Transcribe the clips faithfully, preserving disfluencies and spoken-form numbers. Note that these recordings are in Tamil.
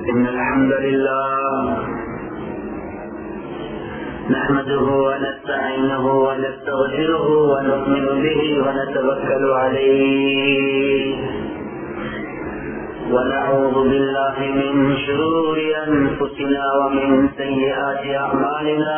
إن الحمد لله نحمده ونستعينه ونستغفره ونؤمن به ونتوكل عليه ونعوذ بالله من شرور أنفسنا ومن سيئات أعمالنا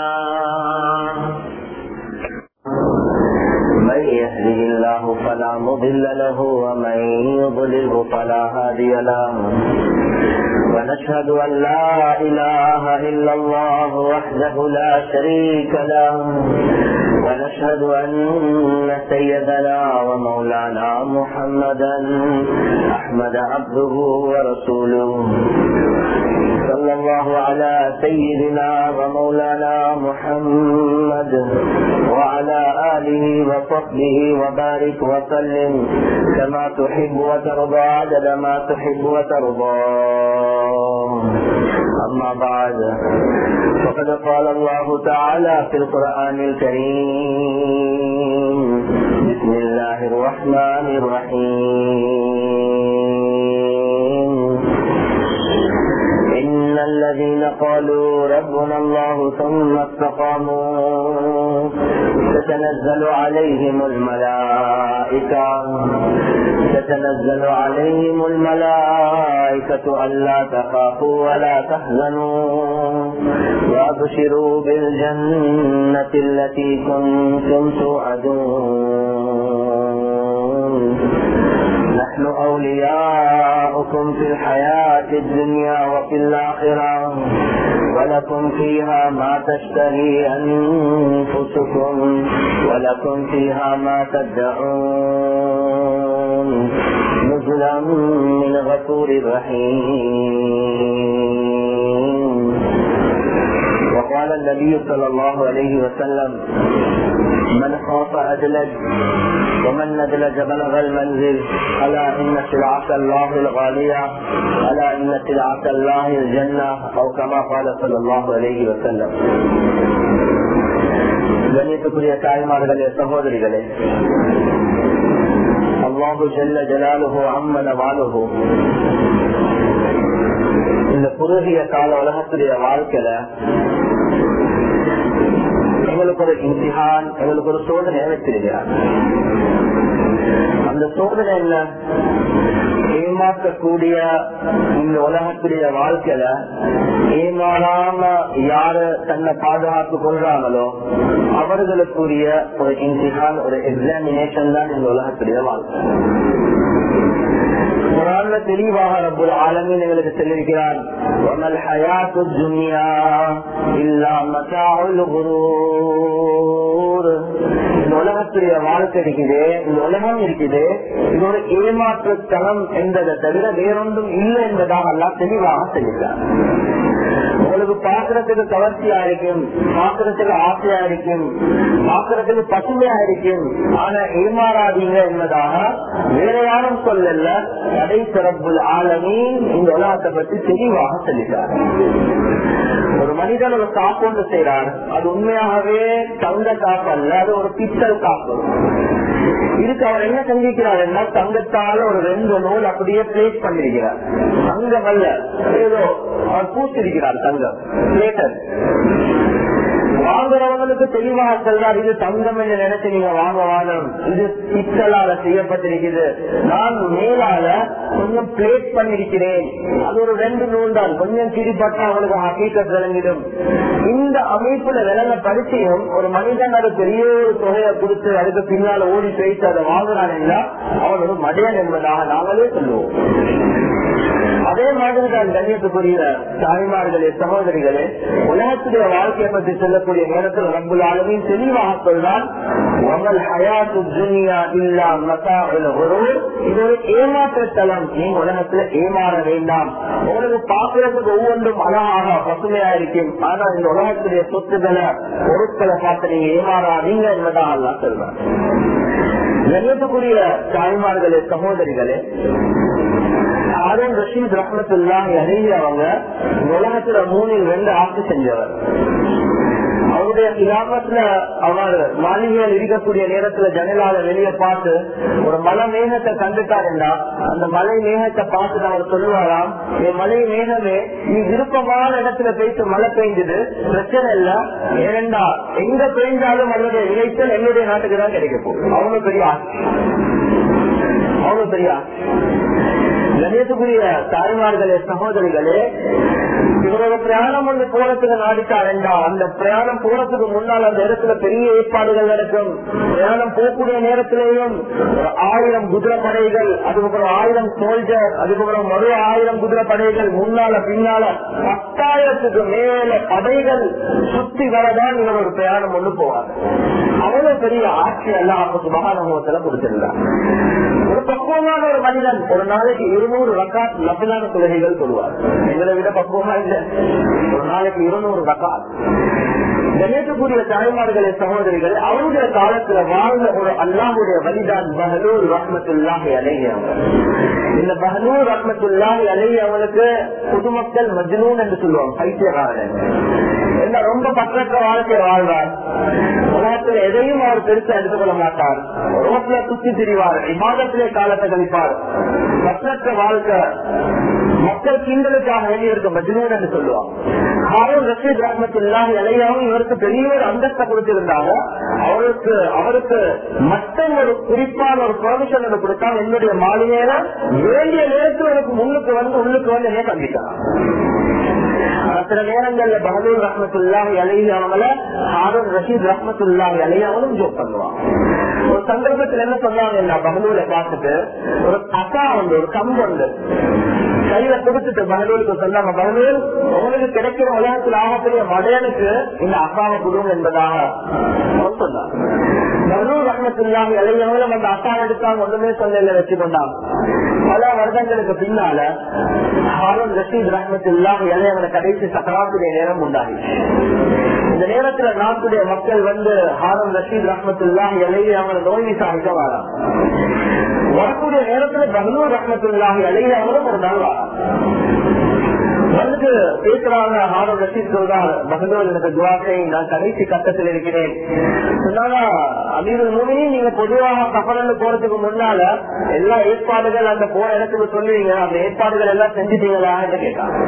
من يهده الله فلا مضل له ومن يضلله فلا هادي له ونشهد أن لا إله إلا الله وحده لا شريك له ونشهد أن سيدنا ومولانا محمدا أحمد عبده ورسوله صلى الله على سيدنا ومولانا محمد وعلى آله وصحبه وبارك وسلم كما تحب وترضى عدد ما تحب وترضى. أما بعد فقد قال الله تعالى في القرآن الكريم بسم الله الرحمن الرحيم إن الذين قالوا ربنا الله ثم استقاموا تتنزل عليهم الملائكة تتنزل عليهم الملائكة ألا تخافوا ولا تحزنوا وأبشروا بالجنة التي كنتم توعدون نحن أولياؤكم في الحياة الدنيا وفي الآخرة ولكم فيها ما تشتهي أنفسكم ولكم فيها ما تدعون نزلا من غفور رحيم. وقال النبي صلى الله عليه وسلم من خاف أدلج ومن ندلج بلغ المنزل ألا إن سلعة الله الغالية ألا إن سلعة الله الجنة أو كما قال صلى الله عليه وسلم. கண்ணியத்துக்குரிய தாய்மார்களே சகோதரிகளே, அல்லாஹு ஜல்ல ஜலாலுஹு அம்மன வாலுஹு இந்த குறுகிய கால உலகத்துடைய வாழ்க்கையில எங்களுக்கு ஒரு இம்திஹான், எங்களுக்கு ஒரு சோதனை வச்சிருக்கிறார். அந்த சோதனை என்ன? ஏமாற்றக்கூடிய இந்த உலகத்துடைய வாழ்க்கையில ஏமாறாம யாரு தன்னை பாதுகாத்து கொள்றாங்களோ அவர்களுக்குரிய ஒரு இம்திஹான், ஒரு எக்ஸாமினேஷன் தான் இந்த உலகத்துடைய வாழ்க்கை. குர்ஆன்ல தெளிவாக ரப்பல் ஆலமீன் எங்களுக்கு சொல்லியிருக்கிறார், வமல் ஹயாத்துத் துன்யா இல்லா மதாஉல் குரூர். இந்த உலகத்துடைய வாழ்க்கை இருக்குது, இந்த உலகம் இருக்குது, இது ஒரு ஏமாற்றுத்தனம் என்பதை தவிர வேறொன்றும் இல்லை என்பதாக அல்லாஹ் தெளிவாக சொல்லியிருக்கிறார். உங்களுக்கு பாக்குறதுக்கு கவர்ச்சியா இருக்கும், பாக்குறதுக்கு ஆசையா இருக்கும், பாக்குறதுக்கு பசுமையா இருக்கும், ஆனா ஏமாறாதீங்க என்பதாக வேற யாரும் சொல்லல. கடைசி ரப்புல் ஆலமீன் இந்த உலகத்தை பற்றி தெளிவாக சொல்லிட்டார். ஒரு மனிதன் ஒரு காப்பு செய்யறார், அது உண்மையாகவே தங்க காப்பு அல்ல, அது ஒரு பித்தல் காப்பு. இதுக்கு அவர் என்ன செஞ்சிருக்கிறார் என்ன, தங்கத்தால ஒரு ரெண்டு நூல் அப்படியே பிளேஸ் பண்ணிருக்கிறார். தங்கம் அல்ல, ஏதோ அவர் பூசிருக்கிறார் தங்கம் பிளேட்டர். வாங்குறவங்களுக்கு தெளிவாக சொல்றார், இது தங்கம் என்று நினைச்சு நீங்க வாங்க வாழும், இது பித்தலால செய்யப்பட்டிருக்குது, நான் மேலால கொஞ்சம் பிளேட் பண்ணிருக்கிறேன், அது ஒரு ரெண்டு நூல் தான், கொஞ்சம் கிரிப்பட்டா அவங்களுக்கு ஹக்கீகத் விளங்கிடும். இந்த அமைப்புல விளங்க பரிச்சயம் ஒரு மனிதன் அது பெரிய ஒரு தொகையை கொடுத்து அதுக்கு பின்னால ஓடி போயிட்டு அதை வாங்குறான் என்றால் அவன் ஒரு மடையன் என்பதாக நாங்களே சொல்லுவோம். அதே மாதிரி தான் கண்ணியத்துக்குரிய தாய்மார்களே சகோதரிகளே, உலகத்துடைய வாழ்க்கையை பற்றி சொல்லக்கூடிய நேரத்தில் ரப்புல் ஆலமீன் தெளிவாக சொல்றான், வமல் ஹயாத்துத் துன்யா இல்லா மதாஉல் குரூர். இது ஒரு ஏமாற்றத்தலம், நீங்க உலகத்துல ஏமாற வேண்டாம். உங்களுக்கு பாக்குறதுக்கு ஒவ்வொன்றும் அழகாக பசுமையா இருக்கும், ஆனா இந்த உலகத்துடைய சொத்துக்களை பொருட்களை பார்த்து நீங்க ஏமாறாதீங்க என்பதாக அல்லாஹ் சொல்றான். கண்ணியத்துக்குரிய தாய்மார்களே சகோதரிகளே, ஹாரூன் ரஷீத் ரஹ்மத்துல்லாஹி அலைஹி அவங்க உலகத்துல மூணில் ரெண்டு ஆட்சி செஞ்சவர். அவருடைய கிராமத்துல அவர் மாளிகையில் இருக்கக்கூடிய நேரத்துல ஜனலால வெளியே பார்த்து ஒரு மலை மேகத்தை கண்டுட்டாருன்னா அந்த மலை மேகத்தை பார்த்து அவர் சொல்லுவாராம், என் மலை மேகமே நீ விருப்பமான இடத்துல போயிட்டு மழை பெய்ஞ்சது பிரச்சனை இல்ல, ஏனென்றா எங்க பெய்ஞ்சாலும் அதனுடைய விளைச்சல் என்னுடைய நாட்டுக்கு தான் கிடைக்க போகும். அவ்வளவு பெரிய ஆட்சி, அவ்வளவு பெரிய ஆட்சி. கணேசபுரிய தாய்மார்களே சகோதரிகளே, இவரோட பிரயாணம் வந்து போறதுக்கு நாடிட்டாருண்டா அந்த பிரயாணம் போறதுக்கு முன்னால் அந்த இடத்துல பெரிய ஏற்பாடுகள் நடக்கும். பிரயாணம் போகக்கூடிய நேரத்திலேயும் ஒரு ஆயிரம் குதிரை படைகள், அதுக்கப்புறம் ஆயிரம் சோல்ஜர், அதுக்கப்புறம் மறு ஆயிரம் குதிரை படைகள், முன்னால பின்னால பத்தாயிரத்துக்கு மேல படைகள் சுத்தி வரதான் இவர் ஒரு பிரயாணம் ஒண்ணு போவார். அவ்வளவு பெரிய ஆட்சி எல்லாம் அப்ப மகாநகரத்துல கொடுத்திருந்தார். ஒரு பக்குவமான ஒரு மனிதன் ஒரு நாளைக்கு இருநூறு ரக்காத் நபிலான தொழுகைகள் சொல்லுவார். எங்களை விட பக்குவமா இல்ல, ஒரு நாளைக்கு இருநூறு ரக்காத். கணேசக்கூடிய தாய்மார்களே சகோதரிகள், அவருடைய காலத்துல வாழ்ந்த ஒரு அல்லாஹுடைய வலிதான் பஹலூர் ரஹ்மத்துல்லாஹி அலைஹி. இந்த பஹலூர் ரஹ்மத்துல்லாஹி அலைஹி அவனுக்கு பொதுமக்கள் மஜ்னூன் என்று சொல்லுவாங்க, பைத்தியக்காரன். என்ன ரொம்ப பற்றற்ற வாழ்க்கை வாழ்வார். உலகத்தில் எதையும் அவர் பெருசா எடுத்துக்கொள்ள மாட்டார். ரோட்ல சுத்தி திரிவார், இபாதத்திலே காலத்தை கழிப்பார். பற்றற்ற வாழ்க்கை, மக்கள் கிண்டலுக்காக வெளியிருக்க மஜ்னூன் என்று சொல்லுவாங்க. ஹாரூன் ரஷீத் ரஹ்மத்துல்லாஹி அலைஹி இவருக்கு பெரிய ஒரு அந்தஸ்தை கொடுத்திருந்தாங்க. அவருக்கு அவருக்கு மற்ற ஒரு குறிப்பான ஒரு பெர்மிஷன் கொடுத்தாங்க. என்னுடைய மாளிகையில வேண்டிய நேரத்தில் எனக்கு முன்னுக்கு வந்து உள்ளுக்கு வந்து என்ன சந்திக்கலாம். சில நேரங்கள்ல பஹலூர் ரஹ்மத்துல்லாஹி அலைஹி அவங்கள ஹாரூன் ரஷீத் ரஹ்மத்துல்லாஹி அலைஹி அவங்களும் ஜோக் பண்ணுவாங்க. ஒரு சந்தர்ப்பத்தில் என்ன சொன்னாங்க, பஹலூரை பார்த்துட்டு ஒரு அக்கா வந்து ஒரு கம்பு வந்து கையில கொடுத்துட்டு பஹலூருக்கு சொன்னாங்க, பஹலூர் உங்களுக்கு கிடைக்கிற உலகத்தில் ஆகக்கூடிய மடையனுக்கு இந்த அக்காவை கொடுங்க என்பதாக சொன்னாங்க. பஹலூர் ரஹ்மத்துல்லாஹி அலைஹி அவங்களும் அந்த அக்கா எடுத்தாங்க, ஒண்ணுமே சொல்ல வச்சு கொண்டாங்க. பல வருடங்களுக்கு பின்னால ஹாரூன் ரஷீத் ரஹ்மத்துல்லாஹி அலைஹி அவங்களை கடைசி சக்கராத்துடைய நேரம் உண்டாகிச்சு. இந்த நேரத்துல நாட்டுடைய மக்கள் வந்து ஹாரூன் ரஷீத் ரஹ்மத்துல்லாஹி அலைஹி அவங்களை நோய் விசாரிக்க வராங்க. வரக்கூடிய நேரத்துல பஹலூர் ரஹ்மத்துல்லாஹி அலைஹி அவங்களும் ஒரு நாள் வராங்க. வந்து பேசுறாங்க. ஹாரூன் ரஷீத் சொல்றார், பஹலூர் எனக்கு துஆ செய்யுங்க, நான் கடைசி கட்டத்தில் இருக்கிறேன். சொன்னாங்க, அமீருல் முஃமினீன் நீங்க பொதுவாக கப்பலில் போறதுக்கு முன்னால எல்லா ஏற்பாடுகள் அந்த போற இடத்துக்கு சொல்லுவீங்க, அந்த ஏற்பாடுகள் எல்லாம் செஞ்சுட்டீங்களா என்று கேட்டாங்க.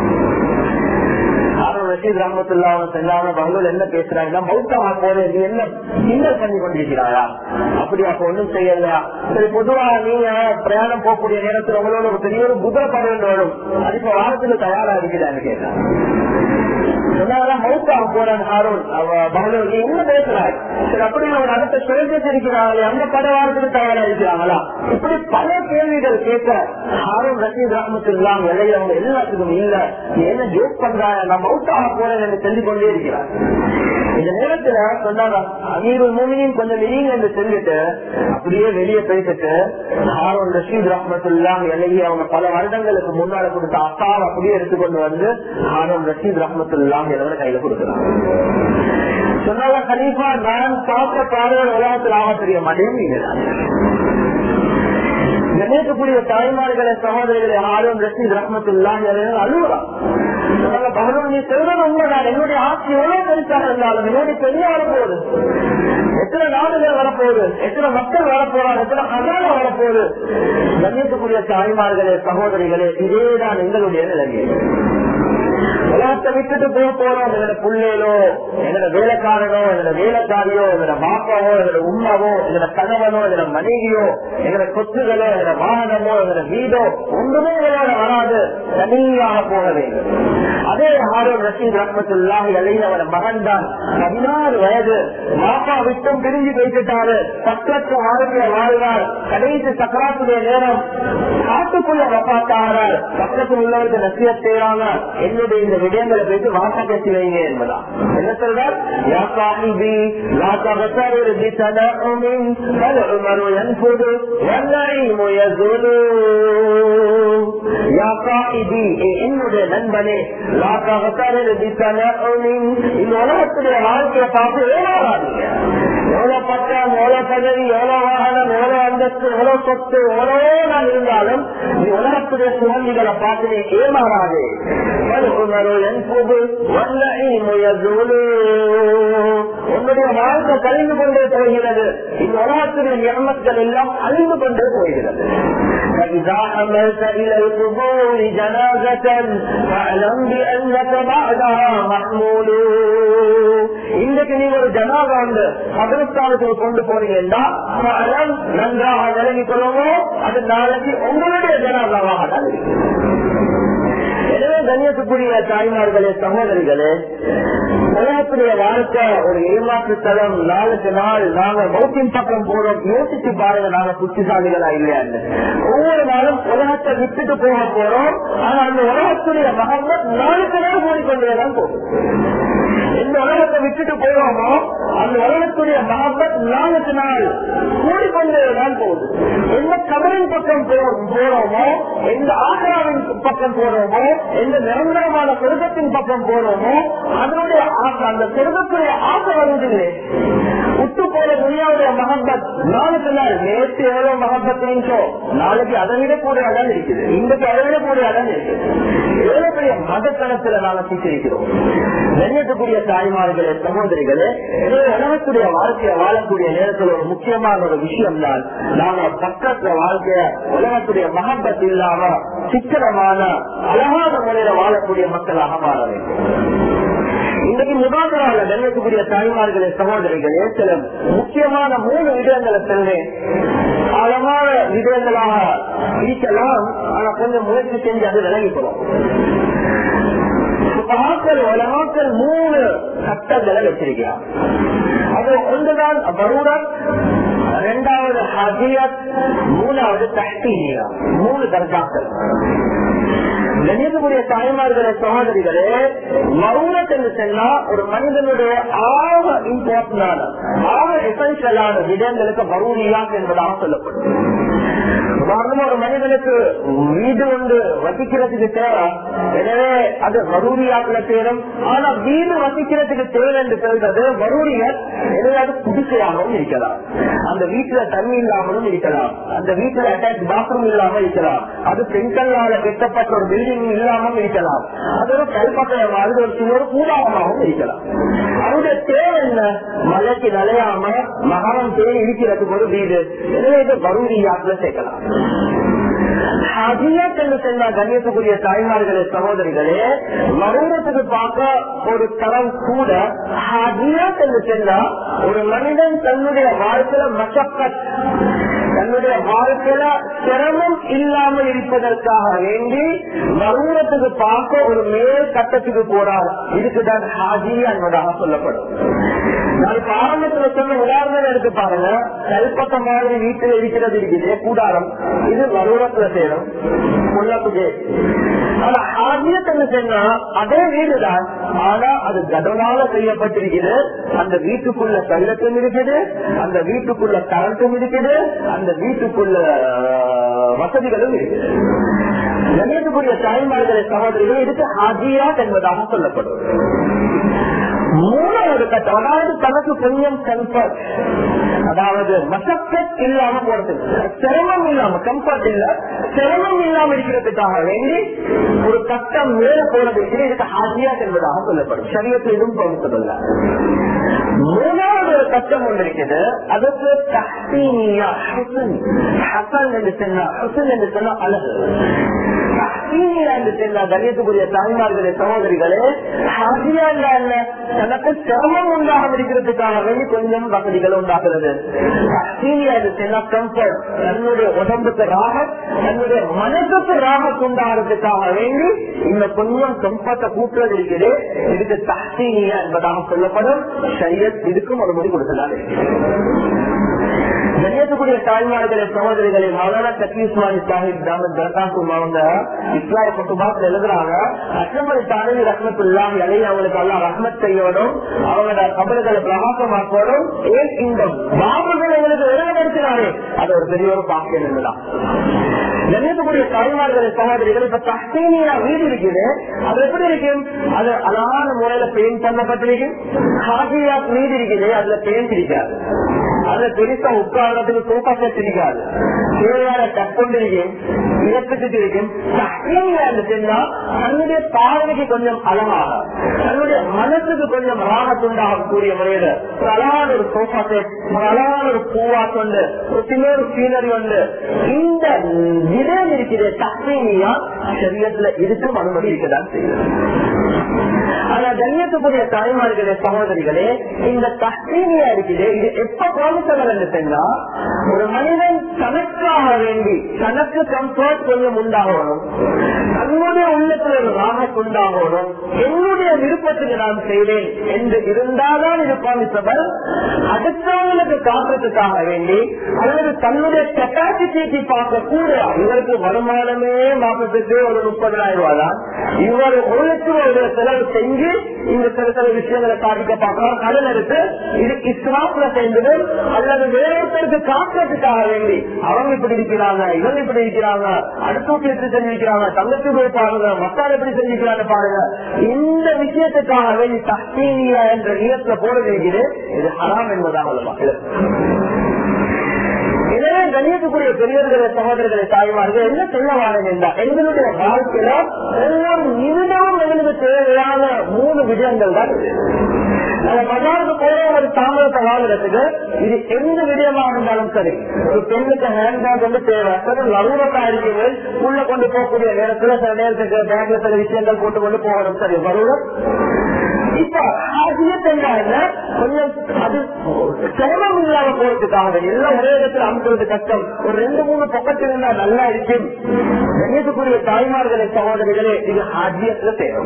ஹாரூன் ரஷீத் ரஹ்மத்துல்லாஹி சொன்னாங்க, பஹலூர் என்ன பேசுறாங்கன்னா, மௌத்தா போறேன் நீ என்ன கிண்டல் பண்ணி கொண்டிருக்கிறாயா, அப்படி அப்ப ஒண்ணும் செய்யலையா? சரி, பொதுவாக நீங்க பிரயாணம் போகக்கூடிய நேரத்தில் உங்களோட ஒரு பெரிய ஒரு குதிரை படகு வரும், அது இப்ப வாரத்துக்கு தயாரா இருக்கிறான்னு கேட்டாங்க. மௌத்தாக போறான் ஹாரூன். பஹலூர் நீ என்ன பேசுறாய்? சரி, அப்படி ஒரு அடுத்த சுழற்சி இருக்கிறாங்களே அந்த படவாரத்துக்கு தயாரா இருக்கிறாங்களா? இப்படி பல கேள்விகள் கேட்க ஹாரூன் ரஷீத் ரஹ்மத்துல்லாஹி அலைஹி அவங்க எல்லாத்துக்கும் இல்ல, நீ என்ன ஜோக் பண்றாங்க, நான் மௌத்தாக போறேன் என்று சொல்லிக் கொண்டே இருக்கிறார். இந்த நேரத்துல சொன்னாங்க, அமீருல் முஃமினீன் கொஞ்சம் நீங்க என்று சொல்லிட்டு அப்படியே வெளியே பேசிட்டு ஹாரூன் ரஷீத் ரஹ்மத்துல்லாஹி அலைஹி அவங்க பல வருடங்களுக்கு முன்னால கொடுத்த அக்காவை அப்படியே எடுத்துக்கொண்டு வந்து ஹாரூன் ரஷீத் ரஹ்மத்துல்லாஹி அலைஹி கையில கொடுக்கிறாங்க. சொன்னாங்க, கலீஃபா நான் சாப்பிட்ட பார்வையில் உலகத்தில் ஆக தெரிய மாட்டேன். நீங்க கணேசக்கூடிய தாய்மார்களே சகோதரிகளை ஹாரூன் ரஷீத் ரஹ்மத்துல்லாஹி அலைஹி அழுகுறாங்க. பஹலூர் நீ சொல்றது உண்மைதான், என்னுடைய ஆட்சி எவ்வளவு பெருசாக இருந்தாலும் என்னுடைய பெரிய வரப்போகுது, எத்தனை நாடுகள் வரப்போகுது, எத்தனை மக்கள் வரப்போறாங்க, எத்தனை கதால வரப்போகுது. கணேசக்கூடிய தாய்மார்களே சகோதரிகளே, இதேதான் எங்களுடைய நிலைமை. உலகத்தை விட்டுட்டு போக போறோம், எங்களோட புள்ளையிலோ எங்களோட வேலைக்காரனோ எங்களோட வேலைக்காரியோ எங்களோட பாப்பாவோ எங்களோட உமாவோ எங்களோட கணவனோ எங்களோட மனைவியோ எங்களோட சொத்துகளோ எங்களோட வாகனமோ எங்களோட வீடோ ஒன்றுமே எங்களோட வராது, தனியாக போக வேண்டும். அதே ஹாரூன் ரஷீத் ரஹ்மத்துல்லாஹி அலைஹி அவரோட மகன் தான் பதினாறு வயது, பாப்பா விட்டும் பிரிஞ்சு பேசிட்டாரு, பக்கற்ற வாழ்க்கைய வாழ்வார். கடைசி சக்கராத்துடைய நேரம் காட்டுக்குள்ள வபாத்தாகிறார். பக்கத்தில் உள்ளவருக்கு நசியத் செய்யறாங்க, என்னுடைய இந்த விடயங்களை பேசி வாச பேசி வைங்க என்பதா. என்ன சொல்றார்? என்னுடைய நண்பனே, இந்த உலகத்துடைய வாழ்க்கையை பார்த்து ஏமாறாதீங்க. எவ்வளவு பட்டம், எவ்வளவு பதவி, எவ்வளவு வாகனம், எவ்வளவு அந்தஸ்து, எவ்வளவு சொத்து, எவ்வளவோ நான் இருந்தாலும் நீ உலகத்துடைய சுகந்திகளை பார்த்து நீ ஏமாறாதே. உன்னுடைய வாழ்க்கை கழிந்து கொண்டே போகிறது. இந்த உலகத்துடைய நியமங்கள் எல்லாம் அழிந்து கொண்டே போகிறது. فإذا حملت إلى القبور جنازة فاعلم بأنك بعدها محمول. இன்றைக்கு நீங்க ஒரு ஜனாதா வந்து கபரஸ்தானத்துக்கு கொண்டு போறீங்கன்னா நன்றாக விலகிக் கொள்ளவும் அது நாளைக்கு உங்களுடைய ஜனாதாவாக தான் இருக்கு. எனவே கண்ணியத்துக்குரிய தாய்மார்களே, சகோதரிகளே, உலகத்துடைய வாழ்க்கை ஒரு ஏமாற்று தளம். நாளுக்கு நாள் நாங்க மௌத்தின் பக்கம் போறோம். யோசிச்சு பாருங்க, நாங்க புத்திசாலிகளா இல்லையான்னு. ஒவ்வொரு நாளும் உலகத்தை விட்டுட்டு போக போறோம். ஆனா அந்த உலகத்துடைய மகம்மத் நாளுக்கு நாள் கூடிக்கொண்டேதான் போகும். எந்த உலகத்தை விட்டுட்டு போறோமோ அந்த உலகத்துடைய மகம்மத் நாளுக்கு நாள் கூடிக்கொண்டேதான் போகுது. எந்த கபரின் பக்கம் போறோமோ, எந்த ஆசிராவின் பக்கம் போறோமோ, எந்த நிரந்தரமான சொர்க்கத்தின் பக்கம் போறோமோ அதனுடைய ஆசை, அந்த சொர்க்கத்துடைய ஆசை வருவதில்லை. விட்டு போற துனியாவுடைய மகப்பத் நாளுக்கு நாள் நேற்று எவ்வளவு மகப்பத் இருந்துச்சோ நாளைக்கு அதை விட கூடிய இடம் இருக்குது, இன்றைக்கு அதை விட கூடிய இடம் இருக்குது. எவ்வளவு பெரிய மதக்கணத்துல நாங்க சீக்கிரிக்கிறோம். கண்ணியத்துக்குரிய தாய்மார்களே, சகோதரிகளே, உலகத்துடைய வாழ்க்கையை வாழக்கூடிய நேரத்தில் ஒரு முக்கியமான ஒரு விஷயம் தான் நாங்க பக்கத்துல வாழ்க்கைய உலகத்துடைய மகப்பத் இல்லாம சிக்கனமான அழகான முறையில வாழக்கூடிய மக்களாக மாற வேண்டும். இன்றைக்கு முகாந்திரால கண்ணியத்துக்குரிய தாய்மார்களே, சகோதரிகளே, சில முக்கியமான மூணு விடயங்களை செல்வேன். அழகான விடயங்களாக இருக்கலாம், ஆனா கொஞ்சம் முயற்சி செஞ்சு அது விலகிப்போம். உலகங்கள் மூணு சட்டங்களை வச்சிருக்கிறார். அது ஒன்றுதான் பரூரத், இரண்டாவது ஹஜியத், மூணாவது தஹ்தீனியா. மூணு தர்ஜாக்கள். கண்ணியத்துக்குரிய தாய்மார்களே, சகோதரிகளே, மௌனத் என்று சொன்னா ஒரு மனிதனுடைய ஆக இம்பார்ட்டன்டான ஆக எசென்ஷியலான விடயங்களுக்கு பரூரியாத் என்பதாக சொல்லப்படும். உதாரணமா ஒரு மனிதனுக்கு வீடு ஒன்று வசிக்கிறதுக்கு தேவை, எனவே அது பரூரியாத்துல தேரும். ஆனா வீடு வசிக்கிறதுக்கு தேவை என்று சொல்றது பரூரியாத். எனவே அது புதுக்கையாகவும் இருக்கலாம், அந்த வீட்டுல தண்ணி இல்லாமலும் இருக்கலாம், அந்த வீட்டுல அட்டாச் பாத்ரூம் இல்லாம இருக்கலாம், அது பெண்களால கட்டப்பட்ட ஒரு பில்டிங் இல்லாமல் இருக்கலாம், அது ஒரு கல்பக்கம் அது ஒரு சின்ன ஒரு கூடாரமாகவும் இருக்கலாம். அவருடைய தேவை என்ன? மலைக்கு நலையாம மகரம் தேவை இருக்கிறதுக்கு ஒரு வீடு. எனவே இது பரூரியாத்துல சேர்க்கலாம். ஹஜியத் என்று சொன்னா கண்ணியத்துக்குரிய தாய்மார்களே, சகோதரிகளே, மருந்தத்துக்கு பார்க்க ஒரு தரம் கூட. ஹஜியத் என்று சொன்னா ஒரு மனிதன் தன்னுடைய வாழ்க்கையில மசக்கத், தன்னுடைய வாழ்க்கையில சிரமம் இல்லாமல் இருப்பதற்காக வேண்டி மருந்தத்துக்கு பார்க்க ஒரு மேல் கட்டத்துக்கு போறார். இதுக்குதான் ஹாஜியா என்பதாக சொல்லப்படும். நாளைக்கு ஆரம்பத்துல சொன்ன உதாரணம் எடுத்து பாருங்க. கல்பத்த மாதிரி வீட்டில் இருக்கிறது இருக்குது கூடாரம், இது மருவத்துல சேரும் முள்ளப்புஜே. ஆனா ஹாஜியத் என்று சொன்னா அதே வீடுதான், ஆனா அது கடனால செய்யப்பட்டிருக்குது. அந்த வீட்டுக்குள்ள சல்லத்தும் இருக்குது, அந்த வீட்டுக்குள்ள கரண்ட்டும் இருக்குது, அந்த வீட்டுக்குள்ள வசதிகளும் இருக்குது. கண்ணியத்துக்குரிய தாய்மார்களே, சகோதரிகள், இதுக்கு ஹாஜியாத் என்பதாக சொல்லப்படும். மூணாவது கட்டம், அதாவது தனக்கு கொஞ்சம் கம்ஃபர்ட், அதாவது மசக்கத் இல்லாம போறது, சிரமம் இல்லாம, கம்ஃபர்ட் இல்ல சிரமம் இல்லாம இருக்கிறதுக்காக வேண்டி ஒரு கட்டம் மேல போறது, இதுக்கு ஹாஜியாத் என்பதாக சொல்லப்படும். சரியத்தில் இதுவும் பகுத்ததில்ல. மூணாவது ஒரு கட்டம் ஒன்று இருக்குது, அதுக்கு தஹ்தீனியா, ஹுஸ்ன். ஹசன் என்று சொன்னா, ஹுஸ்ன் என்று சொன்னா அழகு. தஹ்தீனியா என்று சொன்னா கண்ணியத்துக்குரிய தாய்மார்களே, சகோதரிகளே, ஹாஜியா என்ன? தனக்கு சிரமம் உண்டாக இருக்கிறதுக்காக வேண்டி கொஞ்சம் வசதிகள் உண்டாகிறது. தஹ்தீனியா என்று சொன்னா கம்ஃபர்ட், தன்னுடைய உடம்புக்கு ராகத், தன்னுடைய மனசுக்கு ராகத் உண்டாகிறதுக்காக வேண்டி இந்த கொஞ்சம் கம்ஃபர்ட்டை கூட்டுறது இருக்குது. இதுக்கு தஹ்தீனியா என்பதாக சொல்லப்படும். இதுக்கும் ஒரு முறை கொடுத்ததாக கண்ணியத்துக்குரிய தாய்மார்களே, சகோதரிகளை, மௌலானா தக்லீஸ்மானி சாஹிப் தாமத் பரகாத்தும் அவங்க இஸ்லாய குத்துபாத்துல எழுதுறாங்க. அஸ்லமலி தானவி ரஹ்மத்துல்லாஹி அலைஹி அவங்களுக்கு அல்லாஹ் ரஹ்மத் செய்யணும், அவங்களோட கபறுகளை பிரகாசமாக்கணும். ஏன் இந்த பாபுகள் எங்களுக்கு விளங்கப்படுத்தினாரே, அது ஒரு பெரிய ஒரு பாக்கியம் என்பதான். கண்ணியத்துக்குரிய தாய்மார்களை சகோதரிகள் இப்ப தஹ்சீனியா வீடு இருக்குது, அது எப்படி இருக்கும்? அது அழகான முறையில பெயிண்ட் பண்ணப்பட்டிருக்கு. ஹாஜியா வீடு இருக்குது, அதுல பெயிண்ட் இருக்காது, அதுல பெருசா உட்கார்றதுக்கு சோஃபா செட் இருக்காது, தேவையான கட் கொண்டிருக்கும், இலக்கத்துக்கு இருக்கும். தஹ்சீனியா சொன்னா தன்னுடைய பார்வைக்கு கொஞ்சம் அழகாக, தன்னுடைய மனசுக்கு கொஞ்சம் ராகத்துண்டாக கூடிய முறையில ஒரு அழகான ஒரு சோஃபா செட், ஒரு அழகான ஒரு பூவா கொண்டு, ஒரு சின்ன ஒரு சீனரி கொண்டு இந்த விதம் இருக்கிற தஹ்சீனியா சரியத்துல இருக்கும் அனுமதி இருக்கதான் செய்யுது. ஆனா கண்ணியத்துக்குரிய தாய்மார்களே சகோதரிகளே, இந்த தஹ்சீனியா இருக்குது, இது எப்ப கோவித்தவர்கள் என்று சொன்னா ஒரு மனிதன் தனக்காக வேண்டி தனக்கு கம்ஃபர்ட் கொஞ்சம் உண்டாகணும், தன்னுடைய உள்ளத்துல ஒரு ராகத் உண்டாகணும், என்னுடைய விருப்பத்துக்கு நான் செய்வேன் என்று இருந்தால்தான் இது கோவித்தவர். அடுத்தவங்களுக்கு காட்டுறதுக்காக வேண்டி அல்லது தன்னுடைய கெப்பாசிட்டிக்கு பார்க்க கூட இவருக்கு வருமானமே மாசத்துக்கு ஒரு முப்பதாயிரம் ரூபாய் தான், இவர் ஒரு லட்சம் ரூபாய் செலவு செஞ்சு இந்த சில சில விஷயங்களை காட்டிக்க பார்க்கலாம். கடன் எடுத்து இது இஸ்லாம்ல சேர்ந்தது அல்லது வேறொருத்தருக்கு காட்டுறதுக்காக வேண்டி அவங்க இப்படி இருக்கிறாங்க, இவங்க இப்படி இருக்கிறாங்க, அடுத்தவங்க எப்படி செஞ்சிருக்கிறாங்க, தங்கச்சி போய் பாருங்க, மக்கள் எப்படி செஞ்சிருக்கிறாங்க பாருங்க, இந்த விஷயத்துக்காக வேண்டி தஹ்சீனியா என்ற நியத்துல போட வேண்டியது இது ஹராம் என்பதாக மக்கள். எனவே கண்ணியத்துக்குரிய பெரியவர்களை சகோதரர்களை தாய்மார்கள் என்ன சொல்ல வாங்க என்றால், எங்களுடைய வாழ்க்கையில ஒவ்வொரு நிமிடமும் எங்களுக்கு தேவையான மூணு விடயங்கள் தான். நம்ம பஜாருக்கு போற ஒரு தாமதத்தை வாங்குறதுக்கு இது எந்த விடயமாக இருந்தாலும் சரி, ஒரு பெண்ணுக்கு ஹேண்ட் பேக் வந்து தேவை, லரூரத்தா இருக்குது, உள்ள கொண்டு போகக்கூடிய நேரத்துல சில நேரத்துக்கு பேக்ல சில விஷயங்கள் போட்டு கொண்டு போகணும், சரி வரூரம். இப்ப கொஞ்சம் அது சிரமம் இல்லாம போறதுக்காக எல்லாம் ஒரே இடத்துல அமுக்கிறது கஷ்டம், ஒரு ரெண்டு மூணு பக்கத்தில் இருந்தா நல்லா இருக்கும். கணேசக்குரிய தாய்மார்களை சகோதரிகளே, இது ஹாஜியத்துல தேவை.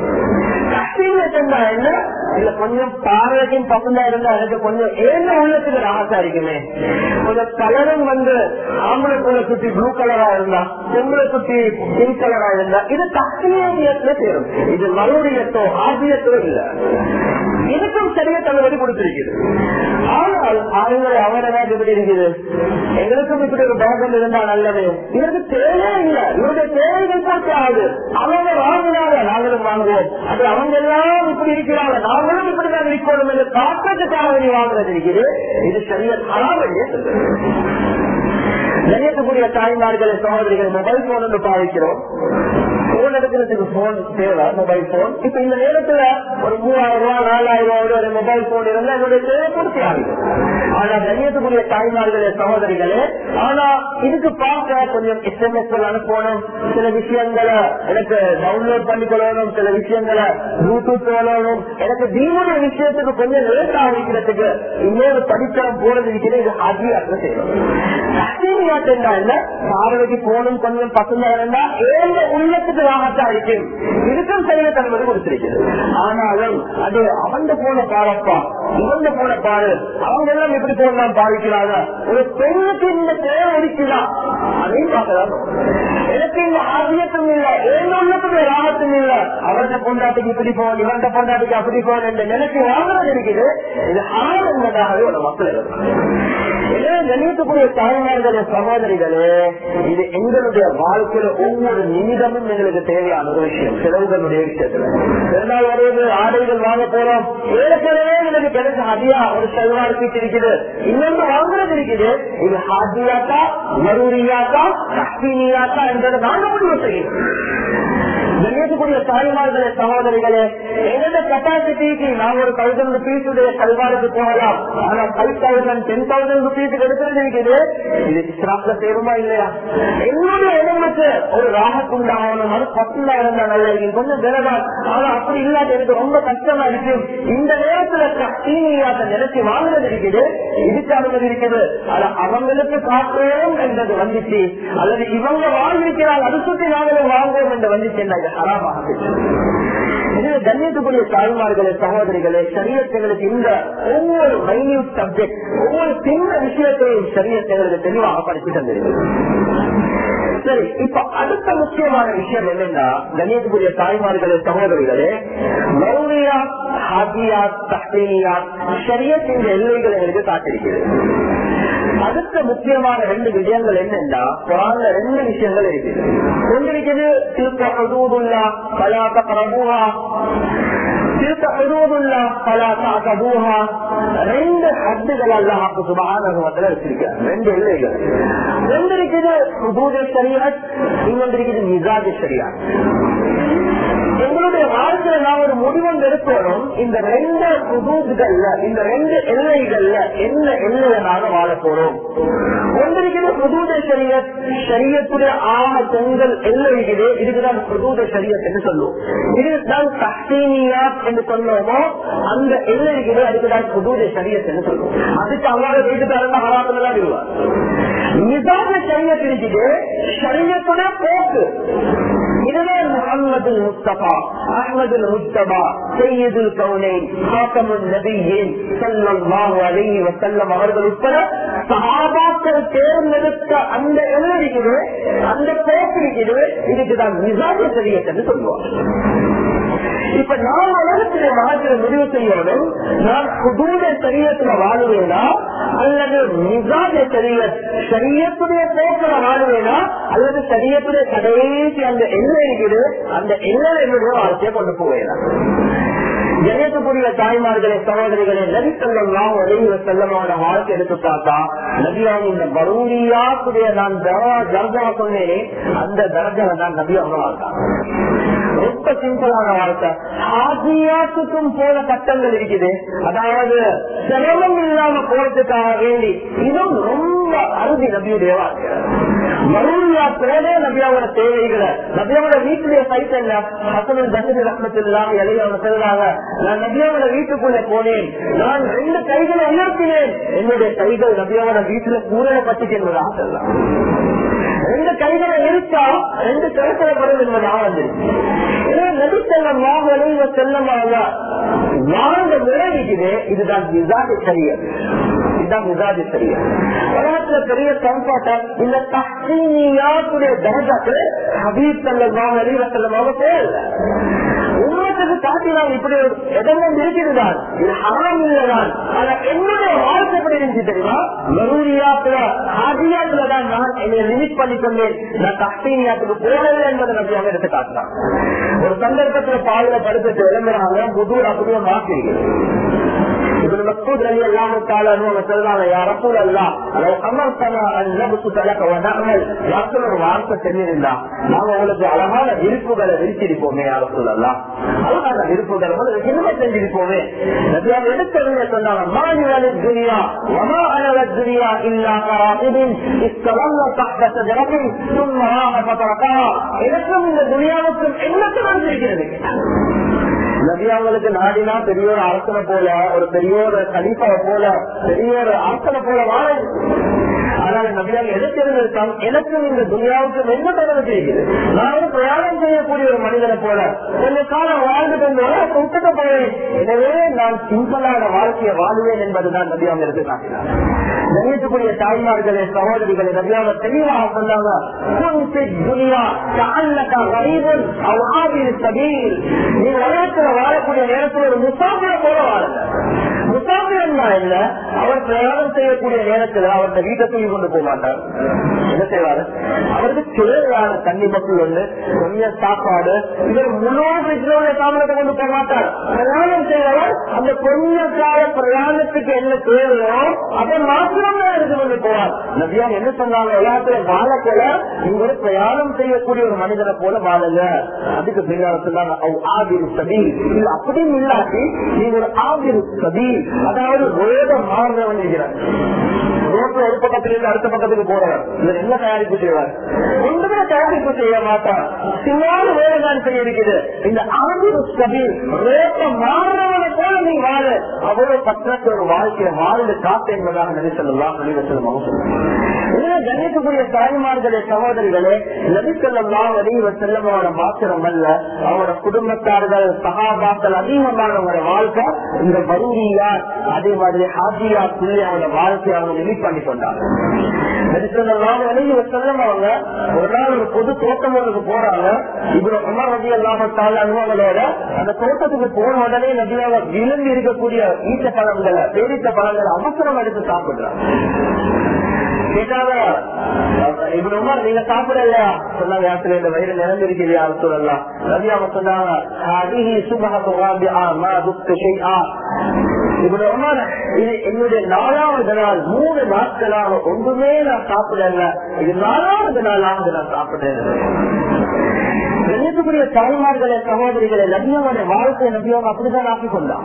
கஷ்டீல என்ன இல்ல கொஞ்சம் பார்வைக்கும் பசந்தா இருந்தா எனக்கு கொஞ்சம் ஏழு உள்ளத்துக்கு ராசா இருக்குமே, கொஞ்சம் கலரும் வந்து ஆம்பளை கூட சுத்தி ப்ளூ கலரா இருந்தா, பொம்பளை சுத்தி பிங்க் கலரா இருந்தா, இது கஷ்டீயத்துல சேரும். இது மறுபடியத்தோ ஆஜியத்தோ இல்ல, இதுக்கும் சரியா தலைவலி கொடுத்திருக்குது. ஆனால் அவங்களை அவரை எப்படி இருக்குது, எங்களுக்கும் இப்படி ஒரு பேகம் இருந்தா நல்லது, இதற்கு தேவையே இல்லை, இவருடைய தேவைகள் போட்டு ஆகுது, அவங்க வாங்கினாங்க நாங்களும் வாங்குவோம், அது அவங்க எல்லாம் இப்படி இருக்கிறாங்க நாங்களும் இப்படிதான் இருக்கணும் என்று காட்டுறதுக்காக நீ வாங்குறது இருக்குது. இது சரியா அறாமையே சொல்றது. கண்ணியத்துக்குரிய தாய்மார்களை சகோதரிகள், மொபைல் போன் ஒன்று பாவிக்கிறோம், போன் எடுக்கிறதுக்கு போன் தேவை, மொபைல் போன். இப்ப இந்த நேரத்துல ஒரு மூவாயிரம் ரூபாய் நாலாயிரம் ரூபாய் ஒரு மொபைல் போன் இருந்தா என்னுடைய தேவை பூர்த்தி ஆகுது. ஆனா கண்ணியத்துக்குரிய தாய்மார்களே சகோதரிகளே, ஆனா இதுக்கு பார்க்க கொஞ்சம் எஸ்எம்எஸ் அனுப்பணும், சில விஷயங்களை எனக்கு டவுன்லோட் பண்ணிக்கொள்ளணும், சில விஷயங்களை ப்ளூடூத் சொல்லணும், எனக்கு தீவுடைய விஷயத்துக்கு கொஞ்சம் லேட் ஆகிக்கிறதுக்கு இன்னொரு படித்தரம் போறது இருக்கிறது. இது ஹாஜியாத்துல செய்யணும். பார்வைக்கு போனும் கொஞ்சம் பசங்க இருந்தா ஏழு உள்ளத்துக்கு வாங்கத்தா இருக்கும், இதுக்கும் சரியா தன்மை கொடுத்திருக்கிறது. ஆனாலும் அது அவன் போன பாரப்பா, இவங்க போன பாரு, அவங்க எல்லாம் எப்படி போனலாம் பாதிக்கிறாங்க. ஒரு பெண்ணுக்கு இந்த தேவை இருக்குதான், அதையும் பார்க்கலாம். எனக்கு இந்த ஆசியத்தும் இல்ல, ஏழு உள்ளத்துக்கு ராகத்தும் இல்ல, அவர்கிட்ட பொண்டாட்டிக்கு இப்படி போகணும், இவர்கிட்ட பொண்டாட்டிக்கு அப்படி போகணும் என்று நினைச்சு வாங்குறது இருக்குது. இது ஆறு என்பதாகவே ஒரு மக்கள் நினைக்கக்கூடிய தாய்மார்களே சகோதரிகளே, இது எங்களுடைய வாழ்க்கையில ஒவ்வொரு நிமிடமும் எங்களுக்கு தேவையான ஒரு விஷயம். செலவுகளுடைய விஷயத்துல இரண்டாவது வருவது ஆடைகள் வாங்க போறோம், ஏற்கனவே எனக்கு கிடைச்ச ஹதியா ஒரு செல்வார் பீச்சு இருக்குது, இன்னொன்று வாங்குறது இருக்குது. இது ஹாஜியாக்கா மருரியாக்கா சக்தினியாக்கா என்றதை நாங்க முடிவு செய்யணும். கண்ணியத்துக்குரிய தாய்மார்களே சகோதரிகளே, எந்த கெப்பாசிட்டிக்கு நாங்க ஒரு தௌசண்ட் ருபீஸுடைய சல்வாருக்கு போகலாம், ஆனா ஃபைவ் தௌசண்ட் டென் தௌசண்ட் ருபீஸுக்கு எடுக்கிறது இருக்குது. இது இஸ்லாம்ல சேருமா இல்லையா? என்னுடைய உடம்புக்கு ஒரு ராகத்து உண்டாகணும், அது பத்துலா இருந்தா நல்லா இருக்கும், கொஞ்சம் விலதான். ஆனா அப்படி இல்லாத எனக்கு ரொம்ப கஷ்டமா இருக்கும். இந்த நேரத்துல சீனியாத்த நினைச்சு வாங்குறது இருக்குது, இதுக்கு அனுமதி இருக்குது. ஆனா அவங்களுக்கு காட்டுவோம் என்றது வந்துச்சு, அல்லது இவங்க வாழ்ந்திருக்கிறாங்க அது சுற்றி நாங்களும் வாங்குவோம் என்று வந்துச்சு. கண்ணியத்துக்குரிய தாய்மார்களே சகோதரிகளே, சரியத்தங்களுக்கு இந்த ஒவ்வொரு மைன்யூட் சப்ஜெக்ட், ஒவ்வொரு சின்ன விஷயத்தையும் சரியத்தங்களுக்கு தெளிவாக படித்து தந்திருக்கிறது. சரி, இப்ப அடுத்த முக்கியமான விஷயம் என்னன்னா, கண்ணியத்துக்குரிய தாய்மார்களே சகோதரிகளே, மௌரியா ஹாஜியா தஹ்சீனியா ஷரியத் என்ற எல்லைகள் எங்களுக்கு காட்டிருக்கிறது. அடுத்த முக்கியமான ரெண்டு விஷயங்கள் என்னன்னா குர்ஆன்ல ரெண்டு விஷயங்கள் இருக்குது. ஒன்று இருக்குது தில்க ஹுதூதுல்லாஹ் ஃபலா தக்ரபூஹா, தில்க ஹுதூதுல்லாஹ் ஃபலா தஅதபூஹா. ரெண்டு ஹத்துகள் அல்லாஹ் சுப்ஹானஹு வ தஆலா வச்சிருக்கார், ரெண்டு எல்லைகள். ஒன்று இருக்குது ஹுதூது ஷரீஅத், இன்னொன்று இருக்குது மிஸாஜ் ஷரீஅத். எங்களுடைய வாழ்க்கையில நாம் ஒரு முடிவம் எடுக்கணும், இந்த ரெண்டு ஹுதூதுகள்ல இந்த ரெண்டு எல்லைகள்ல என்ன எல்லையில நாங்க வாழ போறோம். ஒன்றிருக்கிறது ஹுதூத ஷரீஅத், ஷரீஅத்துடைய ஆக தொங்கல் எல்லை இருக்குது, இதுக்குதான் ஹுதூத ஷரீஅத் என்று சொல்லுவோம். இதுதான் தஹ்சீனியாத் என்று சொன்னோமோ அந்த எல்லை இருக்குது, அதுக்குதான் ஹுதூத ஷரீஅத் என்று சொல்லுவோம். அதுக்கு அல்லாஹ் வீட்டுக்காரங்க ஹராத்துல தான் விடுவார். மிஸாஜ் ஷரீஅத் இருக்குது, ஷரீஅத்துடைய போக்கு. இதுதான் முஹம்மது முஸ்தபா அஹ்மதுல் முஸ்தபா சையதுல் கௌனைன் காத்தமுன் நபியின் ஸல்லல்லாஹு அலைஹி வஸல்லம் அவர்கள் உட்பட சஹாபாக்கள் தேர்ந்தெடுத்த அந்த எல்லை இருக்குது, அந்த போக்கு இருக்குது, இதுக்குதான் மிஸாஜ் ஷரீஅத் என்று சொல்லுவாங்க. இப்ப நான் உலகத்திலே வாழ்க்கை முடிவு செய்யணும், நான் ஹுதூத ஷரீஅத்துல வாழுவேனா அல்லது மிஸாஜ் ஷரீஅத் ஷரீஅத்துடைய போக்கில வாழுவேனா அல்லது ஷரீஅத்துடைய கடைசி அந்த எல்லை இருக்குது, அந்த எல்லையில என்னுடைய வாழ்க்கையை கொண்டு போவேனா. ஜனத்துக்குரிய தாய்மார்களே சகோதரிகளே, நபி ஸல்லல்லாஹு அலைஹி வஸல்லமோட வாழ்க்கை எடுத்து பார்த்தா நபியாவும் இந்த பரூரியாக்குடைய நான் தர்ஜா சொன்னேனே அந்த தர்ஜாவை தான் நபி அவங்க வாழ்ந்தாங்க. ரொம்ப சிம்பிளான வாழ்க்கை. ஆசியாத்துக்கும் போல சட்டங்கள் இருக்குது, அதாவது சிரமம் இல்லாம போறதுக்காக வேண்டி இதுவும் ரொம்ப அறுதி நபியுடைய வாழ்க்கை. மரூரியா போதே நபியாவோட தேவைகளை நபியாவோட வீட்டுடைய சைட் என்ன ஹசன் பஸ்ரி ரஹ்மத்துல்லாஹி அலைஹி அவங்க சொல்றாங்க, நான் நபியாவோட வீட்டுக்குள்ள போனேன், நான் ரெண்டு கைகளை உயர்த்தினேன், என்னுடைய கைகள் நபியாவோட வீட்டுல கூரையை பற்றிக்கு என்பதாக சொல்லலாம். ரெண்டு கைகளை இருக்கா ரெண்டு கருத்துல படும் என்பதாக வந்துருக்கு. நபி ஸல்லல்லாஹு அலைஹி வஸல்லம் வாழ்ந்த முறை இருக்குது, இதுதான் மிஸாஜ் ஷரீஅத். இதுதான் மிஸாஜ் ஷரீஅத். உலகத்துல பெரிய கம்ஃபர்ட் இந்த தஹ்சீனியாத்துடைய தரஜாக்கு ஹபீப் ஸல்லல்லாஹு அலைஹி வஸல்லம் அவங்க போகல. உம்மத்துக்கு காட்டினால் இப்படி ஒரு இடமும் இருக்கிறதுதான், இது ஹராம் இல்லதான். ஆனா என்னுடைய வாழ்க்கை எப்படி இருந்துச்சு தெரியுமா, மரூரியாத்துல ஹாஜியாத்துலதான் நான் என்னை லிமிட் பண்ணி கொண்டேன், நான் தஹ்சீனியாத்துக்கு போகல என்பதை நபியாக எடுத்து காட்டினான். ஒரு சந்தர்ப்பத்துல பாலில படுத்துட்டு விளம்புறாங்க, புதூர் அப்படியே மாற்றிருக்கிறது. ابن مسعود رضي الله تعالى عنه وسلم يا رسول الله لو امرتنا ان نبسط لك ونعمل يا رسول الله வார்த்தை தெரியுதா, நாங்க உங்களுக்கு அழகான விருப்புகளை விரிச்சிருப்போமே யா ரசூல் அல்லாஹ், அழகான விருப்புகளை உங்களுக்கு என்ன செஞ்சிருப்போமே. நபியாக எடுத்தவங்க சொன்னாங்க, மாநில துனியா வமா அலவ துனியா இல்லா கராபின் இஸ்தவல்ல தஹ்த ஷஜரத்தின் ثم راح فتركها. எனக்கும் இந்த துனியாவுக்கும் என்ன தொடர்பு இருக்கிறது? நபியாங்களுக்கு நாடினா பெரிய ஒரு அரசனை போல, ஒரு பெரிய ஒரு கலீஃபாவை போல, பெரிய ஒரு அரசனை போல வாழ. ஆனால் நபியாக எதிர்த்திருந்தான், எனக்கும் இந்த துனியாவுக்கும் என்ன தொடர்பு செய்கிறது? நான் பிரயாணம் செய்யக்கூடிய ஒரு மனிதனை போல கொஞ்ச காலம் வாழ்ந்துட்டு விட்டுட்டு போவேன், எனவே நான் சிம்பிளான வாழ்க்கையை வாழ்வேன் என்பதுதான் நபியாக எடுத்து காட்டினார். கணியத்துக்குரிய தாய்மார்களே சகோதரிகளை நபியாக தெளிவாக சொன்னாங்க, நீ உலகத்துல வாழக்கூடிய நேரத்தில் ஒரு முசாஃபிர போல வாழுங்க. முசாஃபிரன்னா இல்ல, அவர் பிரயாணம் செய்யக்கூடிய நேரத்தில் அவருடைய வீட்டை தூக்கி கொண்டு போக மாட்டார். என்ன செய்வாரு, அவருக்கு தேவையான தண்ணி மக்கள் ஒண்ணு, கொஞ்சம் சாப்பாடு, இவர் முழு வீட்டிலுடைய சாமானத்தை கொண்டு போக மாட்டார். பிரயாணம் செய்வார், அந்த கொஞ்ச கால பிரயாணத்துக்கு என்ன தேவையோ அதை மாத்திரம் தான் எடுத்து கொண்டு போவார். நபியா என்ன சொன்னாங்க, உலகத்துல வாழ போல நீங்க ஒரு பிரயாணம் செய்யக்கூடிய ஒரு மனிதனை போல வாழுங்க. அதுக்கு பின்னால் சொன்னாங்க, அப்படின்னு இல்லாட்டி நீங்க ஒரு ஆபிரு சதி, அதாவது ரோட மாறுறவன் இருக்கிறார். ரோட்ல ஒரு பக்கத்திலிருந்து அடுத்த பக்கத்துக்கு போறவர் இவர் என்ன தயாரிப்பு செய்வார்? ஒன்றுமே தயாரிப்பு செய்ய மாட்டார். சிவான வேலைதான் செய்ய இருக்குது. இந்த ஆபிரு சதி ரோட்ட மாறுறவனை போல நீ வாழ, அவ்வளவு பற்றற்ற ஒரு வாழ்க்கையை வாழ்ந்து காத்து என்பதாக நபி ஸல்லல்லாஹு அலைஹி வஸல்லம் சொல்லுவாங்க. கணிக்கக்கூடிய தாய்மார்களே சகோதரிகளே, நபி ஸல்லல்லாஹு அலைஹி வஸல்லமோட மாத்திரம் அல்ல, அவரோட குடும்பத்தார்கள் சஹாபாக்கள் அதிகமானவங்களோட வாழ்க்கை இந்த பரூரியா அதே மாதிரி ஹாஜியா சொல்லி அவங்களோட வாழ்க்கையை அவங்க லிமிட் பண்ணி கொண்டாங்க. நபி ஸல்லல்லாஹு அலைஹி வஸல்லம் அவங்க ஒரு நாள் ஒரு பொது தோட்டம் ஒன்றுக்கு போறாங்க. இவ்வளவு உமர் ரலியல்லாஹு தஆலா அன்ஹுவங்களோட அந்த தோட்டத்துக்கு போன உடனே நபியாக விழுந்து இருக்கக்கூடிய ஈச்ச பழங்களை பேரித்த பழங்களை அவசரம் எடுத்து சாப்பிடுறாங்க. கேட்டாங்க இப்படி உமர் நீங்க சாப்பிடல சொன்னாங்க யாத்திரை இந்த வயிறு நிரம்பிருக்கிறது யார் சொல்லலாம் ரவி அவங்க சொன்னாங்க இது என்னுடைய நாலாவது நாள் மூணு நாட்களாக ஒன்றுமே நான் சாப்பிடல இது நாலாவது நாளாக நான் சாப்பிடுறேன். கண்ணியத்துக்குரிய தாய்மார்களே சகோதரிகளை நபியோட வாழ்க்கை நபியோக அப்படிதான் ஆக்கிக் கொண்டான்.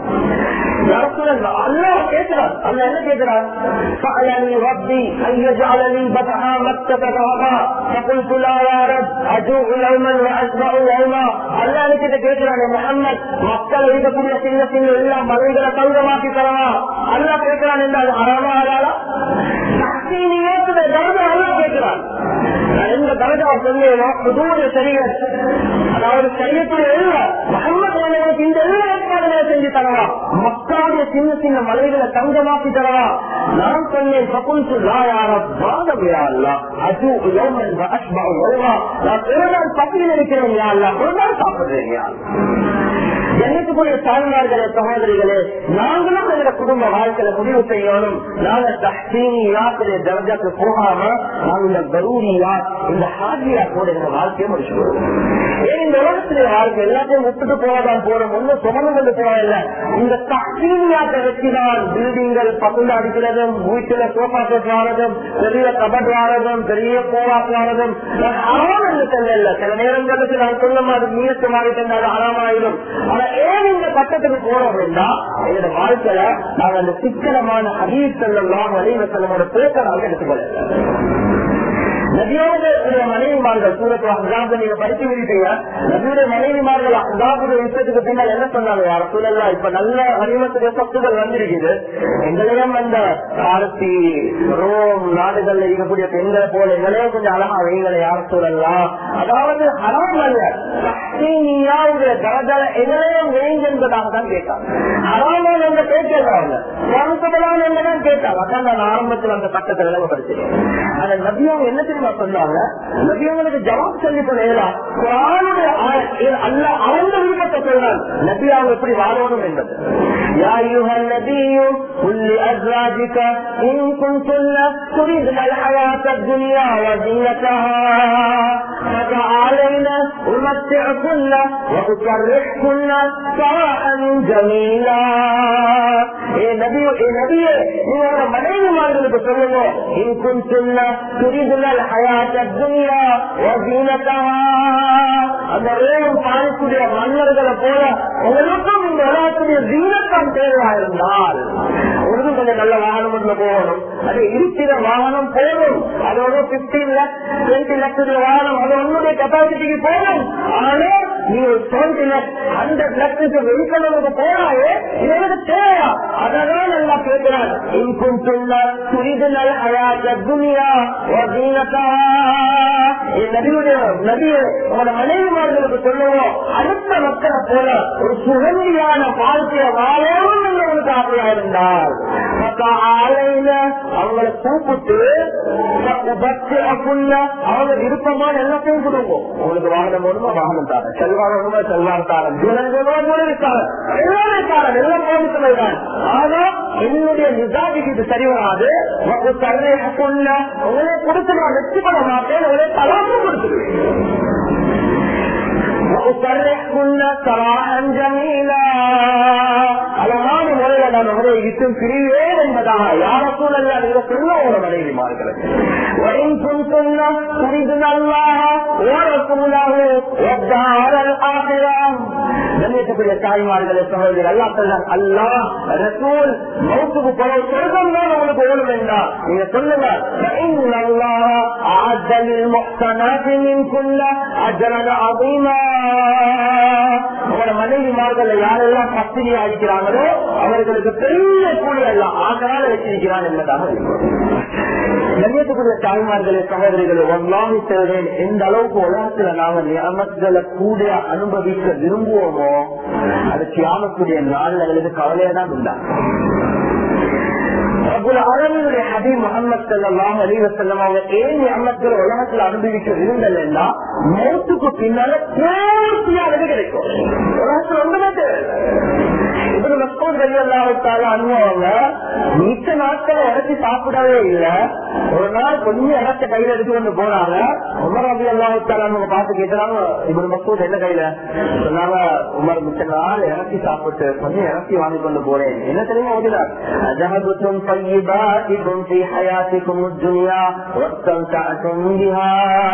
அல்லாஹ் கேட்கிறான். அல்லாஹ் என்ன கேட்கிறான்? சஅலனி ரப்பி அய்யஜஅலனி பத்ஹா மக்கத கஅபா ஃபகுல்து லா யா ரப் அஜூஉ யௌமன் வ அஸ்பஉ யௌமா. அல்லாஹ் கிட்ட கேட்கிறான் முஹம்மத் மக்கள் இருக்கக்கூடிய சின்ன சின்ன எல்லாம் மலைகளை தங்கமாக்கி தரவா? அல்லாஹ் கேட்கிறான் என்றால் ஹராமா ஹலாலா? தஹ்சீனியத்துடைய தரஜா அல்லாஹ் கேட்கிறான். எந்த தரஜா சொல்லுவேனோ புதுவுடைய சரியத் அதாவது சரியத்துடைய இல்ல முஹம்மத் அவர்களுக்கு இந்த எல்லா ஏற்பாடுகளை செஞ்சு தரவா? மக்களுடைய சின்ன சின்ன மலைகளை தங்கமாக்கி தரவா? நான் சொன்னேன் ஃபகுல்து லா யா ரப் வாதம் யா அல்லாஹ் அஜூஉ யௌமன் வ அஸ்பஉ யௌமா. நான் ஒரு நாள் பசியில் இருக்கிறேன் யா அல்லாஹ், ஒரு நாள் சாப்பிடுறேன் யா அல்லாஹ். ஜன்னத்துக்குரிய தாய்மார்களே சகோதரிகளே நாங்களும் எங்க குடும்ப வாழ்க்கையில முடிவு செய்யணும். நாங்க தஹ்சீனியாத்துடைய தர்ஜாக்கு போகாம நாங்க இந்த கரூரியா இந்த ஹாஜியா கூட எங்க வாழ்க்கையை முடிச்சுக்கணும். ஏன் இந்த உலகத்திலே வாழ்க்கை எல்லாத்தையும் விட்டுட்டு போவதான் போறோம், ஒன்னும் சுமந்து கொண்டு போவதில்லை. இந்த தஹ்சீனியாத்தை வச்சுதான் பில்டிங்கள் பகுந்து அடிக்கிறதும், வீட்டுல சோஃபா செட் வாரதும், பெரிய கபட் வாரதும், பெரிய போவாக்கு வாரதும் அறாம் என்று சொல்லல. சில நேரங்களுக்கு நான் சொல்ல மாதிரி நீயத்து மாறி தந்தால் அறாமாயிடும். ஏன் இந்த கட்டத்துக்கு போறோம் அப்படின்னா எங்களோட வாழ்க்கையில நாங்க அந்த சிக்கனமான ஹதீஸ் ஸல்லல்லாஹு அலைஹி வஸல்லமோட பேச்சை எடுத்துக்கொள்ள நபியோட மனைவிமார்கள் சூரத்து அஹ்ஸாப் நீங்க படிச்சு விட்டீங்க. நபியோட மனைவிமார்கள் அஹ்ஸாபுடைய விஷயத்துக்கு பின்னால் என்ன சொன்னாங்க? யார சொல்லலாம் இப்ப நல்ல அறிவத்துடைய சத்துகள் வந்திருக்குது. எங்களையும் அந்த பாரசி ரோம் நாடுகள்ல இருக்கக்கூடிய பெண்களை போல எங்களையும் கொஞ்சம் அழகா வைங்களை யார சொல்லலாம். அதாவது ஹராம் அல்ல, தஹ்சீனியாவுடைய தரஜால எங்களையும் வேங்க என்பதாக தான் கேட்டாங்க. ஹராமான எங்க கேட்கல, கம்ஃபர்டபுளான என்னதான் கேட்டாங்க. அதான் நான் ஆரம்பத்தில் அந்த கட்டத்தை விளங்கப்படுத்தேன். ஆனா நபியாவும் என்ன தெரியுமா சொன்னாங்க? நபியாவுக்கு ஜவாப் சொல்லி போலாம். அல்ல அவங்க விருப்பத்தை சொல்றாங்க நபியாவும் எப்படி வாழணும் என்பது. யா அய்யுஹன் நபியு குல் அஸ்வாஜிக இன் குன்துன்ன துரிதுன الحياة الدنيا وزينتها فتعالينا أمتعكن وأسرحكن سراحا جميلا. ஏ நபியே ஏ நபியே நீங்க மனைவிமார்களுக்கு சொல்லுங்க இன் குன்துன்ன துரிதுன الحياة الدنيا وزينتها. அந்த ரோம் பாரிசுடைய மன்னர்களை போல உங்களுக்கும் இந்த உலகத்துடைய ஜீனத்தான் தேவையா இருந்தால் உனக்கு கொஞ்சம் நல்ல வாகனம் ஒன்று போகணும். அது இருக்கிற வாகனம் போகணும். அதோட பிப்டீன் லேக் டுவெண்ட்டி லேக்ஸ் வாகனம் அது உன்னுடைய கெப்பாசிட்டிக்கு போகணும். ஆனால் நீ ஒரு twenty lakh hundred lakhs vehicle போனாயே இதற்கு தேவையா? அதான் நல்லா கேட்கிறான். இன்கும் சொன்ன துரிதுனல் ஹயாத்த துனியா வஸீனத்தா. நபியுடைய நபியை உங்களோட மனைவிமார்களுக்கு சொல்லுவோம், அடுத்த மக்களை போல ஒரு சுகந்தியான வாழ்க்கைய வாழவும் உங்களுக்கு ஆசையா இருந்தால் அவங்களை கூப்பிட்டு அவங்க விருப்பமான எல்லாத்தையும் கொடுப்போம். உங்களுக்கு வாகனம் வேணுமா வாகனம் தார, செல்வாரம் வேணுமா செல்வாரம் தாரம், எல்லாமே தாரம், எல்லாம் போதுதான். ஆனா என்னுடைய நிசாதிக்கு இது சரி வராது. உங்களை கொடுத்து நான் வெற்றி பண்ண மாட்டேன், உங்களை தலாமும் கொடுத்துருவேன். அழகான முறையில நான் உங்களை விட்டும் பிரிவேன் என்பதாக யார சூழல்ல நீங்க சொல்ல ஒரு மனைவிமார்களுக்கு தாய்மார்களை சகோதரர் அல்லா சொன்னார், அல்லாஹ் ரசூல் மௌத்துக்கு போல சொர்க்கம் தான் உங்களுக்கு ஓடும் என்றார். நீங்க சொல்லுங்க உங்களோட மனைவிமார்கள் யாரெல்லாம் பத்தினி அளிக்கிறாங்களோ அவர்களுக்கு பெரிய கூலி எல்லாம் ஆகனால வச்சிருக்கிறான் என்பதாக கண்ணியத்துக்குரிய தாய்மார்களே சகோதரிகளை ஒன்றாக சொல்றேன். எந்த அளவுக்கு உலகத்துல நாம நியமங்களை கூட அனுபவிக்க விரும்புவோமோ அது கியாமத்துடைய நாள் எங்களுக்கு கவலையா தான் உண்டா. அரபியுடைய ஹபீப் முஹம்மது ஸல்லல்லாஹு அலைஹி வஸல்லம் அவங்க ஏன் நியமங்களை உலகத்துல அனுபவிக்க விரும்பலன்னா மௌத்துக்கு பின்னால பூர்த்தியானது கிடைக்கும். உலகத்துல ஒன்றுமே தேவை. இப்படி மக்கள் வெளியல்லாவிட்டால அனுபவங்க மிச்ச நாட்களை இறச்சி சாப்பிடவே இல்லை. ஒரு நாள் கொஞ்சம் இறச்ச கையில எடுத்து கொண்டு போனாங்க. உமர் ரபி அல்லாஹ் பார்த்து கேட்டாங்க, இவரு மசூத் என்ன கையில சொன்னாங்க, உமர் மிச்ச நாள் இறச்சி சாப்பிட்டு கொஞ்சம் இறச்சி வாங்கி கொண்டு போறேன். என்ன தெரியுமா ஓதினார், அஜஹதுக்கும் தய்யிபாத்திக்கும் ஃபீ ஹயாத்திக்கும் துன்யா வஸ்தம்தஅதும் பிஹா.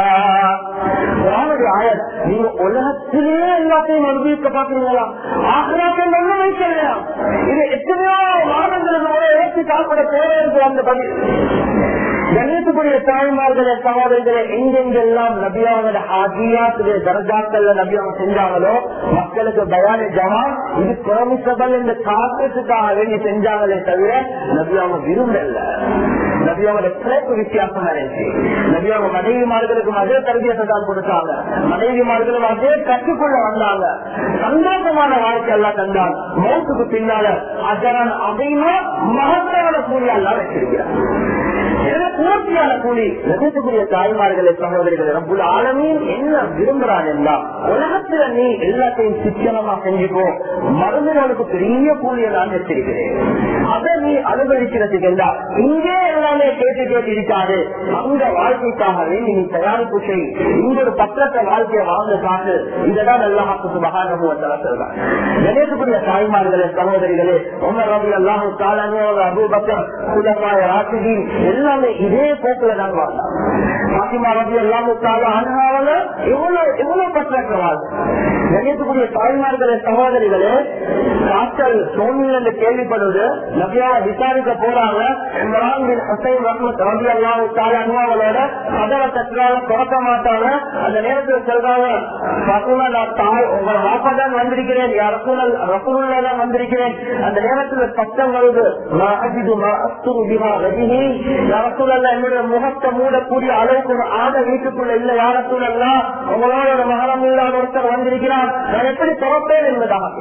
குர்ஆனுடைய ஆயத், நீங்க உலகத்திலே எல்லாத்தையும் அனுபவிக்க பாக்குறீங்களா, ஆகிராத்தில் ஒண்ணு வைக்கலையா? இது எத்தனையோ மாதங்களுக்கு ஒரு இறச்சி சாப்பிட போறேன். அந்த பதில் கணியத்துக்குரிய தாய்மார்களே சகோதரர்களே, எங்கெங்கெல்லாம் நபியாவோட ஹாஜியாத்துடைய தரஜாக்கள்ல நபியாவை செஞ்சாங்களோ மக்களுக்கு பயானி ஜமான் இது பெர்மிசபிள் இந்த காரணத்துக்காக வேண்டி செஞ்சாங்களே தவிர நபியாவை விரும்பல. நபியாவோட பிறப்பு வித்தியாசமா இருந்துச்சு. நபியாவை மனைவிமார்களுக்கும் அதே தரபியத்தை தான் கொடுத்தாங்க. மனைவிமார்களும் அதே கற்றுக்கொள்ள வந்தாங்க. சந்தோஷமான வாழ்க்கை எல்லாம் தந்தாங்க. மௌத்துக்கு பின்னால அதனால் அதையுமா மகத்தான கூலி எல்லாம் வச்சிருக்கிறார். பூர்த்தியான கூலி. நபிக்குரிய தாய்மார்களே சகோதரிகள், ரப்புல் ஆலமீன் என்ன விரும்புறான் என்றால், உலகத்துல நீ எல்லாத்தையும் சிக்கனமா செஞ்சுக்கோ, மருந்துகளுக்கு பெரிய கூலியை நான் வச்சிருக்கிறேன். அதை நீ அனுபவிக்கிறதுக்கு என்றால் இங்கே எல்லாமே கேட்டு கேட்டு இருக்காது. அந்த வாழ்க்கைக்காகவே நீ தயாரிப்பு செய். இங்க ஒரு பக்கத்தை வாழ்க்கையை வாழ்ந்து காட்டு. இதெல்லாம் அல்லாஹ் சுப்ஹானஹு வ தஆலா சொல்றார். நபிக்குரிய தாய்மார்களே சகோதரிகளே, உமர் ரலியல்லாஹு தஆலா அன்ஹு, அபூபக்கர், குலஃபாய ராஷிதீன் எல்லாமே இதே போக்குல தான் வாழ்ந்தாங்க. பாத்திமா ரலியல்லாஹு தஆலா அன்ஹாவல எவ்வளவு எவ்வளவு பற்றற்றவாள். கணியத்துக்குரிய தாய்மார்களே சகோதரிகளே, காய்ச்சல் சோனில் என்று கேள்விப்படுவது நபியாவை விசாரிக்க போறாங்க. இம்ரான் பின் ஹுசைன் ரலியல்லாஹு தஆலா அன்ஹாவலோட கதவை தட்டுறாங்க, திறக்க மாட்டாங்க. அந்த நேரத்தில் சொல்றாங்க, பாத்திமா நான் தாய் உங்களை வாப்பா தான் வந்திருக்கிறேன், ரசூலுல்லாஹ் தான் வந்திருக்கிறேன். அந்த நேரத்தில் சத்தம் வருது, மா அஜிது மா அஸ்துரு பிஹா வஜ்ஹி, யா ரசூலல்லாஹ் என்னுடைய முகத்தை மூடக்கூடிய அளவுக்கு ஒரு ஆடை வீட்டுக்குள்ள இல்ல, யா ரசூலல்லாஹ் உங்களோட மகரம் இல்லாத ஒருத்தர் வந்திருக்கிறார், நான் எப்படி திறப்பேன் என்பதாக.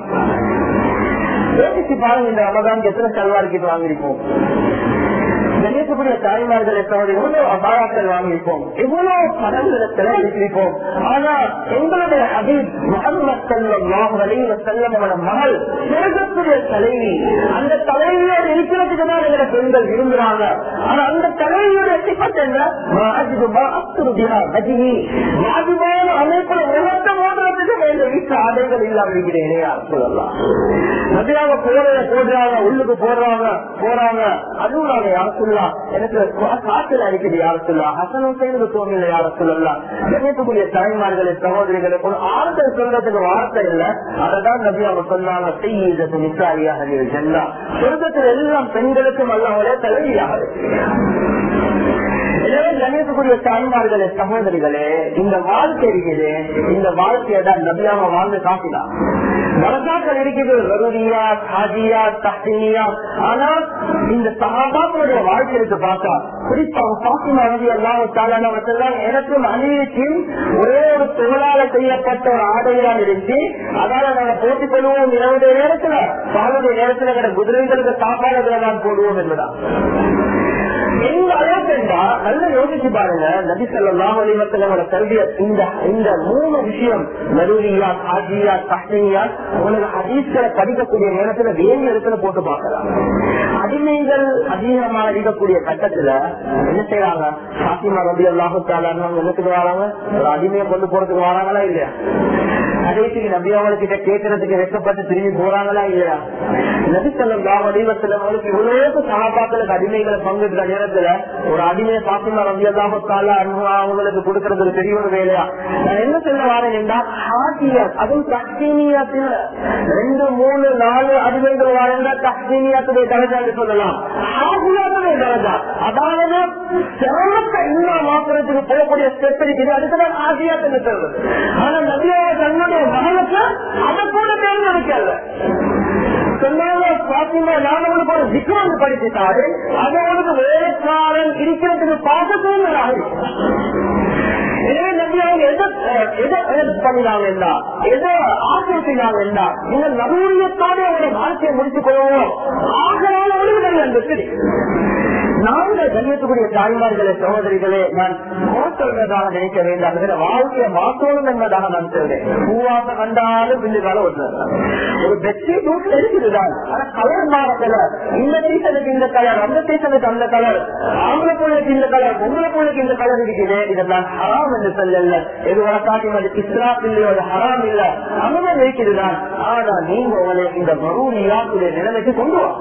யோசிச்சு பாருங்க, இந்த ரமதான் எத்தனை சல்வார்கிட்ட வாங்கிருப்போம். கணியத்துக்குரிய தாய்மார்களை தவிர எவ்வளவு அபாயாக்கள் வாங்கியிருப்போம், எவ்வளவு படங்களை செலவழித்திருப்போம். ஆனா எங்களுடைய ஹபீப் முஹம்மது ஸல்லல்லாஹு அலைஹி வஸல்லம் அவரோட மகள் சொர்க்கத்துடைய தலைவி, அந்த தலைவியோடு இருக்கிறதுக்கு தான் எங்களை பெண்கள் விரும்புறாங்க. ஆனா அந்த தலைவியோட சிபத் என்ன, அமைப்புல உலகத்தை ஓடுறதுக்கு வேண்டிய வீட்டு ஆடைகள் இல்லாம இருக்கிறேனே சொல்லலாம். நபியாக போடுற போடுறாங்க, உள்ளுக்கு போடுறாங்க போறாங்க, அதுவும் நாங்க யார் சொல்லலாம், எனக்கு காய்ச்சல் அடிக்குது யார் சொல்லலாம், ஹசனம் செய்து தோணல யார சொல்லலாம். கணியத்துக்குரிய தாய்மார்களே சகோதரிகளுக்கு ஒரு ஆறுதல் சொல்றதுக்கு வார்த்தை இல்லை. அதைதான் நபியாக சொன்னாங்க, செய்யது நிசாரியாக ஜன்னா, சொர்க்கத்தில் எல்லாம் பெண்களுக்கும் அல்லாஹ்வுடைய தலைவியாக இருக்கிறார். எனவே கணியத்துக்குரிய தாய்மார்களே சகோதரிகளே, இந்த வாழ்க்கை இருக்குது, இந்த வாழ்க்கையை தான் நபியாக வாழ்ந்து காட்டினார். வரலாற்று இருக்குது, ரருதியா, ஹாஜியா, தஹ்னியா. ஆனா இந்த சஹாபாக்களுடைய வாழ்க்கைக்கு பார்த்தா, குறிப்பாக பாத்திமா ரலியல்லாஹு தஆலா அன்ஹா எனக்கும் அணிவிக்கும் ஒரே ஒரு தொழிலாள செய்யப்பட்ட ஒரு ஆடைதான் இருந்துச்சு. அதால நாங்க போட்டிக் கொள்வோம். இரவுடைய நேரத்துல பாலுடைய நேரத்துல கிட்ட குதிரைகளுக்கு சாப்பாடுகளை தான் போடுவோம் என்பதா. எந்த அளவுக்கு என்றா நல்ல யோசிச்சு பாருங்க, நபி ஸல்லல்லாஹு அலைஹி வஸல்லம் கல்விய இந்த இந்த மூணு விஷயம், நருரியா, ஹாஜியா, தஹ்னியா, உங்களுக்கு ஹதீஸ்களை படிக்கக்கூடிய நேரத்துல வேண்டிய இடத்துல போட்டு பார்க்கலாம். அடிமைகள் அதிகமாக இருக்கக்கூடிய கட்டத்துல என்ன செய்யறாங்க, பாத்திமா ரலியல்லாஹு தஆலா என்னத்துக்கு வராங்க, ஒரு அடிமையை கொண்டு போறதுக்கு வராங்களா இல்லையா? கடைசிக்கு நபி அவங்ககிட்ட கேட்கறதுக்கு வெக்கப்பட்டு திரும்பி போறாங்களா இல்லையா? நபி ஸல்லல்லாஹு அலைஹி வஸல்லம் அவங்களுக்கு இவ்வளவு சஹாபாக்களுக்கு அடிமைகளை பங்குற நேரத்துல ஒரு அடிமையை பாத்திமா ரலியல்லாஹு தஆலா அன்ஹா அவங்களுக்கு கொடுக்கறது பெரிய ஒரு வேலையா? நான் என்ன சொல்ல வரேன் என்றால், ஹாஜியாத் அதுவும் தஹ்சீனியாத்துல ரெண்டு மூணு நாலு அடிமைகள் வாழ்ந்தா தஹ்சீனியாத்துடைய தரஜான்னு சொல்லலாம். ஹாஜியாத்துடைய தரஜா, அதாவது சிரமத்தை இன்னும் மாத்திரத்துக்கு போகக்கூடிய ஸ்டெப் இருக்குது, அதுக்குதான் ஹாஜியாத்துன்னு சொல்றது. ஆனா நபியோட தன்னுடைய மகளுக்கு அதை கூட தேர்ந்தெடுக்கல. சொன்னாங்க, பாத்திமா நான் உங்களுக்கு ஒரு விக்ரம் படிச்சுட்டாரு, அது அவனுக்கு வேலைக்காரன் இருக்கிறதுக்கு பார்க்கணும். எனவே நம்பி அவங்க எதை எதை பண்ணினாங்க, எதை ஆசிரியாங்க, நீங்க நவீனத்தோட அவங்களோட வாழ்க்கையை முடித்துக் கொள்வோம். ஆகனால அவங்களுக்கு அந்த நாங்கள் கண்ணியத்துக்குரிய தாய்மார்களே சகோதரிகளே நான் சொல்றதாக நினைக்க வேண்டாம், வாழ்க்கையை மாற்றணும் என்பதாக நான் சொல்றேன். பூவாக கண்டாலும் பின்னுக்கால ஒரு பெட்ஷீட் வீட்டுல இருக்குதுதான், ஆனா கலர் மாறல. இந்த சீசனுக்கு இந்த கலர், அந்த சீசனுக்கு அந்த கலர், ஆம்பளை பிள்ளைக்கு இந்த கலர், பொம்பளை பிள்ளைக்கு இந்த கலர் இருக்குது. இதெல்லாம் ஹராம் என்று சொல்லல. எது வழக்காட்டும் அது இஸ்ராப் இல்லையோ, அது ஹராம் இல்ல, அனுமதி இருக்குதுதான். ஆனா நீங்க உங்களை இந்த மரூனியாக்குடைய நிலைமைக்கு கொண்டு வா.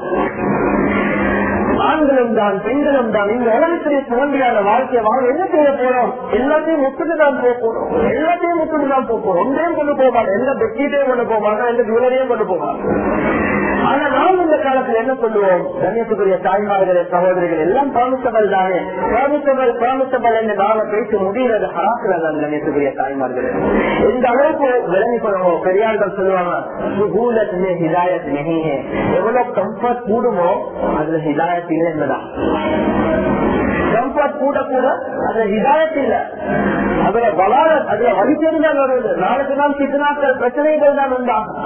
ஆண்களும் தான் பெண்களும் தான் இந்த உலகத்திலே தோன்றியான வாழ்க்கையை வாங்க என்ன செய்ய போறோம்? எல்லாத்தையும் முத்துட்டு தான் போறோம், எல்லாத்தையும் முத்துட்டு தான் போறோம். ஒன்றையும் கொண்டு போவாங்க, எந்த பெட்ஷீட்டையும் கொண்டு போவாங்க, எந்த ஜுவலரியும் கொண்டு போவாங்க. ஆனா நாம் இந்த காலத்துல என்ன சொல்லுவோம்? கண்ணியத்துக்குரிய தாய்மார்களே சகோதரிகள் எல்லாம் ப்ராமிசபிள் தானே, ப்ராமிசபிள் ப்ராமிசபிள் என்று நாம பேச முடிகிறது ஹராத்துல தான். கண்ணியத்துக்குரிய தாய்மார்களே இந்த அளவுக்கு விளங்கி கொள்வோம். பெரியார்கள் சொல்லுவாங்க, ஹிதாயத் நஹி ஹை. எவ்வளவு கம்ஃபர்ட் கூடுமோ அதுல ஹிதாயத் இல்லை என்பதான். கம்ஃபர்ட் கூட கூட அதுல ஹிதாயத் இல்ல, அதுல வளாரத், அதுல வலிச்சேரி தான் வருவது. நாளுக்கு நாள் சித்தனாக்கள் பிரச்சனைகள் தான் உண்டாகும்.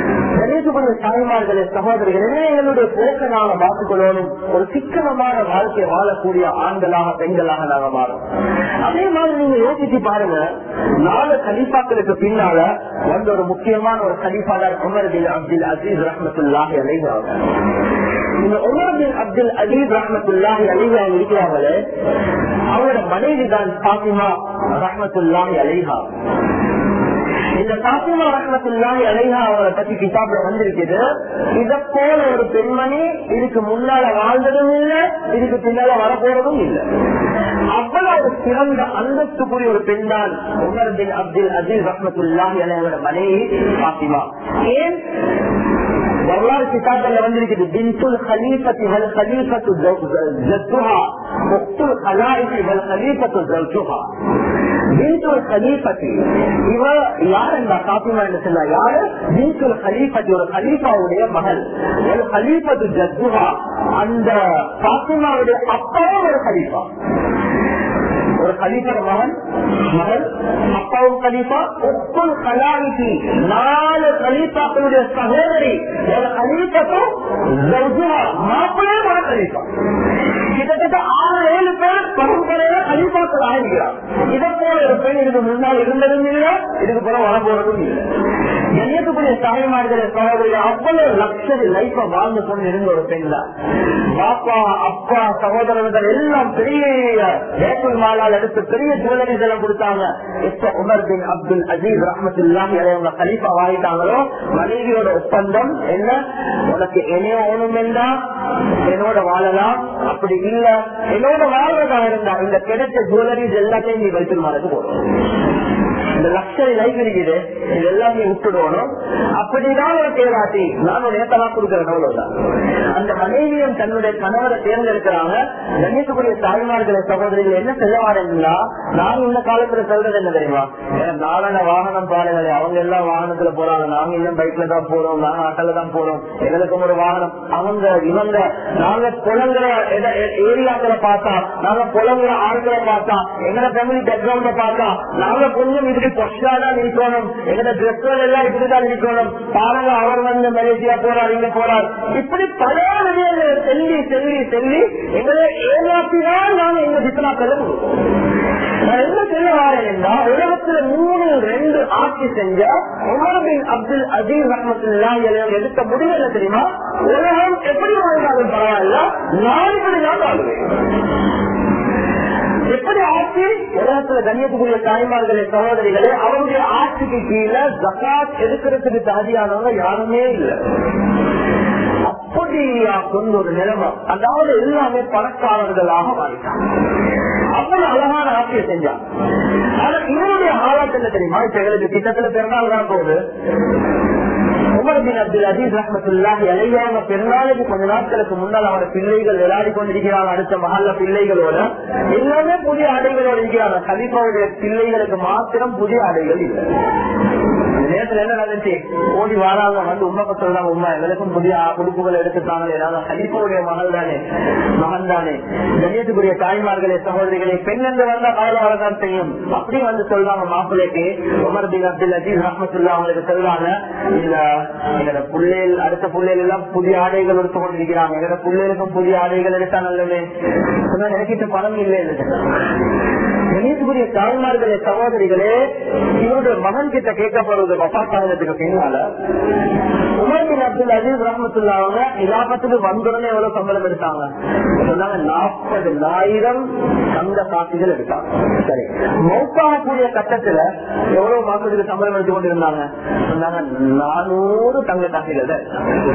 தாய்மார்களே சகோதரிகளே எங்களுடைய போக்க நாம பார்த்துக் கொள்ளணும். ஒரு சிக்கனமான வாழ்க்கை வாழக்கூடிய ஆண்களாக பெண்களாக நாம மாறும். அதே மாதிரி நீங்க யோசிச்சு பாருங்க, நாலு கலீஃபாக்களுக்கு பின்னால வந்து ஒரு முக்கியமான ஒரு கலீஃபாதார் உமர் பின் அப்துல் அசீஸ் ரஹ்மத்துல்லாஹி அலைஹி அவர்கள். இந்த உமர் பின் அப்துல் அசீஸ் ரஹ்மத்துல்லாஹி அலைஹி அவங்க இருக்கிறாங்களே, அவரோட மனைவி தான் பாத்திமா ரஹ்மத்துல்லாஹி அலைஹா. இந்த பாத்திமா ரஹ்மத்துல்லாஹி அலைஹா அவரை பத்தி கிதாப்ல வந்திருக்குது. இத போல ஒரு பெண்மணி இதுக்கு முன்னால வாழ்ந்ததும் இல்ல, இதுக்கு பின்னால வரப்போறதும் இல்ல. அவ்வளவு சிறந்த அந்தஸ்துக்குரிய ஒரு பெண் தான் உமர் பின் அப்துல் அசீஸ் ரஹ்மத்துல்லாஹி அலைஹியோட மனைவி பாத்திமா. ஏன் வரலாறு கிதாபல்ல வந்திருக்குது, பின்துல் கலீஃபத்தி வல் கலீஃபத்து ஜத்துஹா முக்துல் கலாயிஃபி வல் கலீஃபத்து ஜவ்ஜுஹா. பின்துல் கலீஃபத்தி இவ யார் என்ற பாத்திமா என்று சொன்னா யாரு? பின்துல் கலீஃபத்தி ஒரு கலீஃபாவுடைய மகள். ஒரு கலீஃபத்து ஜத்துஹா அந்த பாத்திமாவுடைய அப்பாவும் ஒரு கலீஃபா. ஒரு கலீஃபா மகன் மகள், அப்பாவும் கலீஃபா. ஒப்புல் கலாயிஃபி நாலு கலீஃபாக்களுடைய சகோதரி. ஒரு கலீஃபத்தும் மாப்பிள்ளையும் ஒரு கலீஃபா. கிட்டத்தட்ட ஆறு ஏழு பேர் பரம்பரையில கலீஃபாக்கள் ஆகிறார். இதை போல ஒரு பெண் இதுக்கு முன்னால் இருந்ததும் இல்லை, இதுக்கு போல வரப்போறதும் இல்லை. கண்ணியத்துக்குரிய தாய்மார்களே சகோதரிகள் அவ்வளவு லக்ஸரி லைஃப வாழ்ந்து கொண்டு இருந்த ஒரு பெண் தான். பாப்பா அப்பா சகோதரர்கள் எல்லாம் பெரிய வேப்பல் மாலால் எடுத்து பெரிய ஜுவல்லரிஸ் எல்லாம் கொடுத்தாங்க. இப்ப உமர் பின் அப்துல் அசீஸ் ரஹ்மத்துல்லாஹி அலைஹி கலீஃபா ஆகிட்டாங்களோ, மனைவியோட ஒப்பந்தம் என்ன? உனக்கு என்னையோ ஒண்ணும் என்றா என்னோட வாழலாம், அப்படி இல்ல என்னோட வாழ்றதா இருந்தா இந்த கிடைச்ச ஜுவல்லரிஸ் எல்லாத்தையும் நீ வைத்து மாறதுக்கு போறோம். இந்த லக்ஸரி லைஃப் இருக்குது, இது எல்லாமே விட்டுடணும். அப்படிதான் ஒரு தேராட்டி நான் நேத்தலாம் கொடுக்கிறேன். அவ்வளவுதான். அந்த மனைவியும் தன்னுடைய கணவரை தேர்ந்தெடுக்கிறாங்க. கண்ணியத்துக்குரிய தாய்மார்களை சகோதரிகள் என்ன செய்ய வாரீங்களா? நான் இந்த காலத்துல சொல்றது என்ன தெரியுமா? நாளான வாகனம் பாருங்களே, அவங்க எல்லாம் வாகனத்துல போறாங்க, நாங்க இன்னும் பைக்ல தான் போறோம், நாங்க ஆட்டோல தான் போறோம், எங்களுக்கும் ஒரு வாகனம். அவங்க இவங்க நாங்க புலங்குற ஏரியாக்களை பார்த்தா, நாங்க புலங்குற ஆட்களை பார்த்தா, எங்களோட ஃபேமிலி பேக்ரவுண்ட பார்த்தா நாங்க கொஞ்சம் இதுக்கு பொஷாதான் இருக்கணும், எங்களோட ட்ரெஸ்கள் எல்லாம் இப்படிதான் இருக்கணும். பாருங்க, அவர் வந்து மலேசியா போறார், இங்க போறார், இப்படி பல விஷயங்களை செல்லி செல்லி செல்லி எங்களை ஏமாற்றிதான் நாங்க எங்க சித்தனா பெறுவோம். நான் என்ன சொல்ல வாரேன்னா, உலகத்துல மூணு ரெண்டு ஆட்சி செஞ்ச உமர் பின் அப்துல் அசீஸ் ரஹ்மத்துல்லாஹி அலைஹி எடுத்த முடிவு என்ன தெரியுமா? உலகம் எப்படி வாழ்ந்தாலும் பரவாயில்ல, நான் இப்படிதான் வாழ்வேன். எப்படி ஆட்சி? உலகத்துல கண்ணியத்துக்குரிய தாய்மார்களே சகோதரிகளே, அவருடைய ஆட்சிக்கு கீழே ஜகாத் எடுக்கிறதுக்கு தகுதியானவங்க யாருமே இல்லை. அப்படியா கொண்டு ஒரு நிலைமை, அதாவது எல்லாமே பணக்காரர்களாக மாறிட்டாங்க. அவ்வளவு அழகான ஆட்சியை செஞ்சாங்க. ஆனா இவருடைய ஆளாட்டு என்ன தெரியுமா? இப்ப எங்களுக்கு கிட்டத்தட்ட பிறநாள் தான் போகுது. உமர் பின் அப்துல் அசீஸ் ரஹ்மத்துல்லாஹி அலைஹி அவங்க பெருநாளுக்கு கொஞ்ச நாட்களுக்கு முன்னால் அவரோட பிள்ளைகள் விளையாடி கொண்டிருக்கிறாங்க. அடுத்த மஹல்ல பிள்ளைகளோட எல்லாமே புதிய ஆடைகளோடு இருக்கிறாங்க. கலீஃபாவுடைய பிள்ளைகளுக்கு மாத்திரம் புதிய ஆடைகள் இல்லை. நேரத்துல என்ன நடந்துச்சு, ஓடி வாராங்க வந்து உண்மை சொல்றாங்க, உண்மை எங்களுக்கும் புதிய உடுப்புகள் எடுத்துட்டாங்க, ஏதாவது ஹலீஃபாவுடைய மகள் தானே மகன் தானே, கண்ணியத்துக்குரிய தாய்மார்களே சகோதரிகளே, பெண் என்று வந்தா காலவாரதான் செய்யும். அப்படி வந்து சொல்றாங்க மாப்பிள்ளைக்கு. உமர் பின் அப்துல் அஜீஸ் ரஹ்மத்துல்லாஹி அவங்களுக்கு சொல்றாங்க, இல்ல எங்களோட பிள்ளைகள் அடுத்த பிள்ளைகள் எல்லாம் புதிய ஆடைகள் எடுத்து கொண்டிருக்கிறாங்க, எங்களோட பிள்ளைகளுக்கும் புதிய ஆடைகள் எடுத்தா நல்லது. எனக்கிட்ட பணம் இல்லை. கணேசபுரிய தாய்மார்களே சகோதரிகளே, இவருடைய மகன் கிட்ட கேட்கப்படுவது வஃபாத்தானதுக்கு பின்னால உமர் பின் அப்துல் அஜீஸ் ரஹ்மத்துல்லாஹி அவங்க இலாபத்துக்கு வந்தோடனே எவ்வளவு சம்பளம் எடுத்தாங்க சொன்னாங்க, நாற்பதாயிரம் தங்க காசுகள் எடுத்தாங்க. சரி, மௌத்தாகக்கூடிய கட்டத்துல எவ்வளவு மாசத்துக்கு சம்பளம் எடுத்து கொண்டிருந்தாங்க சொன்னாங்க, நானூறு தங்க காசுகள் தான்.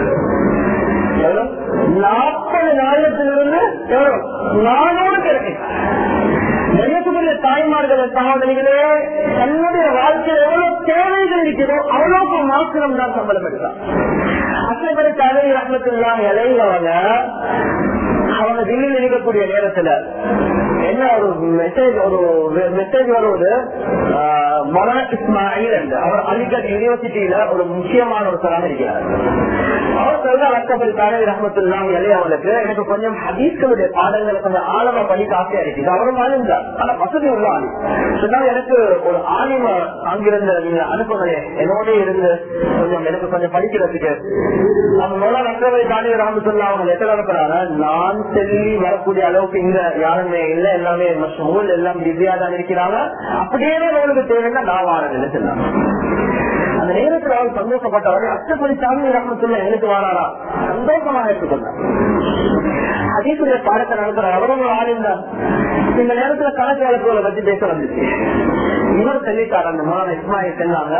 நாற்பது நாயிரத்திலிருந்து எவ்வளவு நானூறு கிடைக்கும். கணேசபுரிய தாய்மார்களே சகோதரிகளே, தன்னுடைய வாழ்க்கையில் எவ்வளவு தேவைகள் இருக்கிறதோ அவ்வளவுக்கு மாத்திரம் தான் சம்பளம் எடுத்தார். அசைபரி தலைவி ரஹ்மத்துல்லாஹி அலைஹி அவங்க அவங்க தில்லியில் இருக்கக்கூடிய நேரத்துல என்ன ஒரு மெசேஜ் ஒரு மெசேஜ் வருவது, மௌலானா இஸ்மாயில் என்று அவர் அலிகட் யூனிவர்சிட்டியில ஒரு முக்கியமான ஒருத்தராக இருக்கிறார். அவர் சொல்ற அசைபரி தலைவி ரஹ்மத்துல்லாஹி அலைஹி அவங்களுக்கு எனக்கு கொஞ்சம் ஹதீஸ்களுடைய பாடங்களை கொஞ்சம் ஆழமா படிக்க ஆசையா இருக்குது. அவரும் அழிந்தார், ஆனா வசதி உள்ள ஆளு சொன்னாங்க, எனக்கு ஒரு ஆலிம அங்கிருந்த நீங்க அனுப்புங்களே, என்னோட இருந்து கொஞ்சம் எனக்கு கொஞ்சம் படிக்கிறதுக்கு. அவங்க மௌலானா அசைபரி தலைவி ரஹ்மத்துல்லாஹி அவங்க லெட்டர் அனுப்புறாங்க, நான் சொல்லி வரக்கூடிய அளவுக்கு இங்க யாருமே இல்லை, எல்லாமே மஷ்கூல், எல்லாம் பிஸியா தான் இருக்கிறாங்க, அப்படியே உங்களுக்கு தேவைன்னா நான் வாரதில்லை சொன்னாங்க. அந்த நேரத்தில் அவர் சந்தோஷப்பட்டவர், அச்சப்படி சாமி ரஹ்மத்துல்லாஹி எங்களுக்கு வாராரா சந்தோஷமாக எடுத்துக்கொண்டார். ஹதீஸுடைய பாடத்தை நடத்துறார், அவரும் ஒரு ஆளுந்தான். இந்த நேரத்துல கணக்கு வழக்குகளை பத்தி பேச வந்துச்சு. இவர் சொல்லிட்டார், அந்த மௌலானா இஸ்மாயில் சொன்னாங்க,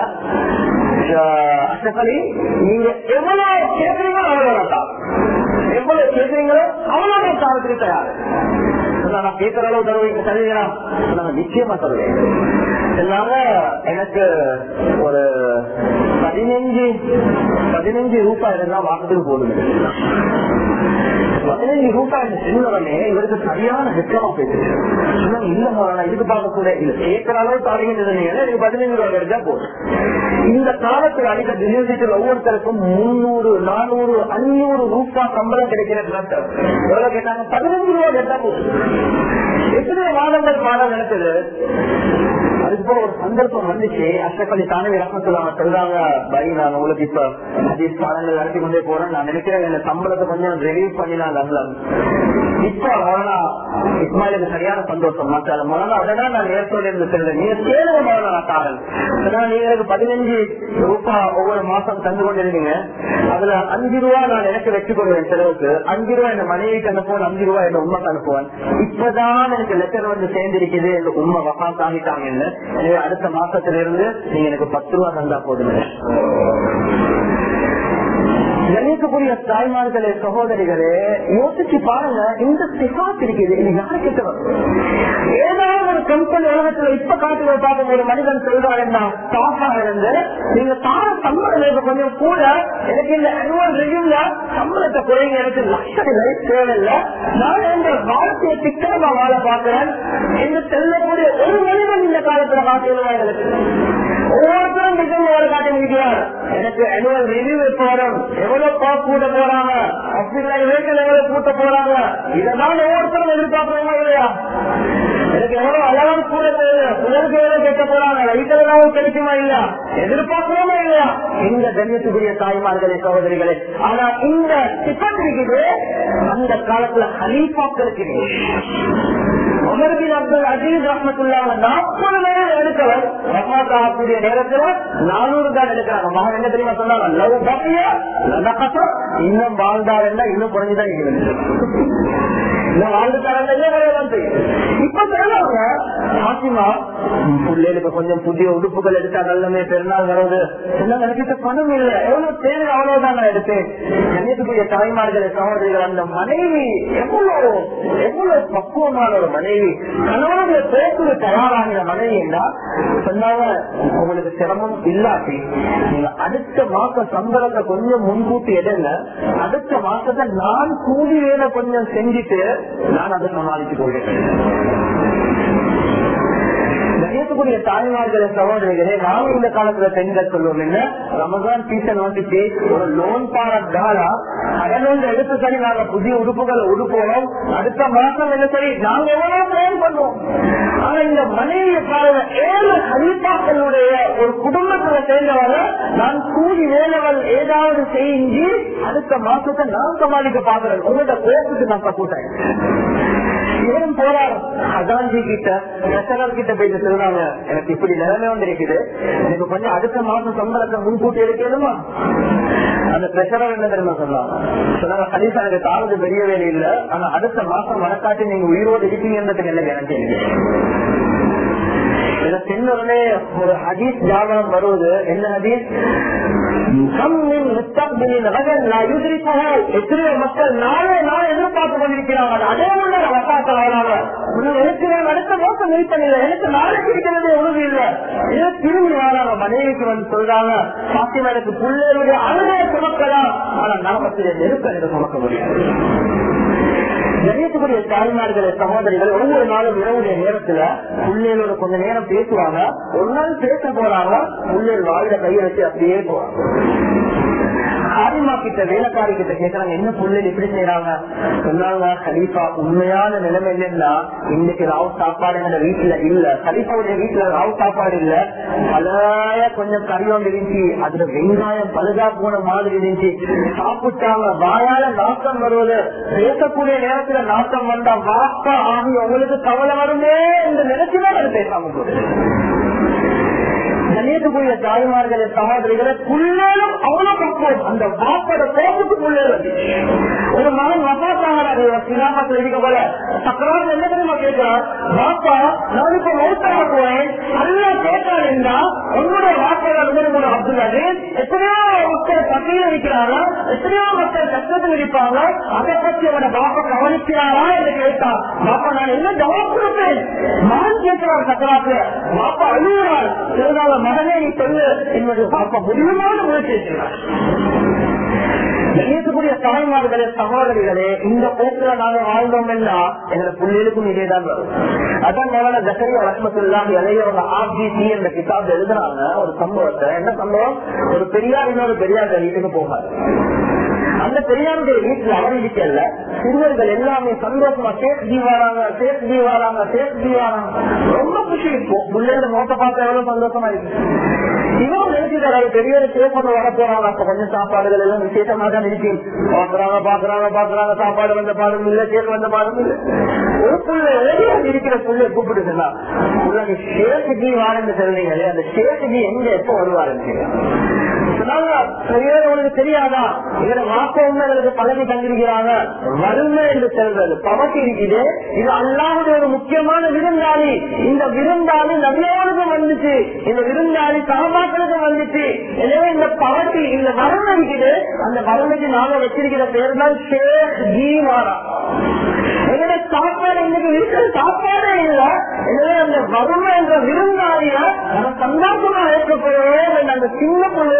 அச்சப்படி நீங்க எவ்வளவு கேட்கறீங்களோ அவ்வளவு எவ்வளவு கேட்கறீங்களோ அவ்வளவு காலத்துக்கு தயார். நான் கேட்கிற அளவு தருவீங்க தருவீங்களா? நிச்சயமா தருவேன். எனக்கு ஒரு பதினஞ்சு பதினஞ்சு ரூபாய் இருந்தா வாக்கத்துக்கு போடுங்க. பதினஞ்சு ரூபாய் சொன்னவனே இவருக்கு சரியான வெக்கமா பேசுறேன். இல்ல நான் இதுக்கு பார்க்க கூட இல்ல கேட்கிற அளவு தாரீங்க, எனக்கு பதினஞ்சு ரூபாய் கிடைச்சா போதும். இந்த காலத்தில் அடிக்க யூனிவர்சிட்டியில் ஒவ்வொருத்தருக்கும் முன்னூறு நானூறு அஞ்சூறு ரூபாய் சம்பளம் கிடைக்கிறது. எவ்வளவு கேட்டாங்க? பதினஞ்சு ரூபாய் கேட்டா போதும். எத்தனை மாதங்கள் பாடம் நடக்குது. அதுக்கு போல ஒரு சந்தர்ப்பம் வந்துச்சு. அஷ்ரஃபலி தானவி ரஹ்மத்துல்லாஹி சொல்றாங்க, பை நான் உங்களுக்கு இப்ப ஹதீஸ் பாடங்கள் நடத்தி கொண்டே போறேன், நான் நினைக்கிறேன் இந்த சம்பளத்தை கொஞ்சம் ரிலீவ் பண்ணினா நல்லா. இப்ப மௌலானா இஸ்மாயிலுக்கு சரியான சந்தோஷம். மற்ற மௌலானா அதெல்லாம் நான் நேரத்தோடு இருந்து சொல்றேன், நீங்க கேளுங்க மௌலானா தாரன், நீங்க எனக்கு பதினஞ்சு ரூபாய் ஒவ்வொரு மாசம் தந்து கொண்டிருந்தீங்க, அதுல அஞ்சு ரூபாய் நான் எனக்கு வச்சு கொள்வேன் செலவுக்கு, அஞ்சு ரூபாய் என் மனைவிக்கு அனுப்புவேன், அஞ்சு ரூபாய் என் உண்மைக்கு அனுப்புவேன். இப்பதான் எனக்கு லெட்டர் வந்து சேர்ந்திருக்குது, எங்க உண்மை வகாத் ஆகிட்டாங்க. எனவே அடுத்த மாசத்துல இருந்து நீங்க எனக்கு பத்து ரூபாய் தந்தா போதுங்க. கணேசபுரிய தாய்மார்களே சகோதரிகளே, யோசிச்சு பாருங்க, இந்த சிகாத் இருக்குது, இது யாரு கிட்ட வரும்? ஏதாவது ஒரு கம்பெனி உலகத்துல இப்ப காட்டுல பார்க்கும் ஒரு மனிதன் சொல்றாருன்னா ஸ்டாஃபா இருந்து நீங்க தார சம்பளம் கொஞ்சம் கூட எனக்கு இந்த அனுவல் ரிவ்யூல சம்பளத்தை குறைங்க, எனக்கு லட்சங்களை தேவையில்லை, நான் என்ற வாழ்க்கையை திட்டமா வாழ பார்க்கிறேன் என்று செல்லக்கூடிய ஒரு மனிதன் இந்த காலத்துல காட்டியதான் எங்களுக்கு ஒவ்வொருத்தரும் திட்டம் காட்டி முடிக்கிறார். எனக்கு அனுவல் ரிவ்யூ எப்ப வரும், எவ்வளவு காசு கூட்ட போறாங்க, ஹாஸ்பிட்டல் வெஹிக்கிள் எவ்வளவு கூட்ட போறாங்க, இதான் ஒவ்வொருத்தரும் எதிர்பார்க்கறோமா இல்லையா? எனக்கு எவ்வளவு அலவன்ஸ் கூட தேவை, புலருக்கு எவ்வளவு கேட்க போறாங்க, லைட்டர் எல்லாம் கிடைக்குமா இல்லையா, எதிர்பார்க்கணுமா இல்லையா? இந்த கண்ணியத்துக்குரிய தாய்மார்களே சகோதரிகளே, ஆனா இந்த சிப்பத் இருக்குது அந்த காலத்துல ஹலீஃபாக்களுக்கு உமர் பின் அப்துல் அஜீஸ் ரஹ்மத்துல்லாஹி நாற்பது நேரம் எடுக்கவர் வஃபாத் ஆகக்கூடிய நேரத்துல நானூறு தான் எடுக்கிறாங்க. மகன் என்ன தெரியுமா சொன்னாங்க, லவ் பக்கிய லதகஸ, இன்னும் வாழ்ந்தார் என்ன இன்னும் குறைஞ்சுதான் இருக்கிறது, இன்னும் வாழ்ந்துட்டாங்க. இப்ப சொல்லுவாங்க பாத்திமா பிள்ளைகளுக்கு கொஞ்சம் புதிய உடுப்புகள் எடுத்தா நல்லமே, பெருநாள் வருவது எனக்கு பணம் இல்லை, எவ்வளவு தேவை அவ்வளவுதான் நான் எடுத்தேன். கண்ணியத்துக்குரிய தாய்மார்களே சகோதரிகள், அந்த மனைவி எவ்வளவு எவ்வளவு பக்குவமான ஒரு மனைவி, கணவனுடைய பேசுக்கு தயாராகிற மனைவி என்றா சொன்னாங்க, உங்களுக்கு சிரமம் இல்லாட்டி நீங்க அடுத்த மாசம் சம்பளத்தை கொஞ்சம் முன்கூட்டி எடுங்க, அடுத்த மாசத்தை நான் கூலி வேலை கொஞ்சம் செஞ்சுட்டு நான் அதை சமாளித்துக் கொள்கிறேன். கணியத்துக்குரிய தாய்மார்களே சகோதரிகளே, நாம இந்த காலத்துல பெண்கள் சொல்லுவோம் என்ன, ரமதான் சீசன் வந்துச்சு, ஒரு லோன் பாரா கடலோன் எடுத்து சரி நாங்க புதிய உடுப்புகளை உடுப்போம், அடுத்த மாசம் என்ன சரி நாங்க எவ்வளவு பிளான் பண்ணுவோம். ஆனா இந்த மனைவியை பாருங்க, ஏழு கலிப்பாக்களுடைய ஒரு குடும்பத்துல சேர்ந்தவரை நான் கூலி வேலைகள் ஏதாவது செஞ்சு அடுத்த மாசத்தை நான் சமாளிக்க பாக்குறேன். உங்களோட கோப்புக்கு நான் சப்போர்ட் இவரும் போறாரு அதான்ஜி கிட்ட பிரசனர் கிட்ட போயிட்டு சொல்றாங்க, எனக்கு இப்படி நிலைமை வந்திருக்குது, எனக்கு கொஞ்சம் அடுத்த மாசம் சம்பளத்தை முன்கூட்டி எடுக்கணுமா? அந்த பிரசனர் என்ன தெரியுமா சொன்னாங்க, சொன்னாங்க கலீசா எனக்கு தாழ்ந்து பெரிய வேலை இல்லை, ஆனா அடுத்த மாசம் மனக்காட்டி நீங்க உயிரோடு இருக்கீங்கன்றதுக்கு என்ன கேரண்டி இருக்கு. இதை சென்னோடனே ஒரு ஹதீஸ் ஞாபகம் வருவது, என்ன ஹதீஸ், எத்தனையோ மக்கள் நாளே நாள் எதிர்பார்த்து கொண்டிருக்கிறாங்க, அதே உள்ள எனக்கு அடுத்த மாசம் நிறுத்தம் இல்லை, எனக்கு நாளைக்கு இருக்கிறது உறுதி இல்லை, ஏதோ திரும்பி வராங்க மனைவிக்கு வந்து சொல்றாங்க, பாத்திமா எனக்கு பிள்ளைகளுடைய அழுகையை சுமக்கலாம், ஆனா நாமத்திலே நெருக்க எனக்கு சுமக்க முடியாது. கணியத்துக்குரிய தாய்மார்களே சகோதரிகள், ஒவ்வொரு நாளும் இரவுடைய நேரத்துல பிள்ளைகளோட கொஞ்ச நேரம் பேசுவாங்க. ஒரு நாள் பேச போறாங்க, பிள்ளைகள் வாயில கையை வச்சு அப்படியே போறாங்க. ஆரிமா கிட்ட வேலைக்காரி கிட்ட கேட்கறாங்க, என்ன பிள்ளைகள் இப்படி செய்யறாங்க? சொன்னாங்க, கலீஃபா உண்மையான நிலைமை இல்லைன்னா இன்னைக்கு ராவ் சாப்பாடு எங்க வீட்டுல இல்ல, கலீஃபாவுடைய வீட்டுல ராவ் சாப்பாடு இல்ல, பழைய கொஞ்சம் கறியோண்டு இருந்துச்சு, அதுல வெங்காயம் பழுதா போன மாதிரி இருந்துச்சு, சாப்பிட்டாங்க, வாயால நாட்டம் வருவது, பேசக்கூடிய நேரத்துல நாட்டம் வந்தா வாப்பா ஆகி உங்களுக்கு கவலை வருமே என்று நினைச்சுதான் அது பேசாம போகுது. கணியத்துக்குரிய தாய்மார்களே சகோதரிகளை, புள்ளைகளும் அவ்வளவு பக்குவம், அந்த வாப்போட கோபத்துக்கு புள்ளைகள். ஒரு மகன் வசாத்தாகிறாரு சிலாமத்தில் இருக்க போல சக்கரால் என்ன தெரியுமா கேட்கிறார், வாப்பா நான் இப்ப மௌத்தாக போறேன், அல்லா கேட்டார் என்றா உங்களுடைய வாப்போட கூட அப்துல் அஜீஸ், எத்தனையோ மக்கள் பட்டியல் இருக்கிறாங்க, எத்தனையோ மக்கள் கஷ்டத்தில் இருப்பாங்க, அதை பற்றி அவனோட பாப்பா கவனிக்கிறாரா என்று கேட்டார். பாப்பா நான் என்ன ஜவாப் கொடுப்பேன்? மகன் கேட்கிறார் சக்கராத்துல, பாப்பா அழுகிறார், சிறந்தால மகனே நீ சொல்லு என்னுடைய பாப்பா முடிவுமான முயற்சி செய்கிறார். கணியத்துக்குரிய தாய்மார்களே சகோதரிகளே, இந்த போக்குல நாங்க வாழ்ந்தோம் என்றா எங்களை பிள்ளைகளுக்கும் இதேதான் வரும். அதான் மகன ஜக்கரியா ரஹ்மத்துல்லாஹி அலைஹி அவங்க ஆர்ஜிசி என்ற கிதாப் எழுதுறாங்க ஒரு சம்பவத்தை. என்ன சம்பவம்? ஒரு பெரியார் இன்னொரு பெரியார் வீட்டுக்கு போகாது. அந்த பெரியாருடைய வீட்டுல அவரிக்கல சிறுவர்கள் எல்லாமே சந்தோஷமா சேஃப் ஜி வராங்க, சேஃப் ஜி வராங்க, சேஃப் ஜி வராங்க, ரொம்ப குஷி இருக்கும். பிள்ளைங்க மோட்ட பார்க்க எவ்வளவு சந்தோஷமா இருக்கு. இவரும் நினைச்சுட்டாரு பெரியவர் சேஃப் பண்ண வர போறாங்க, அப்ப கொஞ்சம் சாப்பாடுகள் எல்லாம் விசேஷமா தான் இருக்கு. பாக்குறாங்க பாக்குறாங்க பாக்குறாங்க, சாப்பாடு வந்த பாடும் இல்ல, சேஃப் வந்த பாடும் இல்ல. ஒரு புள்ள இருக்கிற புள்ளைய கூப்பிட்டுங்களா, ஷேக் ஜி வாரன்னு சொல்றீங்களே, அந்த ஷேக் ஜி எங்க எப்ப வருவாருன்னு உங்களுக்கு தெரியாதா? இதோட வாக்கம் எங்களுக்கு பழகி தந்திருக்கிறாங்க. வறுமை என்று சொல்றது பவக்கு இருக்குது. இது அல்லாஹ்வுடைய ஒரு முக்கியமான விருந்தாளி. இந்த விருந்தாளி நபியோருக்கும் வந்துச்சு, இந்த விருந்தாளி சஹாபாக்களுக்கும் வந்துச்சு. எனவே இந்த பவக்கு இந்த வறுமை இருக்குது, அந்த வறுமைக்கு நாம வச்சிருக்கிற பேர் தான் ஷேக் ஜீவாரா. என்னோட சாப்பாடு இன்னைக்கு இருக்கிற சாப்பாடே இல்லை. எனவே அந்த வறுமை என்ற விருந்தாளிய நம்ம சந்தோஷமா ஏற்கப்படுவோம். அந்த சின்ன பிள்ளை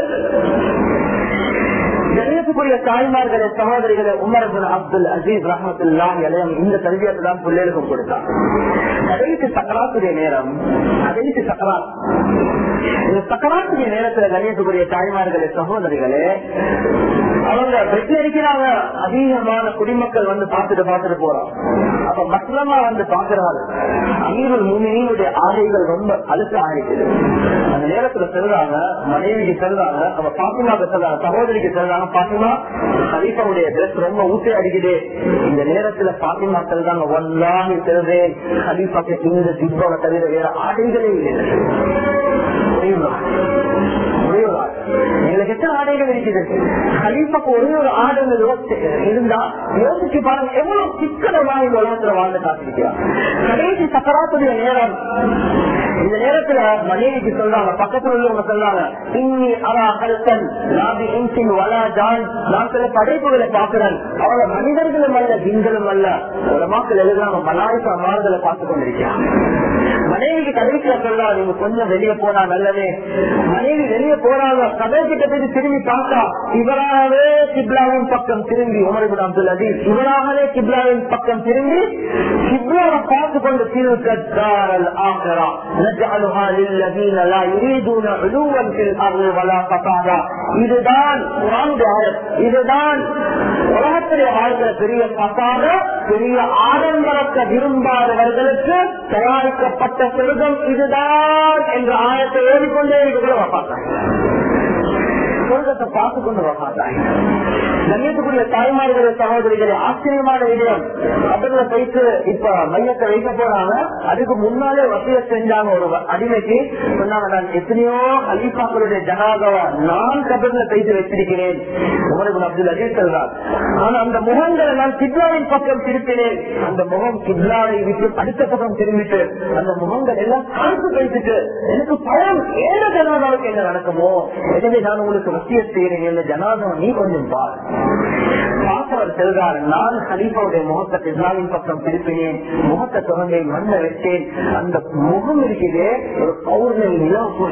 கணியத்துக்குரிய தாய்மார்களே சகோதரிகளே, உமர் பின் அப்துல் அசீஸ் ரஹ்மத்துல்லாஹி அலைஹி இந்த தர்பியத்தை தான் பிள்ளைகளுக்கும் கொடுத்தார். கடைசி சக்கராத்துடைய நேரம், கடைசி சக்கராத், இந்த சக்கராத்துடைய நேரத்துல கணியத்துக்குரிய தாய்மார்களே சகோதரிகளே, அவங்க பெற்று இருக்கிறாங்க. அதிகமான குடிமக்கள் வந்து பார்த்துட்டு பார்த்துட்டு போறோம். அப்ப மஸ்லமா வந்து பாக்குறாரு, அமீருல் முஃமினீனுடைய ஆடைகள் ரொம்ப அழுத்த ஆயிடுச்சு. அந்த நேரத்துல சொல்றாங்க, மனைவிக்கு சொல்றாங்க, அவ பாத்திமாக்கு சொல்றாங்க, சகோதரிக்கு சொல்றாங்க, பாத்திமா கலீஃபாவுடைய டிரெஸ் ரொம்ப ஊசி அடிக்குது. இந்த நேரத்துல பாத்திமா சொல்றாங்க, வல்லாஹி சொல்றேன், கலீஃபாக்கு இந்த ஜிப்பாவை தவிர வேற ஆடைகளே இல்லை. எங்களுக்கு எத்தனை ஆடைகள் இருக்குது? கலீஃபாக்கு ஒரே ஒரு ஆடை இருந்தா யோசிச்சு பாருங்க, எவ்வளவு சிக்கனமா இந்த உலகத்துல வாழ்ந்து காத்திருக்கிறார். கடைசி சக்கராத்துடைய நேரம். இந்த நேரத்துல மனைவிக்கு சொல்றாங்க, பக்கத்துல உள்ளவங்க சொல்றாங்க, இன்னி அரா கருத்தன் நாபி இன்சின் வலா ஜான், நான் சில படைப்புகளை பாக்குறேன், அவங்க மனிதர்களும் அல்ல ஜின்களும் அல்ல. ஒரு மக்கள் எழுதுறாங்க, மலாய்க்கா மாறுதலை பார்த்து கொண்டிருக்கிறாங்க. மனைவிக்கு கடைசியில சொல்றாங்க, நீங்க கொஞ்சம் வெளியே போனா நல்லவே. மனைவி வெளியே போறாங்க, கதை கிட்ட வீட்டை திரும்பி பார்த்தா இவராகவே கிப்லாவின் பக்கம் திரும்பி உமர் இப்னு அப்துல் அசீஸ் இவராகவே கிப்லாவின் பக்கம் திரும்பி கிப்லாவை பார்த்து கொண்டு தீர்க்கத்தாரல் ஆகரா நஜஅலுஹா லில்லதீன லா யுரீதுன உலுவன் ஃபில் அர்தி வலா ஃபஸாதா. இதுதான் குர்ஆனுடைய ஆயத். இதுதான் உலகத்திலே வாழ்கிற பெரிய பசாத, பெரிய ஆடம்பரத்தை விரும்பாதவர்களுக்கு தயாரிக்கப்பட்ட சொர்க்கம் இதுதான் என்ற ஆயத்தை ஓடிக்கொண்டே இதுக்குள்ள பார்த்தாங்க. சொர்க்கத்தை பார்த்து கொண்டு பார்த்தாங்க. கண்ணியத்துக்குரிய தாய்மார்களே சகோதரிகளே, ஆச்சரியமான விடயம். கபர்ல போயிட்டு இப்ப மையத்தை வைக்க போறாங்க. அதுக்கு முன்னாலே வசிய செஞ்சாங்க. ஒரு அடிமைக்கு சொன்னாங்க, நான் எத்தனையோ அலிபாக்களுடைய ஜனாதாவை நான் கபர்ல போயிட்டு வச்சிருக்கிறேன். உமர் இப்னு அப்துல் அசீஸ் சொல்றார், ஆனா அந்த முகங்களை நான் கிப்லாவின் பக்கம் திருப்பினேன். அந்த முகம் கிப்லாவை விட்டு அடுத்த பக்கம் திரும்பிட்டு அந்த முகங்கள் எல்லாம் காத்து வைத்துட்டு எனக்கு பயம், ஏழ ஜனாதாவுக்கு என்ன நடக்குமோ, எனவே நான் உங்களுக்கு வசிய செய்கிறேன். இந்த ஜனாதாவை நீ கொஞ்சம் பார். பாப்பவர் செல்றார், நான் ஹலீஃபாவுடைய முகத்தை கிப்லாவின் பக்கம் திருப்பினேன். முகத்தை தொடர்ந்து மண்ணை வச்சேன். அந்த முகம் இருக்கிறே ஒரு பௌர்ணமி நிலவு கூட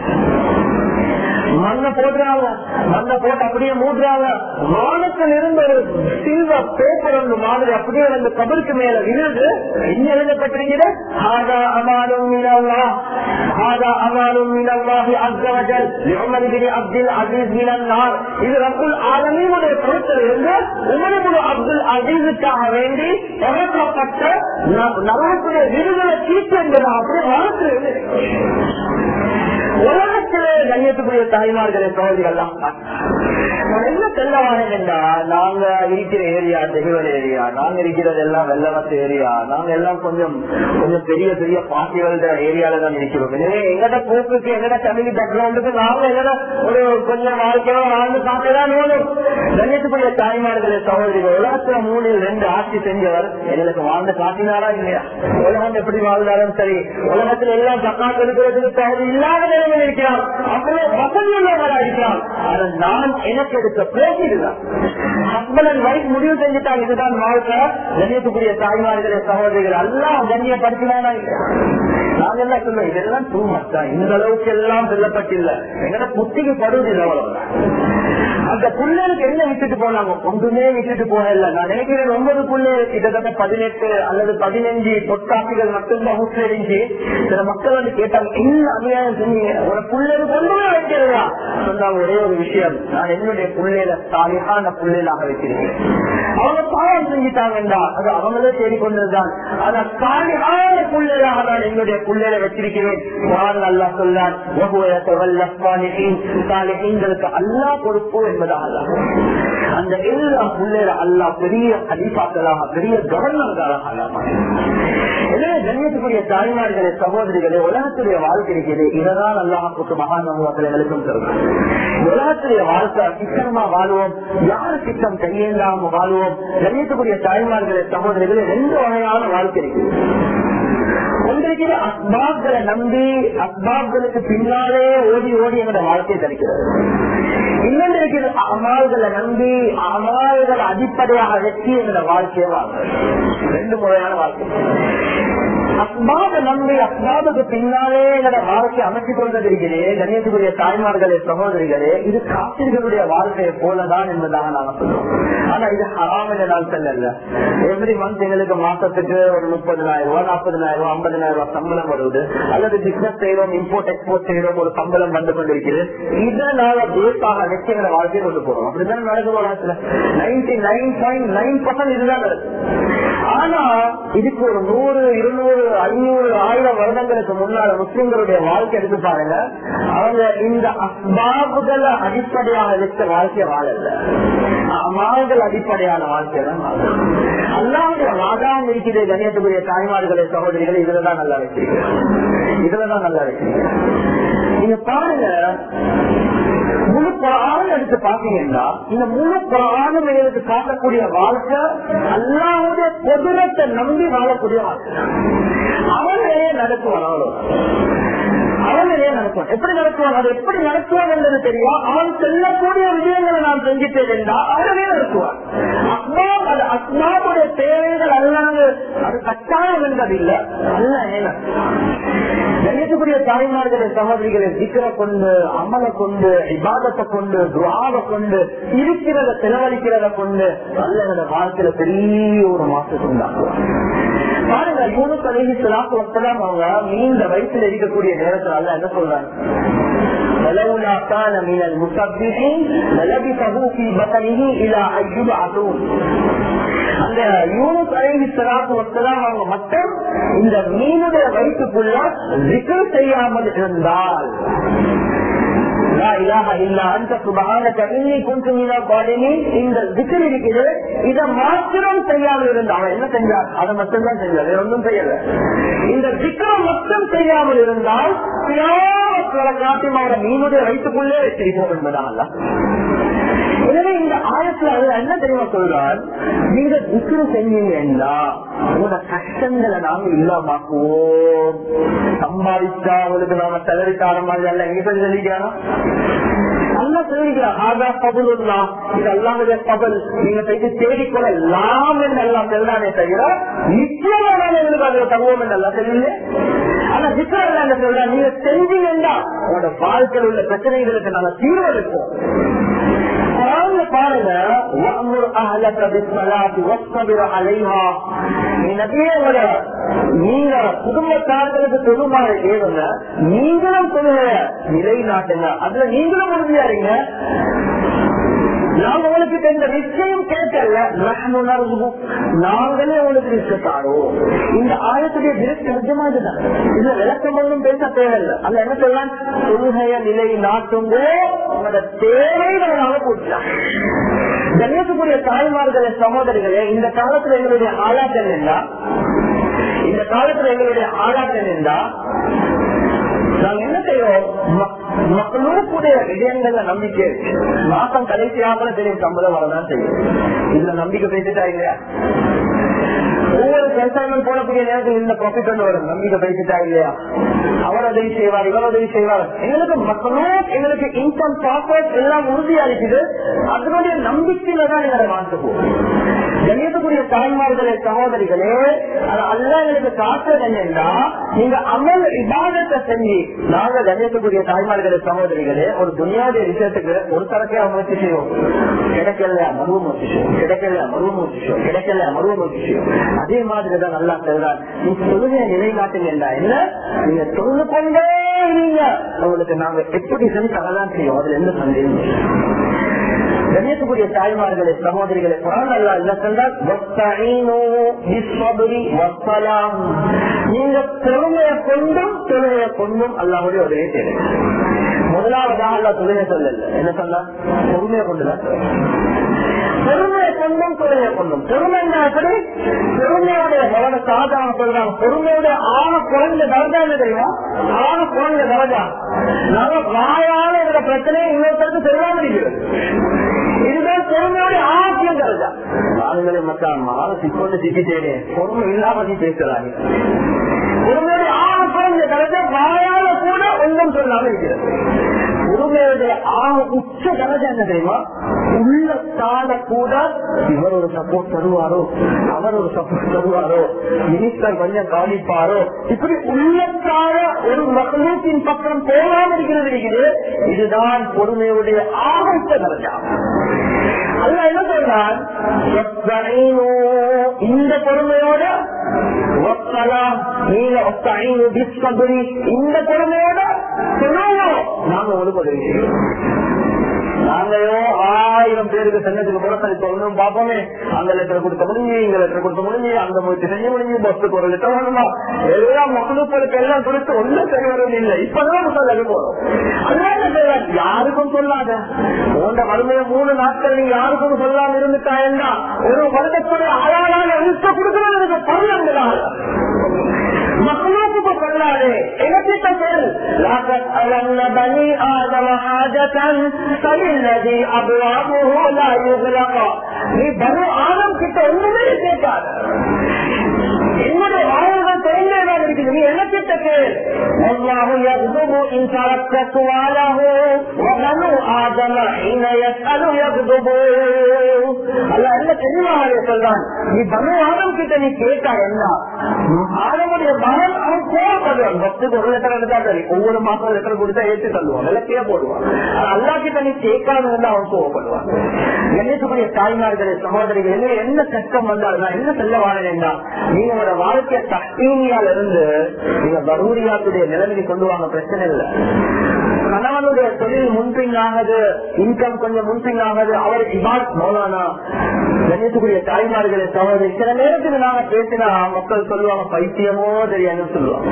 மண்ணை போடுறாங்க. மண்ணை போட்டு அப்படியே மூடுறாங்க. வானத்தில் இருந்த ஒரு சில்வர் பேப்பர் ஒன்று மாதிரி அப்படியே அந்த கபருக்கு மேல விழுது. என்ன எழுதப்பட்டிருக்கிறது? ஹாதா அமானும் மினல்லாஹ், ஹாதா அமானும் மினல்லாஹி அஸ்ஸ வஜல் லிஉமர் இப்னு அப்துல் அசீஸ் மினன்னார். இது ரப்புல் ஆலமீனுடைய பொறுப்பில் இருந்து உமர் இப்னு அப்துல் அசீஸுக்காக வேண்டி இறக்கப்பட்ட நரகத்துடைய விருதுகளை சீட்டு என்பது அப்படியே வானத்தில் இருந்து உலகத்திலே கண்ணியத்துக்குரிய தாய்மார்களே சகோதரிகள் என்ன செல்லவானேன் என்றா, நாங்க இருக்கிற ஏரியா தெய்வல் ஏரியா, நாங்க இருக்கிறது எல்லாம் வெள்ளவத்து ஏரியா, நாங்க எல்லாம் கொஞ்சம் கொஞ்சம் பெரிய பெரிய பார்ட்டிகள ஏரியால தான் இருக்கிறோம். எனவே எங்கட போக்குக்கு எங்கட ஃபேமிலி பேக்ரவுண்டுக்கு நாங்க எங்கட ஒரு கொஞ்சம் வாழ்க்கையோ வாழ்ந்து பார்க்கதான் வேணும். கண்ணியத்துக்குரிய தாய்மார்களே சகோதரிகள், உலகத்துல மூணில் ரெண்டு ஆட்சி செஞ்சவர் எங்களுக்கு வாழ்ந்து காட்டினாரா இல்லையா? உலகம் எப்படி வாழ்ந்தாலும் சரி, உலகத்துல எல்லாம் ஜக்காத் எடுக்கிறதுக்கு தகுதி இல்லாத நிலையில் இருக்கிறார், அவ்வளவு வசதி உள்ளவர்களா இருக்கிறார். அதை நான் எனக்கு எடுத்த பேசிடுதான் ஹஸ்பண்ட் அண்ட் வைஃப் முடிவு செஞ்சுட்டாங்க, இதுதான் வாழ்க்கை. கண்ணியத்துக்குரிய தாய்மார்களே சகோதரிகள், எல்லாம் கண்ணியப்படுத்தினானா இல்லையா? நாங்க எல்லாம் சொல்ல இதெல்லாம் டூ மச் தான், இந்த அளவுக்கு எல்லாம் சொல்லப்பட்டில்லை, எங்கட புத்திக்கு படுவதில்லை. அவ்வளவுதான். அந்த புள்ளலுக்கு என்ன விட்டுட்டு போனாங்க? ஒன்றுமே விட்டுட்டு போகல. நான் நினைக்கிறேன் ஒன்பது புள்ளு கிட்டத்தட்ட பதினெட்டு அல்லது பதினஞ்சு பொற்காட்சிகள் மட்டும்தான் ஊற்று இருந்துச்சு. சில மக்கள் வந்து கேட்டாங்க, என்ன அநியாயம் செஞ்சீங்க, ஒரு புள்ளலுக்கு ஒன்றுமே வைக்கிறதா? சொன்னாங்க, ஒரே ஒரு விஷயம், நான் என்னுடைய புள்ளையில சாலிஹான புள்ளையிலாக வச்சிருக்கேன். அவங்க பாவம் செஞ்சுட்டாங்கடா, அது அவங்களே தேடிக்கொண்டதுதான். ஆனா சாலிஹான புள்ளையிலாக நான் என்னுடைய புள்ளையில வச்சிருக்கிறேன். அல்லாஹ் சொன்னான், அல்லாஹ் பொறுப்பு என்பதாக அந்த எல்லா புள்ளையில அல்லாஹ் பெரிய ஹலீஃபாக்களாக பெரிய கவர்னர்களாக. எனவே கண்ணியத்துக்குரிய தாய்மார்களே சகோதரிகளே, உலகத்துடைய வாழ்க்கை இருக்கிறது, இதனால் அல்லாஹ்வுக்கு மகாநவங்களுக்கும் சொல்றோம். உலகத்துடைய வாழ்க்கை சிக்கனமா வாழ்வோம், யாரு சிக்கம் கையேந்தாம வாழ்வோம். கண்ணியத்துக்குரிய தாய்மார்களே சகோதரிகளே, ரெண்டு வகையான வாழ்க்கை இருக்குது. ஒன்றிருக்கிற அஸ்பாப்களை நம்பி அஸ்பாப்களுக்கு பின்னாலே ஓடி ஓடி எங்களோட வாழ்க்கையை தடுக்கிறது. இன்னொன்று இருக்கிற அமால்களை நம்பி அமால்களை அடிப்படையாக வச்சு எங்களோட வாழ்க்கையை வாழ்க்கை. ரெண்டு முறையான வாழ்க்கை. அஸ்பாபை நம்பி அஸ்பாபுக்கு பின்னாலே எங்களோட வாழ்க்கை அமைத்துக் கொண்டது இருக்கிறேன். கண்ணியத்துக்குரிய தாய்மார்களே சகோதரிகளே, இது காப்பிர்களுடைய வாழ்க்கையை போலதான் என்பதாக நாங்க சொல்றோம். ஆனா இது ஹராம் என்ற நாள் செல்ல. எவ்ரி மந்த் எங்களுக்கு மாசத்துக்கு ஒரு முப்பதினாயிரம் ரூபாய் நாற்பதினாயிரம் ரூபாய் ஐம்பதினாயிரம் ரூபாய் சம்பளம் வருவது, அல்லது பிசினஸ் செய்யறோம், இம்போர்ட் எக்ஸ்போர்ட் செய்யறோம், ஒரு சம்பளம் வந்து கொண்டிருக்கிறது. இதனால பேஸாக வச்சு எங்களை வாழ்க்கையை கொண்டு போறோம். அப்படிதான் நடக்குது உலகத்துல. Ninety nine point nine percent இதுதான் நடக்குது. ஆனா இதுக்கு ஒரு நூறு இருநூறு ஐநூறு ஆயிரம் வருடங்களுக்கு முன்னால முஸ்லிம்களுடைய வாழ்க்கை எடுத்து பாருங்க, அவங்க இந்த அஸ்பாபுகளை அடிப்படையாக வச்ச வாழ்க்கையை வாழல, அமால்கள் அடிப்படையான வாழ்க்கை தான் வாழ. அல்லாவுடைய வாதாம் இருக்கிற கண்ணியத்துக்குரிய தாய்மார்களே சகோதரிகளை இதுலதான் நல்லா வச்சிருக்கேன், இதுலதான் நல்லா வச்சிருக்கேன். நீங்க பாருங்க, முழு குர்ஆன் எடுத்து பாத்தீங்கன்னா இந்த முழு குர்ஆனும் எங்களுக்கு காட்டக்கூடிய வாழ்க்கை அல்லாஹ்வுடைய குதிரத்தை நம்பி வாழக்கூடிய வாழ்க்கை. அவனையே நடத்துவான், அவ்வளவு அவனையே நடத்துவான். எப்படி நடத்துவான், அது எப்படி நடத்துவான் என்பது தெரியும். அவன் செல்லக்கூடிய விஷயங்களை நான் செஞ்சுட்டேன் என்றால் அவனே நடத்துவான். அஸ்மாப் அது அஸ்மாவுடைய தேவைகள் அல்லாங்க அது கட்டாயம் என்பது இல்ல. அல்ல என்ன கணியத்துக்குரிய தாய்மார்களை சகோதரிகளை திக்கரை கொண்டு, அமலை கொண்டு, இபாதத்தை கொண்டு, துஆவை கொண்டு, இருக்கிறத செலவழிக்கிறத கொண்டு அல்ல வாழ்க்கையில பெரிய ஒரு மாற்றத்தை உண்டாக்குவாங்க. பாருங்க, யூனுஸ் அலைஹிஸ்ஸலாத்து வஸ்ஸலாம் அவங்க நீண்ட வயசுல இருக்கக்கூடிய நேரத்தில் அல்ல என்ன சொல்றாங்க, ولولا كان من المسبحين للبثه في بطنه الى ان يبعثون. அந்த யூனுஸ் அலைஹிஸ்ஸலாத்து வஸ்ஸலாம் அவங்க மட்டும் இந்த மீனுடைய வயிற்றுக்குள்ள zikr செய்யாமல் இருந்தால், லா இலாஹ இல்லா அன்த சுப்ஹானக இன்னி குன்து மினல் ஸாலிமீன், இந்த zikr இருக்குது, இத மாத்திரம் செய்யாமல் இருந்தால் அவன் என்ன செஞ்சார், அதை மட்டும் தான் செஞ்சார், வேற ஒன்றும் செய்யல. இந்த zikr மட்டும் செய்யாமல் இருந்தால் காட்டும் அவரை மீனுடைய வயிற்றுக்குள்ளே வச்சிருப்போம் என்பதால். எனவே இந்த ஆயத்துல என்ன தெரியுமா சொல்றார், நீங்க zikr செஞ்சீங்கன்னா உங்களோட கஷ்டங்களை நாங்க இல்லாமக்குவோம். சம்பாதிச்சா அவளுக்கு நாம செலவிட்டார மாதிரி அல்ல, எங்க சொல்லி சொல்லிக்கிறானா அல்ல சொல்லிக்கிறான், ஆதா பபுல்லா, இது அல்லாமுடைய பபல், நீங்க போயிட்டு தேடிக்கொள்ளலாம் என்று எல்லாம் செல்லானே தவிர நிச்சயமான எங்களுக்கு அதுல தகுவோம் என்று எல்லாம் தெரியல. ஆனா zikr என்ன சொல்ற, நீங்க செஞ்சீங்கன்னா உங்களோட வாழ்க்கையில் உள்ள பிரச்சனைகளுக்கு நாங்க தீர்வளிப்போம். பாருங்க, நீங்க குடும்பத்தார்களுக்கு தொழுமாறு ஏவுங்க, நீங்களும் தொழுக நிலைநாட்டுங்க, அதுல நீங்களும் உறுதியாருங்க. நாங்க உங்களுக்கு இந்த நிச்சயம் கேட்கல, நாங்களே உங்களுக்கு நிச்சயத்தாரோம். இந்த ஆயத்துடைய நிச்சயமா இதுதான், இதுல விளக்கம் ஒன்றும் பேச தேவையில்லை. அல்ல என்ன சொல்லலாம், தொழுகைய நிலை நாட்டுங்கோ உங்களோட தேவைகளாக போட்டாங்க. கணேசக்குரிய தாய்மார்களே சகோதரிகளே, இந்த காலத்துல எங்களுடைய ஆளாட்டம் இருந்தா, இந்த காலத்துல எங்களுடைய ஆளாட்டம் இருந்தா நாங்க என்ன செய்வோம், மக்களுடைய விஜயங்கள்ல நம்பிக்கை இருக்கு. மாசம் கடைசியாக தெரியும் சம்பளம் வரதான் செய்யும். இதுல நம்பிக்கை பேசிட்டா இல்லையா, ஒவ்வொரு கன்சைன்மெண்ட் போடக்கூடிய நேரத்தில் இந்த ப்ராஃபிட் வந்து வரும், நம்பிக்கை பேசிட்டா இல்லையா, அவர் உதவி செய்வார், இவர் உதவி செய்வார். எங்களுக்கு மக்களும் எங்களுக்கு இன்கம் ப்ராஃபிட் எல்லாம் உறுதியா இருக்குது, அதனுடைய நம்பிக்கையில தான் எங்களை வாழ்த்துவோம். கணியத்துக்குரிய தாய்மார்களே சகோதரிகளே, அல்ல எங்களுக்கு காட்டுறது என்னன்னா, நீங்க அமல் இபாதத்தை செஞ்சு நாங்க கணியத்துக்குரிய தாய்மார்களே சகோதரிகளே ஒரு துணியாவுடைய விஷயத்துக்கு ஒரு தரக்கையா முயற்சி செய்வோம், கிடைக்கலையா மருவ முயற்சி செய்யும், கிடைக்கலையா மருவ முயற்சி செய்யும், கிடைக்கலையா மருவ முயற்சி செய்யும். அதே மாதிரிதான் நல்லா சொல்றார், நீங்க தொழுகையை நிலைநாட்டுங்க என்ன, நீங்க தொழுது கொண்டே நீங்க உங்களுக்கு நாங்க எப்படி செஞ்சு அதெல்லாம் செய்யும், அதுல எந்த சந்தேகம். கண்ணியத்துக்குரிய தாய்மார்களே சகோதரிகளை குர்ஆன் அல்லாஹ் என்ன சொல்றார், நீங்க பொறுமையை கொண்டும் தொழுகையை கொண்டும் அல்லாஹ்வுடைய உதவியை தேவை. முதலாவதாக அல்லாஹ் தொழுகை சொல்லல, என்ன சொன்னா, பொறுமையை கொண்டுதான். பொறுமையை கொண்டும் தொழுகையை கொண்டும். பொறுமை எப்படி, பொறுமையுடைய எவ்வளவு சாதாரண சொல்றாங்க, பொறுமையுடைய ஆக குறைந்த தரஜா என்ன தெரியுமா, ஆக குறைந்த தரஜா. நாங்க வாயால இருக்கிற பிரச்சனையை இன்னொருத்தருக்கு சொல்லாம இருக்கிறது, இதுதான் பொறுமையுடைய ஆசியம் தரஜா. ஆளுங்களை மக்கள் மாலை சிக்கொண்டு சிக்கிட்டேனே பொறுமை இல்லாம பேசுறாங்க. பொறுமையுடைய ஆக குறைந்த தரஜா வாயால கூட ஒன்றும் சொல்லாம இருக்கிறது. பொறுமையுடைய ஆக உச்ச தரஜா என்ன தெரியுமா, உள்ளத்தால கூட இவர் ஒரு சப்போர்ட் தருவாரோ, அவர் ஒரு சப்போர்ட் தருவாரோ, மினிஸ்டர் கொஞ்சம் கவனிப்பாரோ, இப்படி உள்ளத்தால ஒரு மக்களின் பக்கம் போகாம இருக்கிறது இருக்குது. இதுதான் பொறுமையுடைய ஆக உச்ச தரஜா. அல்ல என்ன சொல்றான், இந்த பொறுமையோட நீங்க இந்த பொறுமையோட நாங்க உங்களுக்கு உதவி செய்வோம். நாங்களோ ஆயிரம் பேருக்கு சங்கத்துக்கு புறத்தளி சொல்லணும் பார்ப்போமே, அந்த லெட்டர் கொடுத்த முடிஞ்சு, இங்க லெட்டர் கொடுத்த முடிஞ்சு, அந்த முயற்சி செஞ்சு முடிஞ்சு, பஸ்ஸுக்கு ஒரு லெட்டர் வரணுமா, எல்லாம் மக்களுக்கு எல்லாம் கொடுத்து ஒன்றும் சரி வரது இல்லை. இப்பதான் சொல்ல போறோம். அதனால யாருக்கும் சொல்லாத உங்க வறுமையை மூணு நாட்கள் நீங்க யாருக்கும் சொல்லாம இருந்துட்டாங்கன்னா ஒரு வருடத்துடைய அழகான எழுத்த கொடுக்கறது பருவங்களால் மக்களுக்கு சொல்லாது. எங்கிட்ட சொல், பனி ஆதம ஹாஜதன் சலில்லதி அப்வாபுஹு லா யுக்லக. நீ பனு ஆதம் கிட்ட ஒண்ணுமே கேட்காத, என்னுடைய வாழ்வுகள் தெரிந்ததான் இருக்குது, நீ என்ன கிட்ட கேள். அல்லாஹு யக்துபு இன் தரக்த சுவாலஹு வ பனு ஆதம ஹீன யஸ்அலு யக்துபு. அல்லாஹ் என்ன தெளிவாக சொல்றான், நீ பனு ஆதம் கிட்ட நீ கேட்டா என்ன, ஆதமுடைய மகன் அவன் கோவப்படுவான். பத்துக்கு ஒரு லெட்டர் எடுத்தா சரி, ஒவ்வொரு மாசம் லெட்டர் கொடுத்தா ஏற்றி தள்ளுவான், விளக்கையே போடுவான். அல்லா கிட்ட நீ கேட்காது வந்து அவன் கோவப்படுவான். என்னத்துக்குரிய தாய்மார்களே சகோதரிகள், என்ன கஷ்டம் வந்தாலும் என்ன செல்ல வாழா, நீங்க உங்களோட வாழ்க்கைய தீனியால இருந்து நீங்க பரூரியாத்துடைய நிலைமைக்கு கொண்டு வாங்க, பிரச்சனை இல்லை. கணவனுடைய தொழில் முன்பின்னாகுது, இன்கம் கொஞ்சம் முன்பின்னாகுது, அவர் இபாத் மௌலானா. கண்ணியத்துக்குரிய தாய்மார்களே சகோதரி, சில நேரத்துக்கு நாங்க பேசினா மக்கள் சொல்லுவாங்க பைத்தியமோ தெரியாதுன்னு சொல்லுவாங்க.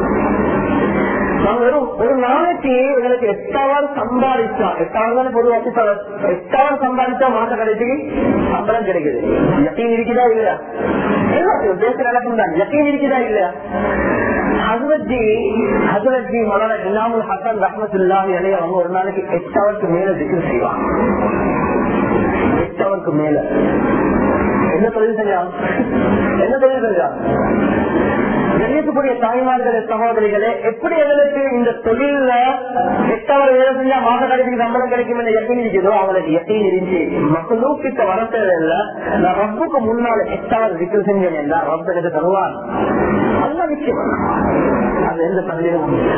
ஒரு நாளைக்கு எங்களுக்கு எட்டாவது சம்பாதிச்சா, எட்டாவது பொதுவாக எட்டாவது சம்பாதிச்சா மாச கடைசிக்கு சம்பளம் கிடைக்குது. யக்கீன் இருக்குதா இல்லையா? எல்லாத்தையும் பேச நடக்கும் தான். யக்கீன் இருக்குதா இல்லையா? ஹஸ்ரத்ஜி ஹஸ்ரத்ஜி மௌலானா இமாமுல் ஹசன் ரஹ்மத்துல்லாஹி அலைஹி அவங்க ஒரு நாளைக்கு எட்டாவதுக்கு மேல திக்ர் செய்வாங்க. எட்டாவதுக்கு மேல என்ன தொழில் செஞ்சாங்க? என்ன தொழில் செஞ்சாங்க? கண்ணியத்துக்குரிய தாய்மார்களே சகோதரிகளே, எப்படி எங்களுக்கு இந்த தொழில எட்டாவது வேலை செஞ்சா மாச கடைசிக்கு சம்பளம் கிடைக்கும் என்ற யக்கீன் இருக்குதோ அவங்களுக்கு யக்கீன் இருந்துச்சு. மக்களும் கிட்ட வரத்தேவை இல்லை. நான் ரப்புக்கு முன்னால எட்டாவது விக்கல் செஞ்சேன் என்றா ரப்ப எனக்கு தருவான். நல்ல விஷயம், அது எந்த சந்தேகமும் இல்லை.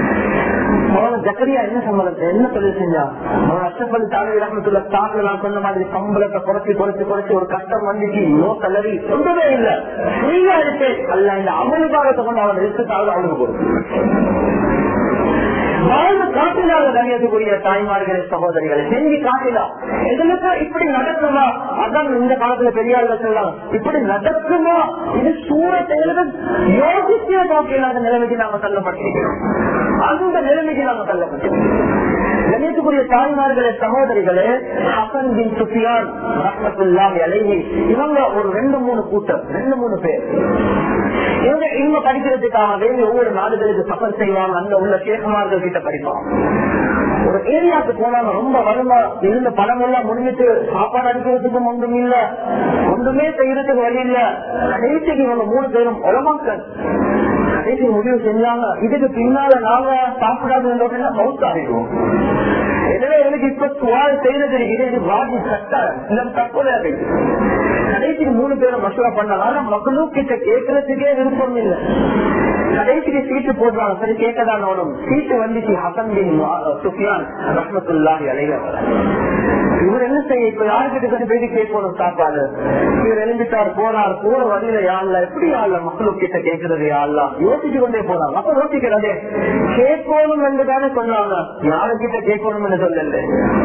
ஜக்கரியா என்ன சம்பளத்தை என்ன தொழில் செஞ்சா? அவன் அஷ்டப்பள்ளி தாலி ரஹ்மத்துள்ள தாக்குல நான் சொன்ன மாதிரி சம்பளத்தை குறைச்சி குறைச்சி குறைச்சி ஒரு கஷ்டம் வந்துச்சு. நோ கலரி ஒன்றுமே இல்லை, ஃப்ரீயா இருக்கு. அல்ல இந்த அமலுக்காரத்தை கொண்டு அவன் ரிஸ்க்காக அவனுக்கு கொடுக்கும். வாழ்ந்து காட்டினால கண்ணியத்துக்குரிய தாய்மார்களே சகோதரிகளை செஞ்சு காட்டினா எங்களுக்கு இப்படி நடக்குமா? அதான் இந்த காலத்துல பெரியார்கள் சொல்லலாம், இப்படி நடக்குமா? இது சூரத்தை யோசிச்சே பார்க்கலாத நிலைமைக்கு நாம தள்ளப்பட்டிருக்கிறோம். அந்த நிலைமைக்கு நாம தள்ளப்பட்டிருக்கிறோம். கண்ணியத்துக்குரிய தாய்மார்களே சகோதரிகளே, ஹசன் பின் சுஃபியான் ரஹ்மத்துல்லாஹி அலைஹி இவங்க ஒரு ரெண்டு மூணு கூட்டம், ரெண்டு மூணு பேர். இவங்க இவங்க படிக்கிறதுக்காக வேண்டி ஒவ்வொரு நாடுகளுக்கு சஃபர் செய்வாங்க. அங்க உள்ள சேகமார்கள் கிட்ட படிப்பாங்க. ஒரு ஏரியாவுக்கு போனாங்க, ரொம்ப வருமா இருந்த பணம் எல்லாம் முடிஞ்சிட்டு சாப்பாடு அடிக்கிறதுக்கும் ஒன்றும் இல்ல, ஒன்றுமே செய்யறதுக்கு வழி இல்ல. கடைசிக்கு இவங்க மூணு பேரும் உலமாக்கள் கடைசி முடிவு செஞ்சாங்க, இதுக்கு பின்னால நாங்க சாப்பிடாது மவுத் ஆகிடுவோம். எனவே எனக்கு இப்ப சுவால் செய்யறது இது வாதி சட்டம் தற்கொலை. கடைசிக்கு மூணு பேரும் மசூரா பண்ணாங்க. ஆனா மக்களும் கிட்ட கேட்கறதுக்கே விருப்பம் இல்லை. கடைசிக்கு சீட்டு போடுறாங்க, சரி கேட்கதான் ஓடும். சீட்டு வந்துச்சு ஹசன் பின் சுஃபியான் ரஹ்மத்துல்லாஹி அலைஹி. இவர் என்ன செய்ய, இப்ப யாருக்கிட்ட கொஞ்சம் பேசி கேட்கணும் சாப்பாடு. இவர் எழுந்துட்டார், போறார், போற வழியில யாழ்ல எப்படி யாழ்ல மக்களும் கிட்ட கேட்கறது யாழ்லாம் யோசிச்சு கொண்டே போறாங்க. அப்ப யோசிக்கிறது கேட்கணும் என்றுதானே சொன்னாங்க, யாருக்கிட்ட கேட்கணும் என்று சொல்லல.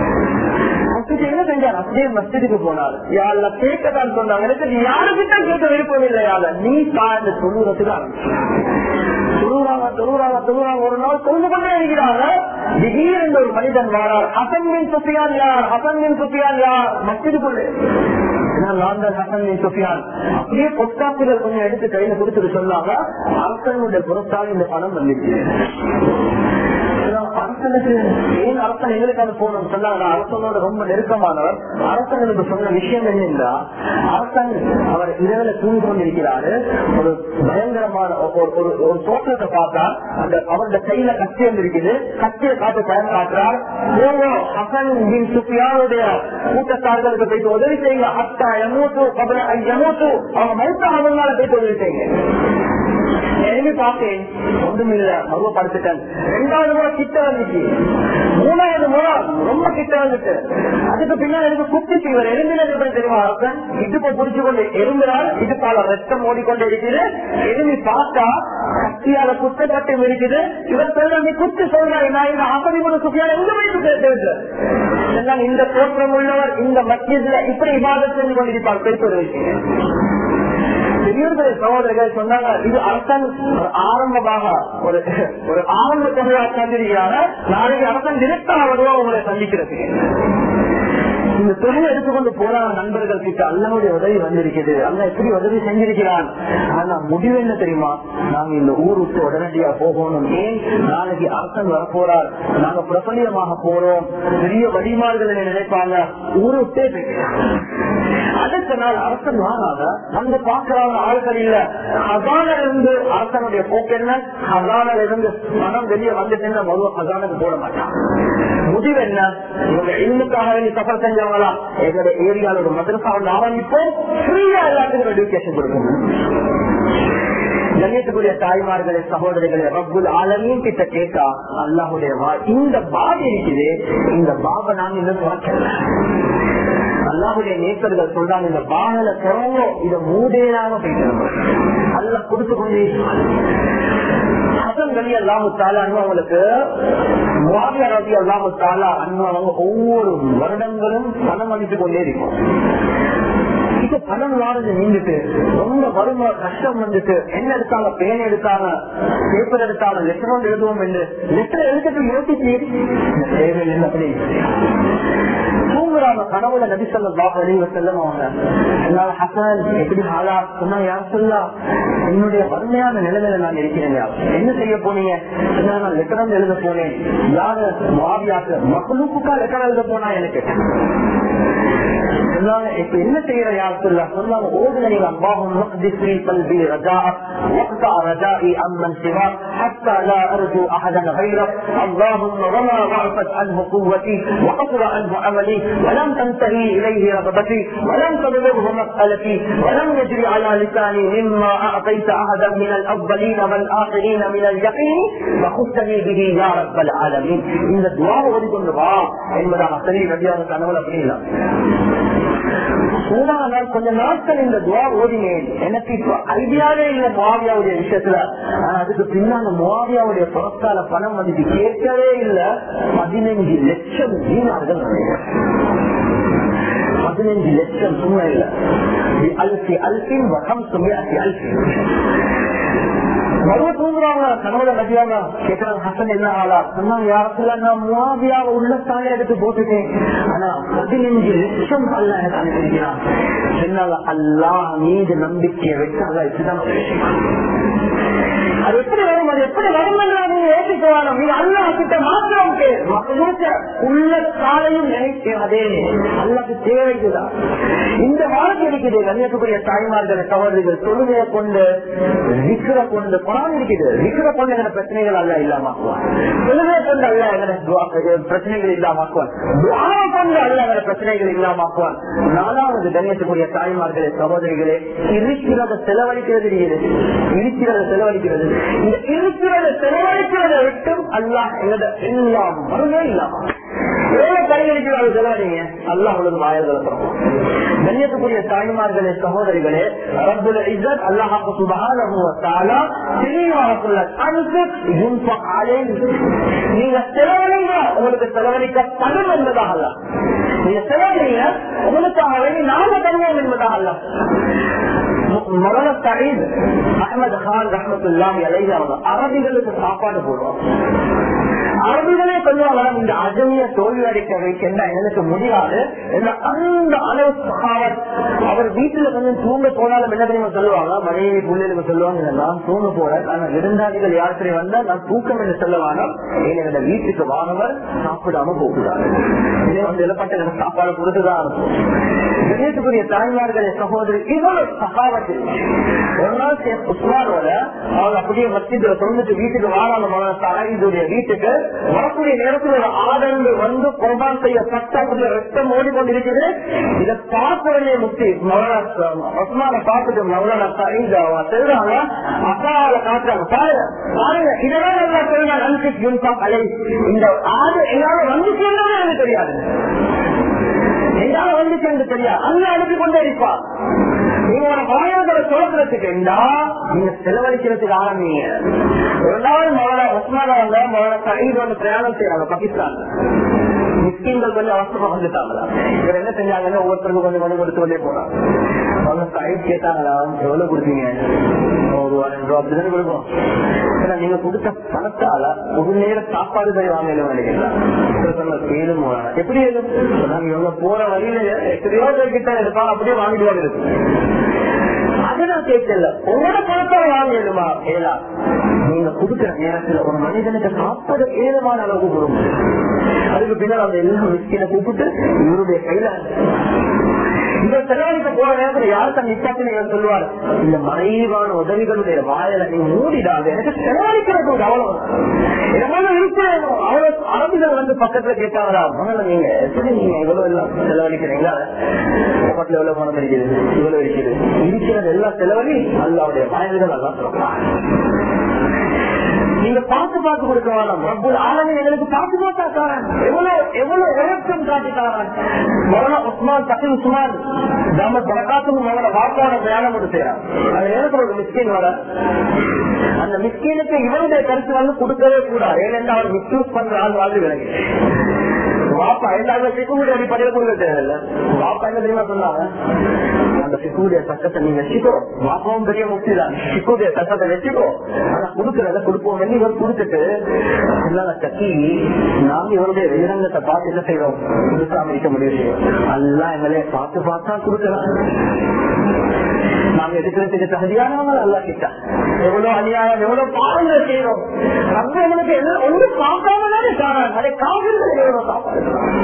என்ன செஞ்சார், அப்படியே மஸ்ஜிதுக்கு போனார். யாழ்ல கேட்கதான் சொன்னாங்க, எனக்கு யாருக்கிட்ட கேட்க விருப்பம் இல்லை. யாழ நீ பாரு தொழுறதுக்கு தொழுறாங்க தொழுறாங்க தொழுறாங்க. ஒரு நாள் தொழுது கொண்டே இருக்கிறாங்க. திடீரென்று ஒரு மனிதன் வாரார். ஹசன் பின் சுஃபியான் யார், ஹசன் பின் சுஃபியான் யார்? மஸ்ஜிதுக்குள்ளே நான் தான் ஹசன் பின் சுஃபியான். அப்படியே பொட்டாப்பிகள் கொஞ்சம் எடுத்து கையில கொடுத்துட்டு சொன்னாங்க, அரசனுடைய புறத்தால் இந்த பணம் வந்துச்சு. அரசனுக்கு ஏன் அரசன் எங்களுக்கு அது போகணும் சொன்னாங்க. அரசனோட ரொம்ப நெருக்கமானவர். அரசனுக்கு சொன்ன விஷயம் என்னன்னா, அரசன் அவர் இரவுல தூங்கி கொண்டிருக்கிறாரு. ஒரு பயங்கரமான ஒரு தோற்றத்தை பார்த்தா அந்த அவருடைய கையில கத்தி வந்திருக்குது. கத்தியை காட்டு பயன் காட்டுறார். ஹசன் பின் சுஃபியானுடைய கூட்டத்தார்களுக்கு போயிட்டு உதவி செய்யுங்க. அத்தா எமூத்து எமூத்து அவங்க மௌத்தாக முன்னால போயிட்டு உதவி செய்யுங்க. எழுதி பார்த்தேன், ஒன்றும் இல்ல, மருவப்படுத்திட்டேன். ரெண்டாவது முறை கிட்ட வந்துச்சு, மூணாவது முறை ரொம்ப கிட்ட வந்துட்டு. அதுக்கு பின்னாடி எனக்கு குப்பிச்சு இவர் எறும்பினது எப்படி தெரியுமா? இடுப்பை புடிச்சு கொண்டு எறும்பினால் இடுப்பால ரத்தம் ஓடிக்கொண்டு இருக்குது. எறும்பி பார்த்தா கத்தியால குத்தப்பட்டும் இருக்குது. இவர் சொல்ற நீ குத்து சொல்றாரு, நான் இந்த ஆபதிமுறை சுப்பியால் எங்க போயிட்டு இந்த தோற்றம் உள்ளவர் இந்த மத்தியத்துல இப்படி இபாதத் செஞ்சு கொண்டிருப்பார். பெருத்து ஒரு விஷயம் பெரியவர்களை சகோதரர்கள் சொன்னாங்க, இது அரசன் ஆரம்பமாக ஒரு ஒரு ஆரம்ப தொகையா சந்திரியாக நாளைக்கு அரசன் டிரெக்டா வருவா உங்களை சந்திக்கிறது. இந்த தொழிலை எடுத்துக்கொண்டு போறாங்க நண்பர்கள் கிட்ட. அல்லாவுடைய உதவி வந்திருக்கிறது, அல்ல எப்படி உதவி செஞ்சிருக்கிறான். ஆனா முடிவு என்ன தெரியுமா? நாங்க இந்த ஊர் விட்டு உடனடியா போகணும். ஏன், நாளைக்கு அரசன் வரப்போறார், நாங்க பிரபலியமாக போறோம், பெரிய வழிமார்கள் நினைப்பாங்க, ஊரை விட்டே போய்க்கிறாங்க. அதை அடுத்த நாள் அரசன் வாராத வந்து பாக்குறாங்க ஆட்கள் இல்ல. ஹசானில இருந்து அரசனுடைய போக்கு என்ன, ஹசானில இருந்து பணம் வெளியே வந்துட்டு மொதல் ஹசானுக்கு போட மாட்டான். முடிவு என்ன, இவங்க இன்னுக்காக வேண்டி சஃபர் செஞ்சவங்களா எங்களுடைய ஏரியாவில் ஒரு மதரசா வந்து ஆரம்பிப்போம், ஃப்ரீயா எல்லாத்துக்கும் எஜுகேஷன் கொடுக்கணும். கண்ணியத்துக்குரிய தாய்மார்களே சகோதரிகளே, ரப்புல் ஆலமீன் கிட்ட கேட்டா அல்லாஹுடைய இந்த பாபு இருக்குது, இந்த பாபை நாங்க இன்னும் பார்க்கல. அல்லாஹுடைய நேசர்கள் சொல்றாங்க இந்த பாகல திறவோ இதை மூடேனாக போயிட்டு அல்ல கொடுத்து கொண்டே ஹசன் அல்லாஹு தாலா அவங்களுக்கு முஆவியா ரலியல்லாஹு தஆலா அவங்க ஒவ்வொரு வருடங்களும் பணம் அளித்துக் கொண்டே இருக்கும். இப்ப பணம் வாரது நின்றுட்டு ரொம்ப வறுமை கஷ்டம் வந்துட்டு என்ன எடுத்தாங்க, பேன் எடுத்தாங்க, பேப்பர் எடுத்தாங்க, லெட்டர் எழுதுவோம் என்று லெட்டர் எழுதிட்டு யோசிச்சு தேவையில்லை அப்படி தூங்குறாங்க. கனவுல நபி ஸல்லல்லாஹு அலைஹி வஸல்லம் அவங்க என்னால ஹசன் எப்படி ஹாலா சொன்னா, யார் சொல்லா என்னுடைய வறுமையான நிலைமையில நான் இருக்கிறேன், என்ன செய்ய போனீங்க, நான் லெட்டர் வந்து எழுத போனேன், யாரு முஆவியாக்கு மக்லூக்குக்கா லெட்டர் எழுத போனா எனக்கு இப்ப என்ன செய்யற யார் சொல்லா சொன்னாங்க, ஓதுல நீங்க அல்லாஹும் மக்திஸ்ரீ கல்பி ரஜா வக்தா ரஜாஇ அம்மன் சிவா ஹத்தா லா அர்ஜு அஹதன் غيرك اللهم وما ضعفت عنه قوتي وقصر عنه عملي ولم تنتهي اليه رغبتي ولم تبلغه مسألتي ولم يجري على لساني مما اعطيت احدا من الاولين والاخرين من اليقين فخذني به يا رب العالمين. இந்த துஆ ஓதிக்கொண்டு வா என்பதாக சரி நபியாக கனவுல புரியல. கொஞ்ச நாட்கள் இந்த துவா ஓதினேன், எனக்கு இப்போ ஐடியாவே இல்லை முஆவியாவுடைய விஷயத்துல. அதுக்கு பின்னாங்க முஆவியாவுடைய பொருட்கால பணம் வந்து கேட்கவே இல்லை. பதினஞ்சு லட்சம் தீனார்கள், பதினஞ்சு லட்சம் சும்மா இல்ல, அல்பி அல்பின் வகம் சுமையா அல்பி மறுவ தூங்குறாங்க. கனவுல நபியாங்க கேட்கிறாங்க ஹசன் என்ன ஆளா சொன்னாங்க, யாருக்குள்ள நான் முஆவியாவை உள்ளத்தாலே எடுத்து போட்டுட்டேன், ஆனா பதினஞ்சு லட்சம் அல்ல எனக்கு அனுப்பியிருக்கிறான். சொன்னாங்க அல்லாஹ் மீது நம்பிக்கையை வச்சாங்க. இப்படிதான் அது எப்படி வரும், அது எப்படி வரும் என்று யோசிக்கலாம். நீங்க அல்லாஹ் கிட்ட மாத்திரம் உள்ள காலையும் நினைக்காதே, அல்லாஹ்க்கு தேவைக்குதான் இந்த வாழ்க்கை இருக்குது. கண்ணியத்துக்குரிய தாய்மார்கள் சகோதரிகள் தொழுகையை கொண்டு விக்கிர கொண்டு குரான் இருக்குது, விக்கிர கொண்டு எங்க பிரச்சனைகள் அல்ல இல்லாமக்குவான், தொழுகையை கொண்டு அல்ல எங்க பிரச்சனைகள் இல்லாமக்குவான், துஆவை கொண்டு அல்ல எங்க பிரச்சனைகள் இல்லாமக்குவான். நாலாவது கண்ணியத்துக்குரிய தாய்மார்களே சகோதரிகளே, இருக்கிறத செலவழிக்கிறது இருக்குது, இருக்கிறத செலவழிக்கிறது, இந்த இருக்கிறத செலவழிக்கிறதை விட்டும் அல்லாஹ் எங்கட எல்லாம் வருமே இல்லாம எவ்வளவு பரிகரிக்கிறார்கள் செலவழிங்க அல்லாஹ் உள்ளது வாயல்களை சொல்றோம். கண்ணியத்துக்குரிய தாய்மார்களே சகோதரிகளே, ரப்புல் இஸ்ஸத் அல்லாஹ் சுப்ஹானஹு வ தஆலா தெளிவாக சொல்றார், அன்ஃபிக் யுன்ஃபக் அலைஹி, நீங்க செலவழிங்க உங்களுக்கு செலவழிக்கப்படும் என்பதாக அல்ல, நீங்க செலவழிங்க உங்களுக்காக வேண்டி நாம தருவோம் என்பதாக அல்ல. மௌலானா சயீத் அஹ்மத் கான் ரஹ்மத்துல்லாஹி அலைஹி அவங்க அரபிகளுக்கு சாப்பாடு போடுவாங்க. அரபிகளே சொல்லுவாங்க, இந்த அஜமிய தோல்வி அடைக்க வைக்கின்ற எனக்கு முடியாது. அந்த அளவு அவர் வீட்டுல கொஞ்சம் தூங்க போனாலும் என்ன தெரியுமா சொல்லுவாங்க, மனைவி பிள்ளைகளுக்கு சொல்லுவாங்க, நான் தூங்க போறேன், ஆனா விருந்தாளிகள் யாத்திரை வந்தா நான் தூக்கம் என்று சொல்லுவாங்க, என்னோட வீட்டுக்கு வானவர் சாப்பிடாம போகிறாரு, இதே வந்து எழுப்பட்ட சாப்பாடு கொடுத்துதான் இருக்கும். கணேசக்குரிய தாய்மார்களே சகோதரி, இவ்வளவு சகாவத்து. ஒரு நாள் உஸ்மானோட அவங்க அப்படியே மத்தியத்துல சொல்லிட்டு வீட்டுக்கு வாராங்க, இதோடைய வீட்டுக்கு வரக்கூடிய நேரத்தில் ஒரு ஆடல் வந்து குர்பான் செய்ய சட்டக்கூடிய ரத்தம் ஓடிக்கொண்டிருக்கிறது. இதை பார்ப்பதே முக்தி உஸ்மான பார்த்துட்டு மௌலானா சொல்றாங்க, அக்கால காட்டுறாங்க, பாருங்க பாருங்க இதெல்லாம் நல்லா சொல்றாங்க, அன்பிக் யுன்ஃபக் அலைஹி, இந்த ஆடு என்னால வந்து சொன்னதே எனக்கு தெரியாது, எங்கால வந்து சென்று தெரியாது, அங்க அனுப்பி கொண்டே இருப்பார். நீங்க வாயாளர்களை சொல்றதுக்கு நீங்க செலவழிக்கிறதுக்கு ஆரம்பிங்க. ஒரு நாள் மகள உஸ்மானா வந்த மகள சயீத் வந்து பிரயாணம் செய்யறாங்க பாகிஸ்தான். முஸ்லீம்கள் கொஞ்சம் அவசரமா வந்துட்டாங்களா, இவர் என்ன செஞ்சாங்கன்னா ஒவ்வொருத்தருக்கும் கொஞ்சம் கொஞ்சம் கொடுத்து கொண்டே போறாங்க. அவங்க சயீத் கேட்டாங்களா, எவ்வளவு கொடுத்தீங்க, ஒரு ரெண்டு ரூபா அப்படிதான் கொடுக்கும். நீங்க கொடுத்த பணத்தால ஒரு நேரம் சாப்பாடு போய் வாங்க நினைக்கிறீங்களா, ஏழும் எப்படி ஏழும் நாங்க இவங்க போற வழியில எத்தனையோ பேர் கிட்ட எடுப்பாங்க, அப்படியே வாங்கிடுவாங்க இருக்கு. அதுதான் கேட்கல, உங்களோட பணத்தால வாங்கிடுமா ஏழா, நீங்க கொடுக்கிற நேரத்துல ஒரு மனிதனுக்கு சாப்பாடு ஏழுமான அளவுக்கு கொடுங்க. அதுக்கு பின்னால் அந்த எல்லாம் மிஸ்கினை கூப்பிட்டு இவருடைய கையில இந்த செலவழிக்க போற நேரத்துல யாருக்கு நிப்பாட்டி நீங்க சொல்லுவார், இந்த மறைவான உதவிகளுடைய வாயில நீங்க மூடிடாது, எனக்கு செலவழிக்கிறது அவ்வளவு எவ்வளவு இருக்கிறோம். அவ்வளவு அரபிகள் வந்து பக்கத்துல கேட்டாங்களா, முதல்ல நீங்க எப்படி நீங்க இவ்வளவு எல்லாம் செலவழிக்கிறீங்களா, பக்கத்துல எவ்வளவு பணம் இருக்குது, இவ்வளவு இருக்குது, இருக்கிறது எல்லாம் செலவழி அல்லாவுடைய வாயில்கள் எல்லாம் சொல்றாங்க. நீங்க பார்த்து பார்த்து கொடுக்க வேணாம், ரப்புல் ஆலமீன் எங்களுக்கு பார்த்து பார்த்தாக்காரன் எவ்வளவு எவ்வளவு இறக்கம் காட்டிட்டாரன். மௌலானா உஸ்மான் தகி உஸ்மான் நம்ம பரக்காத்துக்கு மகள வாக்கான பிரயாணம் கொடுக்கிறார். அது எனக்கு ஒரு மிஸ்கின் வர, அந்த மிஸ்கினுக்கு இவருடைய கருத்து வந்து கொடுக்கவே கூடாது, ஏனென்று அவர் மிஸ்யூஸ் பண்ற ஆள் வாழ்ந்து விளங்கி வாப்பா எல்லாருமே சிக்குடைய அடிப்படையில் கொடுக்க தேவையில்லை. வாப்பா என்ன தெரியுமா சொன்னாங்க, அந்த சிக்குடைய சட்டத்தை நீங்க வச்சுக்கோ, வாப்பாவும் பெரிய முக்தி தான், சிக்குடைய சட்டத்தை வச்சுக்கோ, ஆனா கொடுக்கறத கொடுப்போம் என்று இவர் கொடுத்துட்டு இல்லாத கட்டி நாங்க இவருடைய வெளிரங்கத்தை பார்த்து என்ன செய்யறோம், கொடுக்காம இருக்க முடியும். எல்லாம் எங்களே பார்த்து பார்த்தா கொடுக்கலாம். நாங்க எடுக்கிறதுக்கு தகுதியானவங்க அல்லா கிட்ட எவ்வளவு அநியாயம் எவ்வளவு பாவங்கள் செய்யறோம். நம்ம எங்களுக்கு எல்லாம் ஒண்ணு பார்க்காம தானே காரணம், அதை காவல்கள் எவ்வளவு சாப்பாடு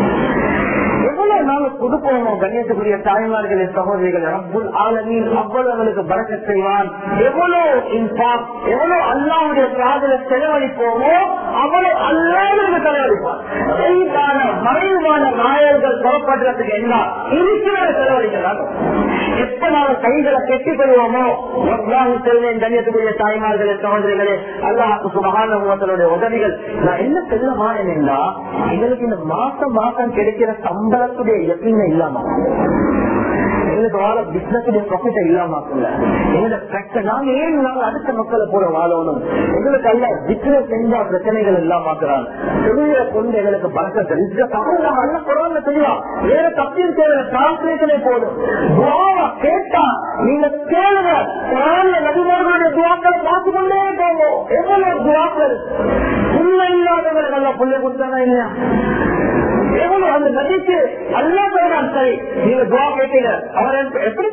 எவ்வளவு நாங்க கொடுப்போமோ கண்ணியத்துக்குரிய தாய்மார்களே சகோதரிகள், ரப்புல் ஆலமீன் அவ்வளவு அவங்களுக்கு பரக்கத் செய்வான். எவ்வளவு இன்பாக்ட் எவ்வளவு அல்லாஹ்வுடைய பாதையில செலவழிப்போமோ அவ்வளவு அல்லாஹ்வுக்கு செலவழிப்பான். செய்தான மறைவான நாயர்கள் புறப்படுறதுக்கு என்ன இருக்கிறத செலவழிக்கலாம். எப்ப நாங்க கைகளை கெட்டிக் கொள்வோமோ கண்ணியத்துக்குரிய தாய்மார்களே சகோதரிகளே, அல்லாஹ் சுப்ஹானஹு வ தஆலாவுடைய உதவிகள். நான் என்ன சொல்ல மாட்டேன்னா, எங்களுக்கு இந்த மாசம் மாசம் கிடைக்கிற சம்பளத்துடைய யக்கீன இல்லாம எங்களுக்கு வாழ பிசினஸ் ப்ராஃபிட் இல்லாம எங்களோட நாங்க ஏன் நாங்க அடுத்த மக்களை போல வாழணும், எங்களுக்கு அல்ல பிசினஸ் செஞ்சா பிரச்சனைகள் எல்லாம் மாக்குறாங்க. தொழிலை கொண்டு எங்களுக்கு பழக்கத்தை நல்ல குரான்ல தெரியலாம், வேற தப்பில் தேவை டிரான்ஸ்லேஷனே போதும். துவாவை கேட்டா நீங்க கேளுங்க, குரான்ல நபிமார்களுடைய துவாக்களை பார்த்து கொண்டே போவோம். எவ்வளவு துவாக்கள் புள்ள இல்லாதவர்கள் நல்லா புள்ளை கொடுத்தானா இல்லையா, எவ்வளவு அந்த நதிக்கு அல்லா சொல்றான். சரி நீங்க துவா கேட்டீங்க, அவர் எப்படி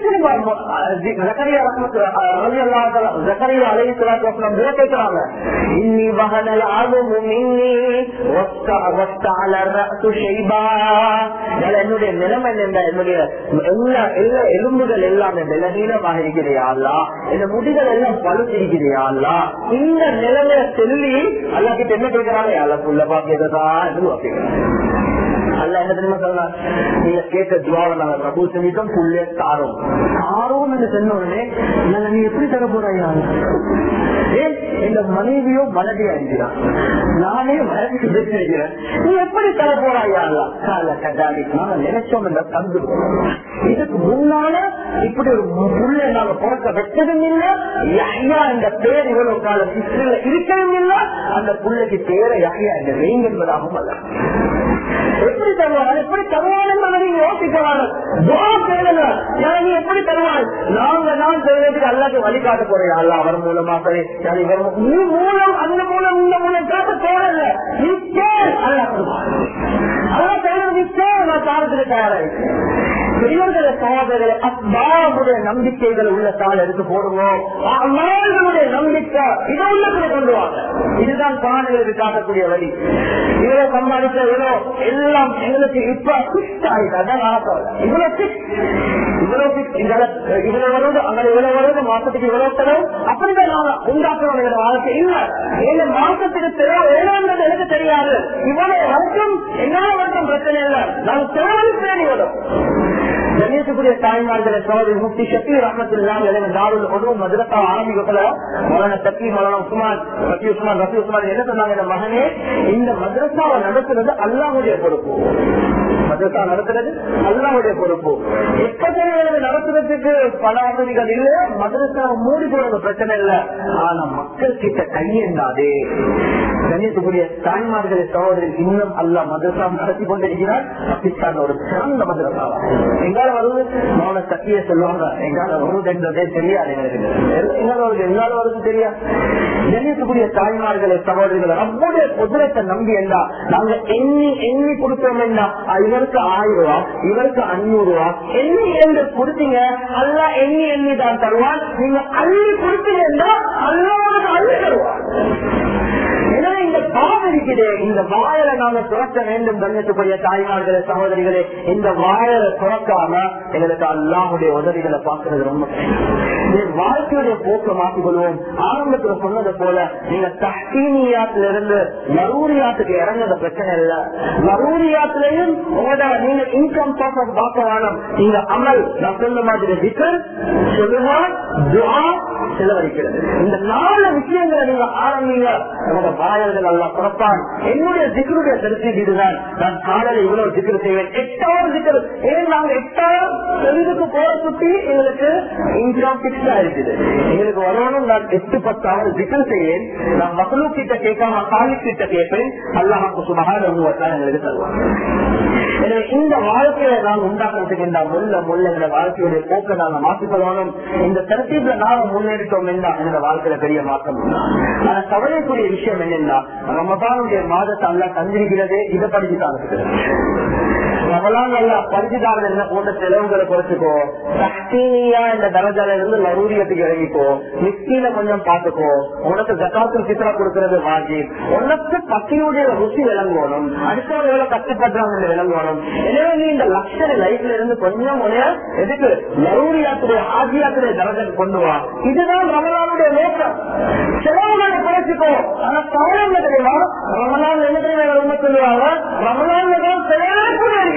என்னுடைய நிலைமை என்னுடைய எல்லா எல்லா எலும்புகள் எல்லாம் பலவீனமாக இருக்கிறியா, இந்த முடிகள் எல்லாம் பழுத்திருக்கிறியா, இந்த நிலைமையை சொல்லி அல்லா கிட்ட என்ன கேட்கிறாங்க, அல்ல புள்ள பாக்கியதான் அல்ல என்ன தெரியுமா சொல்லலாம், நீங்க கேட்ட துவாவை நாங்க பிரபு செஞ்சிட்டோம், புள்ளே தாரோம் தாரோம் என்று சொன்ன உடனே நீ எப்படி தர போறாயா, ஏன் இந்த மனைவியோ மனைவியா இருக்கிறான், நானே மனைவிக்கு பேசிக்கிறேன், நீ எப்படி தர போறாயா, நாங்க நினைச்சோம் என்ற தந்து. இதுக்கு முன்னால இப்படி ஒரு புள்ளை நாங்க பிறக்க வச்சதும் இல்லை, யஹ்யா என்ற பேர் இவ்வளவு காலம் ஹிஸ்டரியில இருக்கவும் இல்லை, அந்த புள்ளைக்கு பேரை யஹ்யா என்ற வெயிங் என்பதாகவும் அல்ல. எப்படி தருவாங்க, எப்படி தருவாங்க நீங்க யோசிக்கலாம். நீ எப்படி தருவாங்க, நாங்க நான் சொல்றதுக்கு அல்லாக்கு வழிகாட்ட போறேன், அல்ல அவர் மூலமா சரி நீ மூலம் அந்த மூலம் இந்த மூலம் காட்ட தேவையில்லை, நிச்சயம் அல்ல அல்ல சொல்றது நிச்சயம் நான் தாரத்துக்கு தயாராயிருக்கேன். பெரியவர்களை சகோதரர்களை அஸ்பாபுடைய நம்பிக்கைகள் உள்ள தாள் எடுத்து போடுவோம், அம்மாவுடைய நம்பிக்கை இதை உள்ளத்துல கொண்டு வாங்க. இதுதான் குரானுக்கு காட்டக்கூடிய வழி. இவ்வளவு சம்பாதிச்ச இவ்வளோ எல்லாம் எங்களுக்கு இப்ப பிக்ஸ் ஆகிட்டாதான் இவ்வளவு இவ்வளவு இவ்வளவு வருவது அங்க இவ்வளவு வருவது மாசத்துக்கு இவ்வளவு செலவு அப்படிதான் நாங்க உண்டாக்குறோம் வாழ்க்கை இல்ல. ஏழு மாசத்துக்கு செலவு எவ்வளவுன்றது எனக்கு தெரியாது, இவ்வளவு வருஷம் என்ன வருஷம் பிரச்சனை இல்லை, நாங்க செலவழிப்பேன் இவ்வளவு. கணேசக்குரிய தாய்மார்களை சோதரி முக்தி சக்தி ரஹமத்துல்லாஹி தாருல் உலூம் மதரசா ஆரம்பிக்கல மௌலானா தக்கி மௌலானா உஸ்மான் ரஃபி உஸ்மான் ரஃபி உஸ்மான் என்ன சொன்னாங்க, இந்த மகனே இந்த மதரசாவை நடத்துறது அல்லாஹ்வுடைய பொறுப்பு, மதரசா நடத்துறது அல்லாஹ்வுடைய பொறுப்பு. எப்ப நடத்துறதுக்கு பல வசதிகள் இல்ல, மதரசாவை மூடி போறது பிரச்சனை இல்ல, ஆனா மக்கள் கிட்ட கையேந்தாதே. கணேசக்குரிய தாய்மார்களை சோதரி இன்னும் அல்லாஹ் மதரசா நடத்தி கொண்டிருக்கிறார். பாகிஸ்தான் ஒரு சிறந்த மதரசாவா எங்கால வருது மௌன சத்திய சொல்லுவாங்க, எங்கால வருது என்றதே தெரியாது எங்களுக்கு, எங்கால வருது தெரியாது. கண்ணியத்துக்குரிய தாய்மார்களை சகோதரிகளை நம்முடைய குதிரத்தை நம்பி என்றா நாங்க எண்ணி எண்ணி கொடுத்தோம் என்றா இவருக்கு ஆயிரம் ரூபா இவருக்கு அஞ்சூறு ரூபா எண்ணி என்று கொடுத்தீங்க, அல்லா எண்ணி எண்ணி தான் தருவான். நீங்க அள்ளி கொடுத்தீங்க என்றா அல்லா அள்ளி தருவான். எனவே இந்த பாவம் இருக்குது. இந்த வாயில நாங்க துறக்க வேண்டும். கண்ணியத்துக்குரிய தாய்மார்களே, சகோதரிகளே, இந்த வாயில துறக்காம எங்களுக்கு அல்லாஹ்வுடைய உதவிகளை பார்க்கறது ரொம்ப வாழ்க்கையுடைய போக்க மாற்றிக்கொள்வோம். ஆரம்பத்துல சொன்னது போல நீங்க தஹ்கீனியாத்துல இருந்து லரூரியாத்துக்கு இறங்குற பிரச்சனை இல்ல. லரூரியாத்திலையும் உங்களோட நீங்க இன்கம் சோர்ஸ் பார்க்க வேணும். நீங்க அமல், நான் சொன்ன மாதிரி திக்ர், சொல்லுங்க, துஆ, செலவழிக்கிறது. இந்த நாலு விஷயங்களை நீங்க ஆரம்பிங்க. உங்களோட வாயல்கள் எல்லாம் பிறப்பான். என்னுடைய திக்ருடைய கருத்து இதுதான். நான் காலையில இவ்வளவு திக்ரு செய்வேன். எட்டாவது திக்ரு ஏன் நாங்க எட்டாவது தெருவுக்கு போற சுத்தி எங்களுக்கு இன்கம் பிக்ஸ் இருக்குது. எங்களுக்கு வரணும். நான் எட்டு பத்தாவது திக்ரு செய்வேன். நான் மகளு கிட்ட கேட்காம காலி கிட்ட கேட்பேன். அல்லாஹ்வுக்கு சுப்ஹானஹு வ தஆலா எங்களுக்கு தருவார். எனவே இந்த வாழ்க்கையை நாம் உண்டாக்குறதுக்கு இந்த முள்ள முள்ள வாழ்க்கையுடைய போக்கை நாங்க மாற்றிக்கொள்ளணும். இந்த தரத்தீப்ல நாம முன்னேறிட்டோம் என்றா இந்த வாழ்க்கையில பெரிய மாற்றம். ஆனா கவலைக்குரிய விஷயம் என்னன்னா, ரமதானுடைய மாதத்தை எல்லாம் தந்திருக்கிறதே இதை படிச்சுட்டாங்க. ரமலான் எல்லாம் படிச்சுட்டாங்க. என்ன போன்ற செலவுகளை குறைச்சிக்கோ, சக்தியா இந்த தரஜால இருந்து லரூரியத்துக்கு இறங்கிக்கோ, மிஸ்கீன கொஞ்சம் பாத்துக்கோ, உனக்கு ஜகாத்துல் ஃபித்ரா கொடுக்கறது வாஜிப், உனக்கு பத்தியுடைய ருசி விளங்கணும், அடுத்தவங்க எவ்வளவு கஷ்டப்படுறாங்க விளங்கணும். எனவே நீ இந்த லக்ஷரி லைஃப்ல இருந்து கொஞ்சம் எதுக்கு லரூரியாத்துடைய ஆஜியாத்துடைய தரஜாக்கு கொண்டு வா. இதுதான் ரமலானுடைய நோக்கம். செலவுகளை குறைச்சிக்கோ. ஆனா கவனம் தெரியுமா, ரமலான் என்ன தெரியுமா ரொம்ப சொல்லுவாங்க, ரமலான் தான் செலவே கூட இருக்கிறது.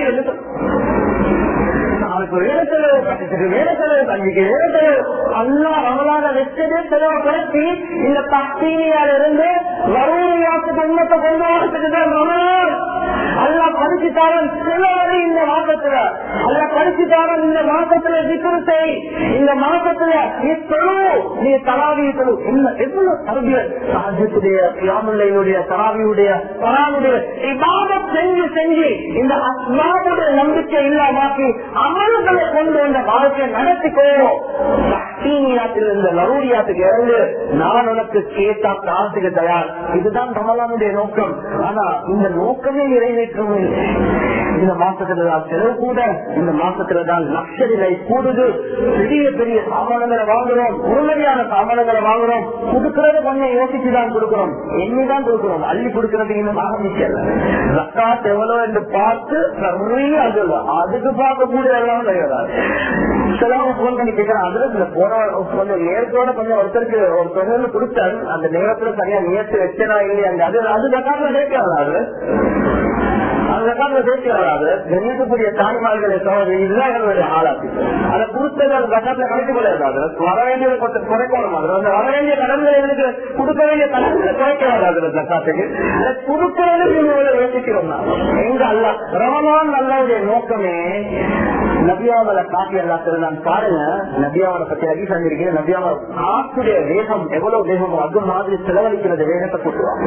அவருக்கு வேலை செலவு கட்டிட்டு வேலை செலவு தங்கிக்கு வேலை செலவு அல்லா ரமலான வச்சதே செலவு குறைச்சி இந்த தக்தீனியால இருந்து லரூரியாத்துக்கு உண்மத்தை கொண்டு வரத்துக்குதான் ரமலான். அல்லா பரிசுத்தாரன் செலவரை இந்த மாசத்துல, அல்ல பரிசுத்தாரன் இந்த மாசத்துல திக்ரு செய், இந்த மாசத்துல நீ தொழு, நீ தராவியை தொழு. என்ன எவ்வளவு தரபியல் சாஜத்துடைய கியாமுல்லையுடைய தராவியுடைய தராவுடைய இபாதத் செஞ்சு செஞ்சு இந்த அஸ்மாவுடைய நம்பிக்கை இல்லாமாக்கி அமல்களை கொண்டு வந்த வாழ்க்கையை நடத்திக்கோ. சக்தியாத்தில் இந்த லரூரியாத்துக்கு இறந்து நான் உனக்கு கேட்டா காசுக்கு தயார். இதுதான் ரமலானுடைய நோக்கம். ஆனா இந்த நோக்கமே நிறைவேற்றவும் இல்லை. இந்த மாசத்துலதான் செலவு கூட, இந்த மாசத்துலதான் லக்ஷரி லைஃப் கூடுது. பெரிய பெரிய சாமானங்களை வாங்குறோம், உடனடியான சாமானங்களை வாங்குறோம். கொடுக்கறது கொஞ்சம் யோசிச்சுதான் கொடுக்கிறோம், எண்ணிதான் கொடுக்கிறோம், அள்ளி கொடுக்கறது இன்னும் ஆரம்பிக்கல. ஜக்காத் எவ்வளவு என்று பார்த்து நிறைய அது அதுக்கு பார்க்கக்கூடிய எல்லாம் கிடையாது. சிலவங்க போன் பண்ணி கேட்கறேன், அதுல போன கொஞ்சம் நேரத்தோட கொஞ்சம் ஒருத்தருக்கு ஒரு தொகையில கொடுத்தாரு, அந்த நேரத்துல சரியா நேரத்து வச்சனா இல்லையா, அது அது ஜக்காத்துல சேர்க்கிறாரு, அது அந்த காலத்துல சேர்த்து வராது. கண்ணியத்துக்குரிய தாய்மார்களை சோதனை இதுதான் எங்களுடைய ஆளாச்சு. அதை கொடுத்தது அந்த கட்டத்துல கழித்துக் கொள்ளாது. வர வேண்டியதை கொஞ்சம் குறைக்கணும். அது வந்து வர வேண்டிய கடன்களை எங்களுக்கு கொடுக்க வேண்டிய கடன்களை குறைக்க வராது. ஜக்காத்துக்கு அதை கொடுக்கறது யோசிக்கிறோம். எங்க அல்ல ரமலான் அல்லாவுடைய நோக்கமே நபியாவலை காட்டி எல்லாத்துல நான் பாருங்க. நபியாவலை பத்தி அடி செஞ்சிருக்கேன். நபியாவ காற்றுடைய வேகம் எவ்வளவு வேகமோ அது மாதிரி செலவழிக்கிறது வேகத்தை கூட்டுவாங்க.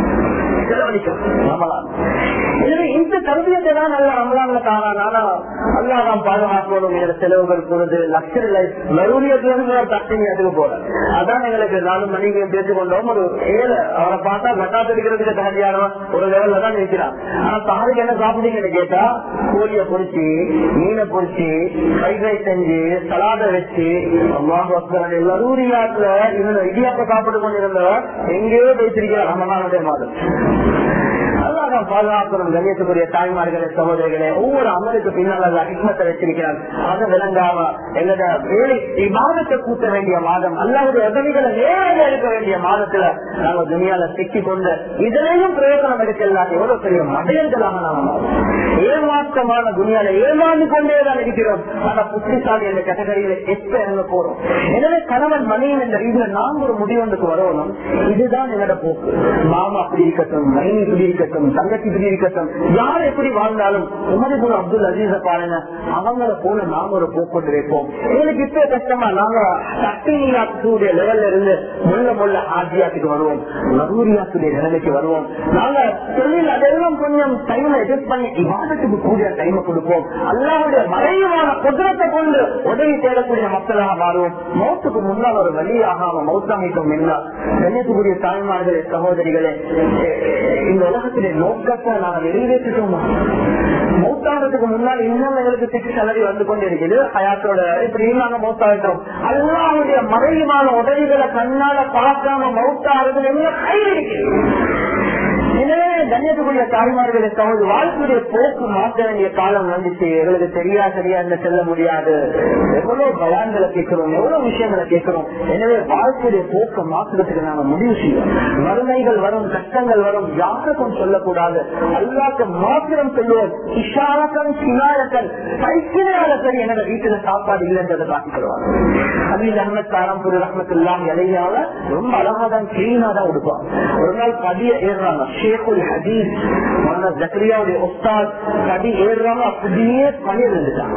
எனவே இந்த தரபியத்தை தான் நல்ல ரமலான்ல காணானா அல்லாதான் பாதுகாக்கணும். எங்க செலவுகள் போனது லக்ஷரி லைஃப் லரூரியத்துல தட்டிங்க போல. அதான் எங்களுக்கு நாலு மணிக்கு பேசி கொண்டோம். ஒரு ஏழு அவரை பார்த்தா ஜக்காத் எடுக்கிறதுக்கு தகுதியான ஒரு லெவல்ல தான் இருக்கிறான். ஆனா தாருக்கு என்ன சாப்பிட்டீங்கன்னு கேட்டா கோழியை பொறிச்சு, மீனை பொறிச்சு, ஃப்ரைட் ரைஸ் செஞ்சு, சலாத வச்சு, லரூரியாத்துல இந்த இடியாப்ப சாப்பிட்டு கொண்டிருந்தவர் எங்கேயோ பேசிருக்கிறார் ரமலானுடைய மாதம். அல்லாஹ் பாதுகாக்கணும். கண்ணியத்துக்குரிய தாய்மார்களே, சகோதரிகளே, ஒவ்வொரு அமலுக்கு பின்னால் ஹிக்மத்தை வச்சிருக்கிறார். அதை விளங்காம எங்களோட வேலை இபாதத்தை கூட்ட வேண்டிய மாதம், அல்லாஹ்வுடைய உதவிகளை நேரடியாக எடுக்க வேண்டிய மாதத்துல நாங்க துனியால சிக்கி கொண்டு இதிலையும் பிரயோஜனம் எடுக்கலாம். எவ்வளவு பெரிய மடையர்களாக நாம ஏமாற்றமான துனியால ஏமாந்து கொண்டேதான் இருக்கிறோம். ஆனா புத்திசாலி என்ற கேட்டகரியில எப்ப இறங்க போறோம். எனவே கணவன் மனைவி என்ற ரீதியில நாங்க ஒரு முடிவுக்கு வரணும். இதுதான் எங்களோட போக்கு. மாமா அப்படி இருக்கட்டும், மனைவி இப்படி இருக்கட்டும், தங்கச்சி இப்படி இருக்கட்டும், யார் எப்படி வாழ்ந்தாலும் உமது குரு அப்துல் அசீஸ பாருங்க, அவங்களை போல நாங்க ஒரு போக்கு வைப்போம். எங்களுக்கு இப்ப கஷ்டமா நாங்க சக்தியாத்துடைய லெவல்ல இருந்து முள்ள முள்ள ஆஜியாத்துக்கு வருவோம், லரூரியாத்துடைய நிலைமைக்கு வருவோம். நாங்க தொழில் அதெல்லாம் கொஞ்சம் டைம் எதிர்ப்பு பண்ணி இவாதத்துக்கு கூடிய டைம் கொடுப்போம். அல்லாஹ்வுடைய மறைவான குதிரத்தை கொண்டு உதவி தேடக்கூடிய மக்களாக மாறுவோம். மௌத்துக்கு முன்னால் ஒரு வழியாகாம மௌத்தாமிக்கும் என்றால் கண்ணியத்துக்குரிய தாய்மார்களே, சகோதரிகளே, இந்த உலகத்திலே நோக்கத்தை நாங்கள் நிறைவேற்றிட்டோம். மௌத்தானதுக்கு முன்னால் இன்னும் எங்களுக்கு சிக்ஸ் செலவி வந்து கொண்டு இருக்குது. ஹயாத்தோட இப்படி நாங்க மௌத்தாயிட்டோம். அல்லாஹ்வுடைய மறைவான உதவிகளை கண்ணால பார்க்காம மௌத்தாகிறது என்ன கை இருக்கிறது. கண்ணியத்துக்குரிய தாய்மார்களை தமது வாழ்க்கையுடைய போக்கு மாற்ற வேண்டிய காலம் வந்துச்சு. எங்களுக்கு தெரியா சரியா என்ன செல்ல முடியாது. எவ்வளவு பயான்களை கேட்கிறோம், எவ்வளவு விஷயங்களை கேட்கிறோம். எனவே வாழ்க்கையுடைய போக்க மாற்றுறதுக்கு நாம முடிவு செய்வோம். வறுமைகள் வரும், கஷ்டங்கள் வரும், யாருக்கும் சொல்லக்கூடாது. அல்லாஹ்க்கு மாத்திரம் சொல்லுவோம். இஷாரக்கன் சினாயக்கன் பைக்கினால சரி என்னோட வீட்டுல சாப்பாடு இல்லைன்றதை காட்டிக்கிறோம். அலீல் அஹ்மத் காரம்பூர் ரஹ்மத்துல்லாஹி அலைஹியால ரொம்ப அழகா தான் கிளீனா தான் கொடுப்பாங்க. ஒரு நாள் படிய ஏறுறாங்க. ஷேகுல் ஹதீஸ் ஜக்கரியாவுடைய உஸ்தாத் படி ஏறுறாங்க. அப்படியே பணி இருந்துட்டாங்க.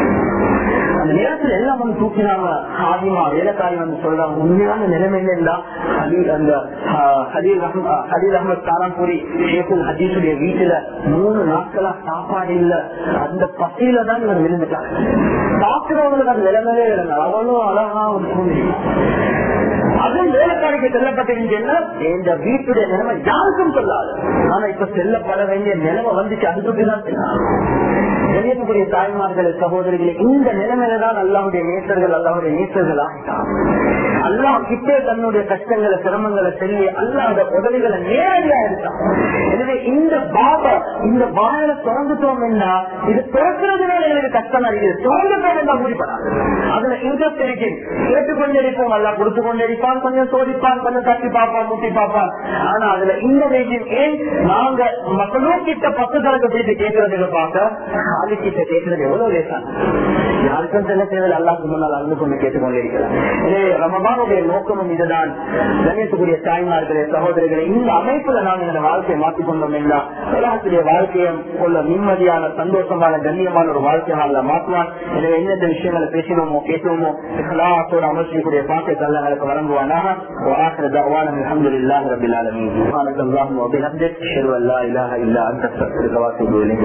அந்த நேரத்தில் எல்லாம் வந்து தூக்கினாங்க. ஆதிமா வேலைக்காரி வந்து சொல்றாங்க, உண்மையான நிலைமையில இருந்தா அந்த ஹலீல் அஹமத் காரம்பூரி ஷேகுல் ஹதீஸுடைய வீட்டுல மூணு நாட்களா சாப்பாடு இல்ல. அந்த பசியில தான் இவர் விழுந்துட்டாங்க. பாக்குறவங்களுக்கு அந்த நிலைமையிலே இருந்தாங்க. அவளும் அழகா ஒரு சூழ்நிலை. அதுவும் வேலைக்காரிக்கு செல்லப்பட்டிருந்தா இந்த வீட்டுடைய நிலைமை யாருக்கும் சொல்லாது. ஆனா இப்ப செல்லப்பட வேண்டிய நிலைமை வந்துச்சு. அதுக்குதான் வெளியேற்றக்கூடிய தாய்மார்களே சகோதரிகளே, இந்த நிலைமையில்தான் அல்லாஹ்வுடைய நேசர்கள் அல்லாஹ்வுடைய நேசர்கள் ஆகிட்டாங்க. அல்லாஹ் கிட்டே தன்னுடைய கஷ்டங்களை சிரமங்களை சொல்லி அல்லாஹ்வுடைய உதவிகளை நேரடியா எடுத்தான். எனவே இந்த பாபா இந்த வாயில திறந்துட்டோம் என்ன, இது திறக்கிறதுனால எனக்கு கஷ்டம் அறிகிறது. திறந்துட்டோம் என்றா முடிப்படாது. அதுல இன்ட்ரெஸ்ட் இருக்கு. கேட்டுக்கொண்டிருப்போம், அல்லா கொடுத்து கொண்டிருப்பான், கொஞ்சம் சோதிப்பான், கொஞ்சம் தட்டி பார்ப்பான், முட்டி பார்ப்பான். ஆனா அதுல இந்த விஷயம் ஏன் நாங்க மக்களும் கிட்ட பத்து தரக்கு போயிட்டு கேட்கறதுக்கு பார்க்க ஆளு கிட்ட கேட்கறது எவ்வளவு லேசான. யாருக்கும் சில தேவையில் அல்லாஹ்க்கு முன்னால் அன்பு கொண்டு கேட்டுக்கொண்டிருக்கிறார். எனவே ரமபானுடைய நோக்கமும் இதுதான். கண்ணியத்துக்குரிய தாய்மார்களே சகோதரிகளை, இந்த அமைப்புல நாம் இந்த வாழ்க்கையை மாற்றிக்கொண்டோம் என்றால் உலகத்துடைய வாழ்க்கையை கொள்ள நிம்மதியான சந்தோஷமான கண்ணியமான ஒரு வாழ்க்கையாக மாற்றுவான். எனவே எந்தெந்த விஷயங்களை பேசினோமோ கேட்டோமோ இஸ்லாத்தோடு அமர்ச்சிக்கூடிய பாக்கியத்தை அல்லாஹ்வுக்கு வழங்குவானாக. وآخر دعوانا الحمد لله رب العالمين. سبحانك اللهم وبحمدك أشهد أن لا إله إلا أنت أستغفرك وأتوب إليك.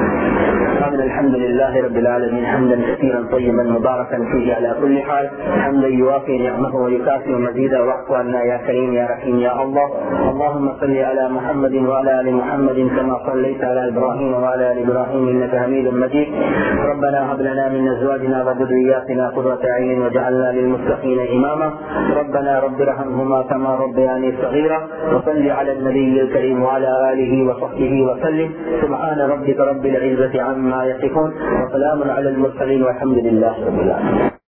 الحمد لله رب العالمين حمدا كثيرا طيبا مباركا فيه على كل حال، حمدا يوافي نعمه ويكافئ مزيدا. واعف عنا يا كريم يا رحيم يا الله. اللهم صل على محمد وعلى ال محمد كما صليت على ابراهيم وعلى ال ابراهيم انك حميد مجيد. ربنا هب لنا من ازواجنا وذرياتنا قرة اعين واجعلنا للمتقين اماما. ربنا رب ارحمهما كما ربياني صغيرا. وصل على النبي الكريم وعلى اله وصحبه وسلم. سبحان ربك رب العزة عما يصفون وسلام على المرسلين والحمد لله رب العالمين.